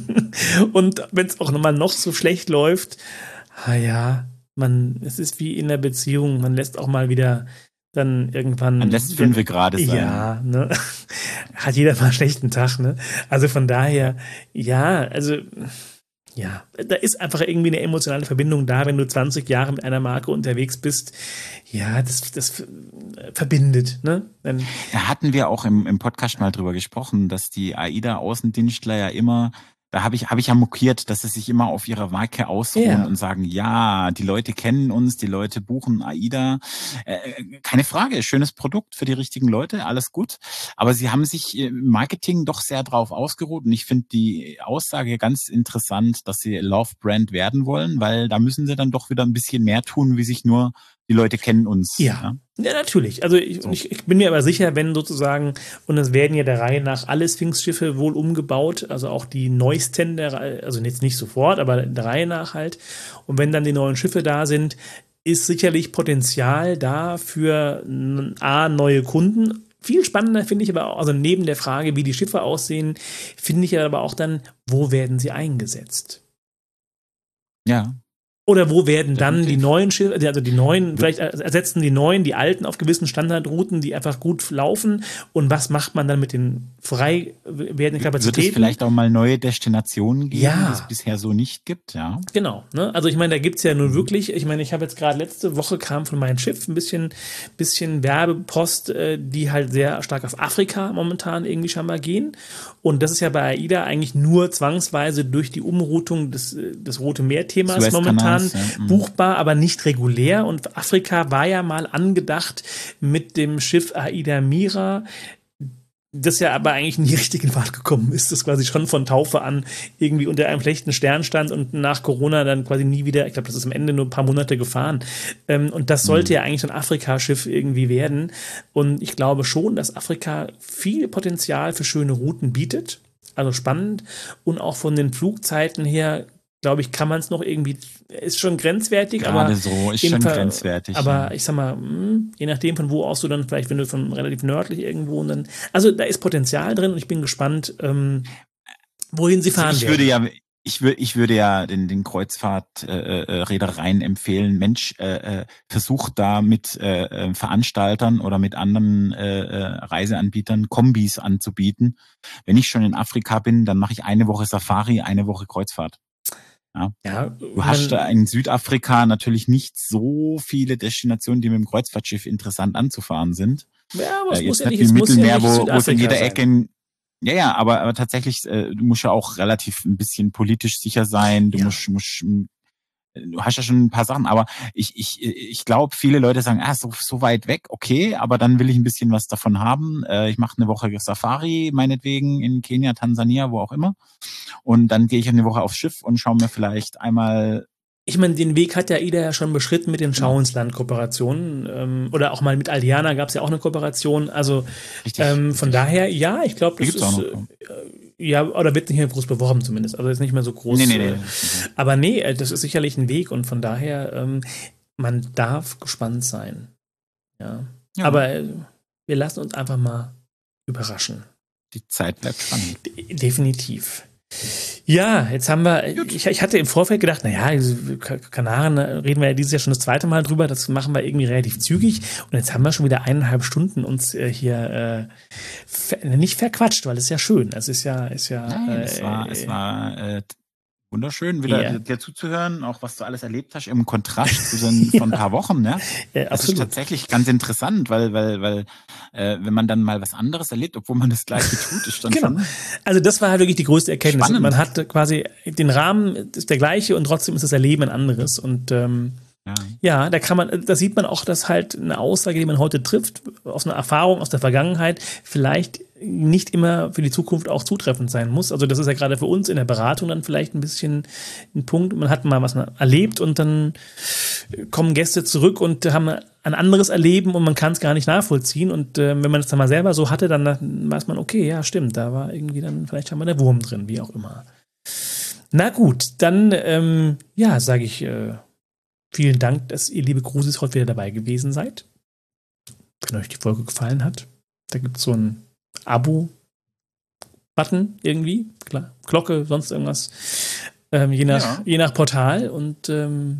Und wenn es auch nochmal noch so schlecht läuft, ah ja, man, es ist wie in der Beziehung, man lässt auch mal wieder dann irgendwann. Man lässt fünf Grad sein. Ja, ne? Hat jeder mal einen schlechten Tag, ne? Also von daher, ja, also ja, da ist einfach irgendwie eine emotionale Verbindung da, wenn du zwanzig Jahre mit einer Marke unterwegs bist. Ja, das, das verbindet, ne? Dann da hatten wir auch im, im Podcast mal drüber gesprochen, dass die AIDA-Außendienstler ja immer, da habe ich, habe ich ja mokiert, dass sie sich immer auf ihre Marke ausruhen ja. und sagen, ja, die Leute kennen uns, die Leute buchen AIDA. Äh, keine Frage, schönes Produkt für die richtigen Leute, alles gut. Aber sie haben sich im Marketing doch sehr drauf ausgeruht. Und ich finde die Aussage ganz interessant, dass sie Love Brand werden wollen, weil da müssen sie dann doch wieder ein bisschen mehr tun, wie sich nur die Leute kennen uns. Ja, ja, ja natürlich. Also ich, so. ich, ich bin mir aber sicher, wenn sozusagen, und es werden ja der Reihe nach alle Sphinx-Schiffe wohl umgebaut, also auch die neuesten, der Reihe, also jetzt nicht sofort, aber der Reihe nach halt. Und wenn dann die neuen Schiffe da sind, ist sicherlich Potenzial da für A, neue Kunden. Viel spannender finde ich aber auch, also neben der Frage, wie die Schiffe aussehen, finde ich aber auch dann, wo werden sie eingesetzt? Ja. Oder wo werden dann die neuen Schiffe, also die neuen, vielleicht ersetzen die neuen, die alten auf gewissen Standardrouten, die einfach gut laufen, und was macht man dann mit den frei werdenden Kapazitäten? Wird es vielleicht auch mal neue Destinationen geben, ja. die es bisher so nicht gibt? Ja. Genau, ne? Also ich meine, da gibt's ja nun wirklich, ich meine, ich habe jetzt gerade letzte Woche kam von meinem Schiff ein bisschen, bisschen Werbepost, die halt sehr stark auf Afrika momentan irgendwie scheinbar gehen, und das ist ja bei AIDA eigentlich nur zwangsweise durch die Umroutung des, des Rote Meer-Themas momentan ja. buchbar, aber nicht regulär. Und Afrika war ja mal angedacht mit dem Schiff AIDA Mira, das ja aber eigentlich nie richtig in Fahrt gekommen ist, das quasi schon von Taufe an irgendwie unter einem schlechten Stern stand und nach Corona dann quasi nie wieder, ich glaube, das ist am Ende nur ein paar Monate gefahren. Und das sollte mhm. ja eigentlich so ein Afrika-Schiff irgendwie werden. Und ich glaube schon, dass Afrika viel Potenzial für schöne Routen bietet. Also spannend. Und auch von den Flugzeiten her, glaube ich, kann man es noch irgendwie, ist schon grenzwertig. Gerade aber so, ist schon Fall, grenzwertig. Aber ja. ich sag mal, mh, je nachdem, von wo aus du dann, vielleicht, wenn du von relativ nördlich irgendwo, und dann, also da ist Potenzial drin, und ich bin gespannt, ähm, wohin sie fahren ich werden. Würde ja, ich, würde, ich würde ja den, den Kreuzfahrt-Reedereien äh, empfehlen, Mensch, äh, versucht da mit äh, Veranstaltern oder mit anderen äh, Reiseanbietern Kombis anzubieten. Wenn ich schon in Afrika bin, dann mache ich eine Woche Safari, eine Woche Kreuzfahrt. Ja. Ja, du hast da in Südafrika natürlich nicht so viele Destinationen, die mit dem Kreuzfahrtschiff interessant anzufahren sind. Ja, aber es äh, muss jetzt ja nicht nicht, wie es Mittelmeer, muss ja wo, wo es in jeder sein. Ecke in, ja, ja, aber, aber tatsächlich, äh, du musst ja auch relativ ein bisschen politisch sicher sein. Du ja. musst, musst du hast ja schon ein paar Sachen, aber ich, ich, ich glaube, viele Leute sagen, ah, so, so weit weg, okay, aber dann will ich ein bisschen was davon haben. Äh, ich mache eine Woche Safari, meinetwegen, in Kenia, Tansania, wo auch immer. Und dann gehe ich eine Woche aufs Schiff und schaue mir vielleicht einmal. Ich meine, den Weg hat ja Ida ja schon beschritten mit den Schau ins Land-Kooperationen. Ähm, oder auch mal mit Aldiana gab es ja auch eine Kooperation. Also Richtig, ähm, von richtig. daher, ja, ich glaube, das Die gibt's ist, auch noch. äh, ja, oder wird nicht mehr groß beworben zumindest. Also ist nicht mehr so groß. Nee, nee, nee. Äh, aber nee, äh, das ist sicherlich ein Weg und von daher, ähm, man darf gespannt sein. Ja. Ja. Aber äh, wir lassen uns einfach mal überraschen. Die Zeit bleibt spannend. De- definitiv. Ja, jetzt haben wir, ich, ich hatte im Vorfeld gedacht, naja, Kanaren reden wir ja dieses Jahr schon das zweite Mal drüber, das machen wir irgendwie relativ zügig und jetzt haben wir schon wieder eineinhalb Stunden uns äh, hier äh, ver, nicht verquatscht, weil es ist ja schön, es ist ja, ist ja. Nein, äh, es war, es war äh, wunderschön, wieder Ja. dir zuzuhören, auch was du alles erlebt hast im Kontrast zu den von ein paar Wochen, ne? Ja, Das absolut. ist tatsächlich ganz interessant, weil, weil, weil, äh, wenn man dann mal was anderes erlebt, obwohl man das Gleiche tut, ist dann Genau. schon. Also das war halt wirklich die größte Erkenntnis. Spannend. Man hat quasi den Rahmen ist der gleiche und trotzdem ist das Erleben ein anderes und ähm, Ja. ja, da kann man, da sieht man auch, dass halt eine Aussage, die man heute trifft, aus einer Erfahrung aus der Vergangenheit, vielleicht nicht immer für die Zukunft auch zutreffend sein muss. Also das ist ja gerade für uns in der Beratung dann vielleicht ein bisschen ein Punkt. Man hat mal was erlebt und dann kommen Gäste zurück und haben ein anderes Erleben und man kann es gar nicht nachvollziehen. Und äh, wenn man es dann mal selber so hatte, dann weiß man, okay, ja, stimmt, da war irgendwie dann vielleicht schon mal der Wurm drin, wie auch immer. Na gut, dann, ähm, ja, sage ich, äh, vielen Dank, dass ihr, liebe Grusis, heute wieder dabei gewesen seid. Wenn euch die Folge gefallen hat, da gibt es so ein Abo-Button irgendwie, klar, Glocke, sonst irgendwas, ähm, je, nach, Ja. je nach Portal und ähm,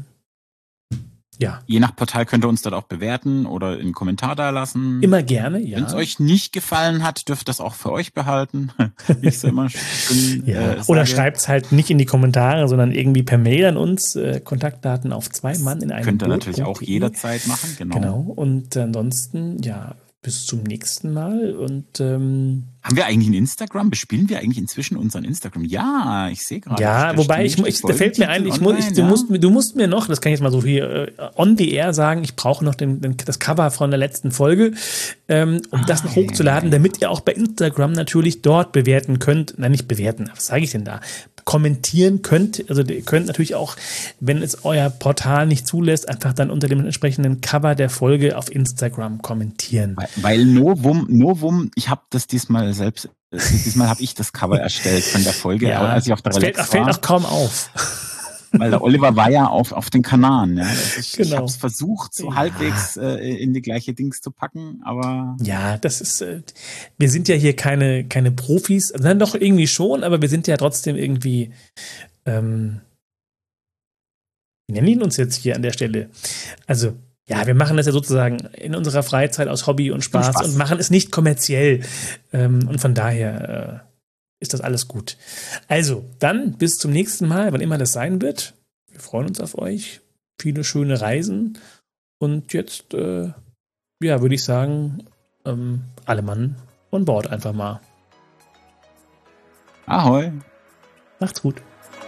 ja, Je nach Portal könnt ihr uns dort auch bewerten oder einen Kommentar da lassen. immer gerne, ja. Wenn es euch nicht gefallen hat, dürft ihr das auch für euch behalten. Wie ich so immer schön, Ja. äh, Oder sage. schreibt es halt nicht in die Kommentare, sondern irgendwie per Mail an uns, äh, Kontaktdaten auf zwei Mann in einem Könnt ihr Boot natürlich auch punkt de. jederzeit machen, genau. Genau, und ansonsten, ja, bis zum nächsten Mal und ähm, Haben wir eigentlich ein Instagram? Bespielen wir eigentlich inzwischen unseren Instagram? Ja, ich sehe gerade. ja, da wobei stehen ich, die ich da fällt mir ein, ich, muss, ich, online, du, ja. musst, mir- du musst mir noch, das kann ich jetzt mal so hier äh, on the air sagen, ich brauche noch den, den, das Cover von der letzten Folge, ähm, um das noch Ah, hochzuladen, damit ihr auch bei Instagram natürlich dort bewerten könnt, nein, nicht bewerten, was sage ich denn da? Kommentieren könnt, also ihr könnt natürlich auch, wenn es euer Portal nicht zulässt, einfach dann unter dem entsprechenden Cover der Folge auf Instagram kommentieren. Weil, weil Novum, Novum, ich habe das diesmal selbst, äh, diesmal habe ich das Cover erstellt von der Folge, Ja, als ich auf der das fällt, Relax fällt war, auch kaum auf. weil der Oliver war ja auf, auf den Kanaren. Ja. Das ist, Ich Genau. habe es versucht, so Ja. halbwegs äh, in die gleiche Dings zu packen, aber Ja, das ist, äh, wir sind ja hier keine, keine Profis, also dann doch irgendwie schon, aber wir sind ja trotzdem irgendwie, ähm, wie nennen wir uns jetzt hier an der Stelle? Also, ja, wir machen das ja sozusagen in unserer Freizeit aus Hobby und Spaß, Spaß. und machen es nicht kommerziell. Ähm, und von daher äh, ist das alles gut. Also, dann bis zum nächsten Mal, wann immer das sein wird. Wir freuen uns auf euch. Viele schöne Reisen. Und jetzt, äh, ja, würde ich sagen, ähm, alle Mann on Bord einfach mal. ahoi. Macht's gut.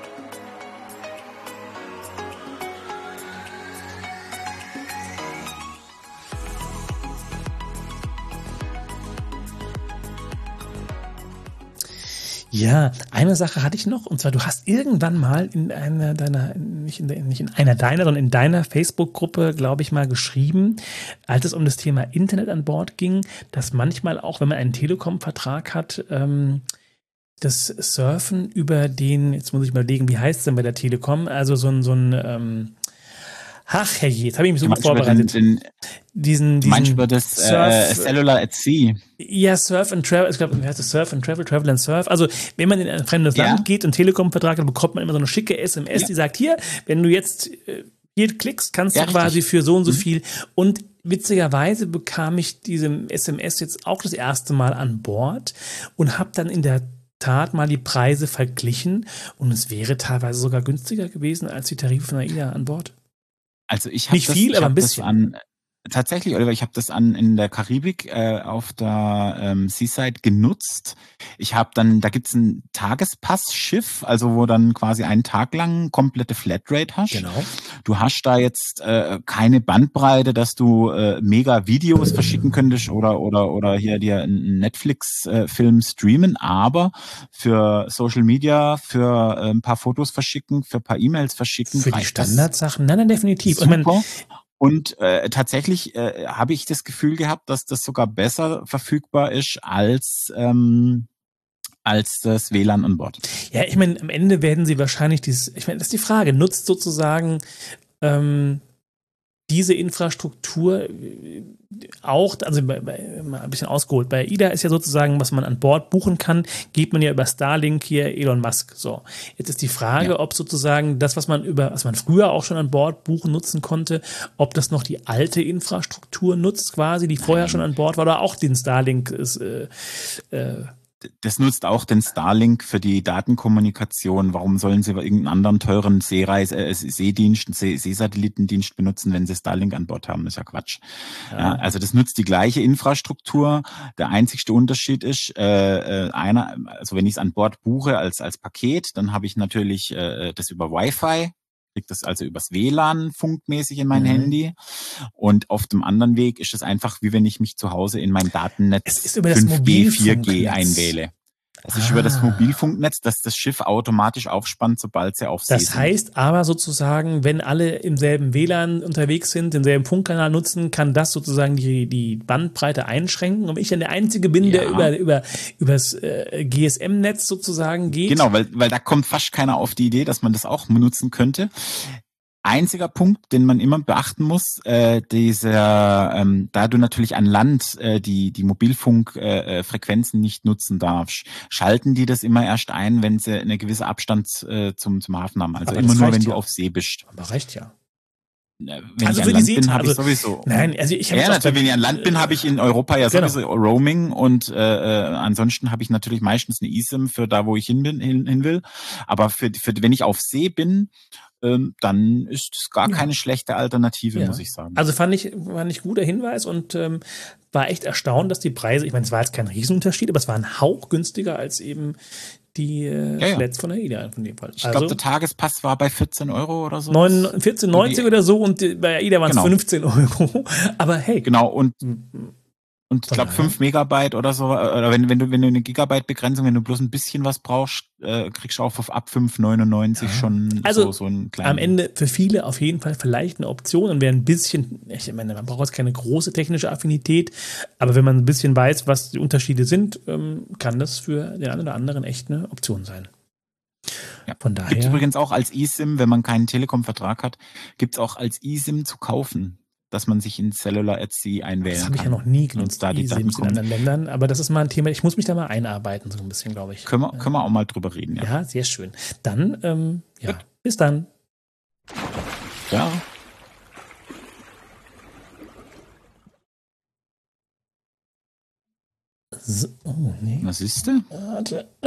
Ja, eine Sache hatte ich noch, und zwar, du hast irgendwann mal in einer deiner, nicht in, der, nicht in einer deiner, sondern in deiner Facebook-Gruppe, glaube ich, mal geschrieben, als es um das Thema Internet an Bord ging, dass manchmal auch, wenn man einen Telekom-Vertrag hat, ähm, das Surfen über den, jetzt muss ich mal überlegen, wie heißt es denn bei der Telekom, also so ein, so ein, ähm, ach herrje, jetzt habe ich mich so gut Manchmal vorbereitet. Den, den, diesen, diesen manchmal das äh, Surf- Cellular at Sea. Ja, Surf and Travel, ich glaube, wie heißt das? Surf and Travel, Travel and Surf. Also, wenn man in ein fremdes Ja. Land geht und Telekom-Vertrag hat, bekommt man immer so eine schicke S M S, Ja. die sagt, hier, wenn du jetzt äh, hier klickst, kannst Ja, du quasi richtig. für so und so Mhm. viel. Und witzigerweise bekam ich diese S M S jetzt auch das erste Mal an Bord und habe dann in der Tat mal die Preise verglichen und es wäre teilweise sogar günstiger gewesen als die Tarife von AIDA an Bord. Also ich habe Nicht das, viel, ich aber hab ein das bisschen. an Tatsächlich, Oliver, ich habe das an in der Karibik äh, auf der ähm, Seaside genutzt. Ich habe dann, da gibt's ein Tagespassschiff, also wo dann quasi einen Tag lang komplette Flatrate hast. Genau. Du hast da jetzt äh, keine Bandbreite, dass du äh, mega Videos verschicken könntest oder oder oder hier dir einen Netflix-Film streamen, aber für Social Media, für äh, ein paar Fotos verschicken, für ein paar E-Mails verschicken, Für die reicht das Standardsachen? Nein, nein, definitiv. Ich meine, super. Und äh, tatsächlich äh, habe ich das Gefühl gehabt, dass das sogar besser verfügbar ist als ähm, als das W L A N an Bord. ja, ich meine, am Ende werden sie wahrscheinlich dieses, ich meine, das ist die Frage, nutzt sozusagen ähm, diese Infrastruktur äh, auch, also bei, bei, mal ein bisschen ausgeholt, bei AIDA ist ja sozusagen, was man an Bord buchen kann, geht man ja über Starlink hier, Elon Musk. So, jetzt ist die Frage, Ja. ob sozusagen das, was man über, was man früher auch schon an Bord buchen nutzen konnte, ob das noch die alte Infrastruktur nutzt, quasi, die vorher schon an Bord war, oder auch den Starlink ist, äh, äh, Das nutzt auch den Starlink für die Datenkommunikation. Warum sollen sie irgendeinen anderen teuren Seereise, äh, Seedienst, See, Seesatellitendienst benutzen, wenn sie Starlink an Bord haben? Das ist ja Quatsch. Ja. Ja, also das nutzt die gleiche Infrastruktur. Der einzigste Unterschied ist, äh, äh, einer, also wenn ich es an Bord buche als als Paket, dann habe ich natürlich äh, das über Wi-Fi. Kriege das also übers W L A N funkmäßig in mein Mhm. Handy. Und auf dem anderen Weg ist es einfach, wie wenn ich mich zu Hause in mein Es Datennetz ist über das fünf G, vier G Mobilfunknetz. einwähle. Das ist Ah. über das Mobilfunknetz, das das Schiff automatisch aufspannt, sobald sie auf See Das sind. heißt aber sozusagen, wenn alle im selben W L A N unterwegs sind, denselben Funkkanal nutzen, kann das sozusagen die, die Bandbreite einschränken. Und wenn ich dann der Einzige bin, der Ja. über, über, übers äh, G S M-Netz sozusagen geht. Genau, weil, weil da kommt fast keiner auf die Idee, dass man das auch benutzen könnte. Einziger Punkt, den man immer beachten muss, äh, dieser, ähm, da du natürlich an Land äh, die die Mobilfunkfrequenzen äh, Frequenzen nicht nutzen darfst, schalten die das immer erst ein, wenn sie eine gewisse Abstand äh, zum zum Hafen haben. Also Aber immer das nur, reicht wenn ja. du auf See bist. Aber reicht ja. Äh, Wenn Also ich für an die Land bin, Seet- habe ich also- sowieso. Nein, also ich habe Ja, natürlich, wenn ich an Land bin, habe ich in Europa ja Genau. sowieso Roaming und äh, äh, ansonsten habe ich natürlich meistens eine eSIM für da, wo ich hin bin, hin, hin will. Aber für, für wenn ich auf See bin, ähm, dann ist es gar Ja. keine schlechte Alternative, Ja. muss ich sagen. Also fand ich, fand ich guter Hinweis und ähm, war echt erstaunt, dass die Preise, ich meine, es war jetzt kein Riesenunterschied, aber es war ein Hauch günstiger als eben die äh, Ja, ja. Flats von der AIDA in dem Fall. Ich glaube, der Tagespass war bei vierzehn Euro oder so. neun, vierzehn neunzig oder so und die- bei AIDA waren es Genau. fünfzehn Euro. Aber hey, Genau, und Und ich Von glaube daher. fünf Megabyte oder so, oder wenn, wenn du, wenn du eine Gigabyte-Begrenzung, wenn du bloß ein bisschen was brauchst, äh, kriegst du auch auf ab fünf neunundneunzig Ja. schon Also, so, so einen kleinen. am Ende für viele auf jeden Fall vielleicht eine Option und wer ein bisschen, ich meine, man braucht jetzt keine große technische Affinität, aber wenn man ein bisschen weiß, was die Unterschiede sind, ähm, kann das für den einen oder anderen echt eine Option sein. Ja. Von Gibt daher. übrigens auch als eSIM, wenn man keinen Telekom-Vertrag hat, gibt's auch als eSIM zu kaufen, dass man sich in Cellular at Sea einwählen Das kann. habe ich ja noch nie Und genutzt, da die Daten eSIMs in kommen. anderen Ländern, aber das ist mal ein Thema, ich muss mich da mal einarbeiten, so ein bisschen, glaube ich. Können wir, können wir auch mal drüber reden, ja. Ja, sehr schön. Dann, ähm, ja, Gut. bis dann. Ja. So, oh, nee. Was ist denn? Warte.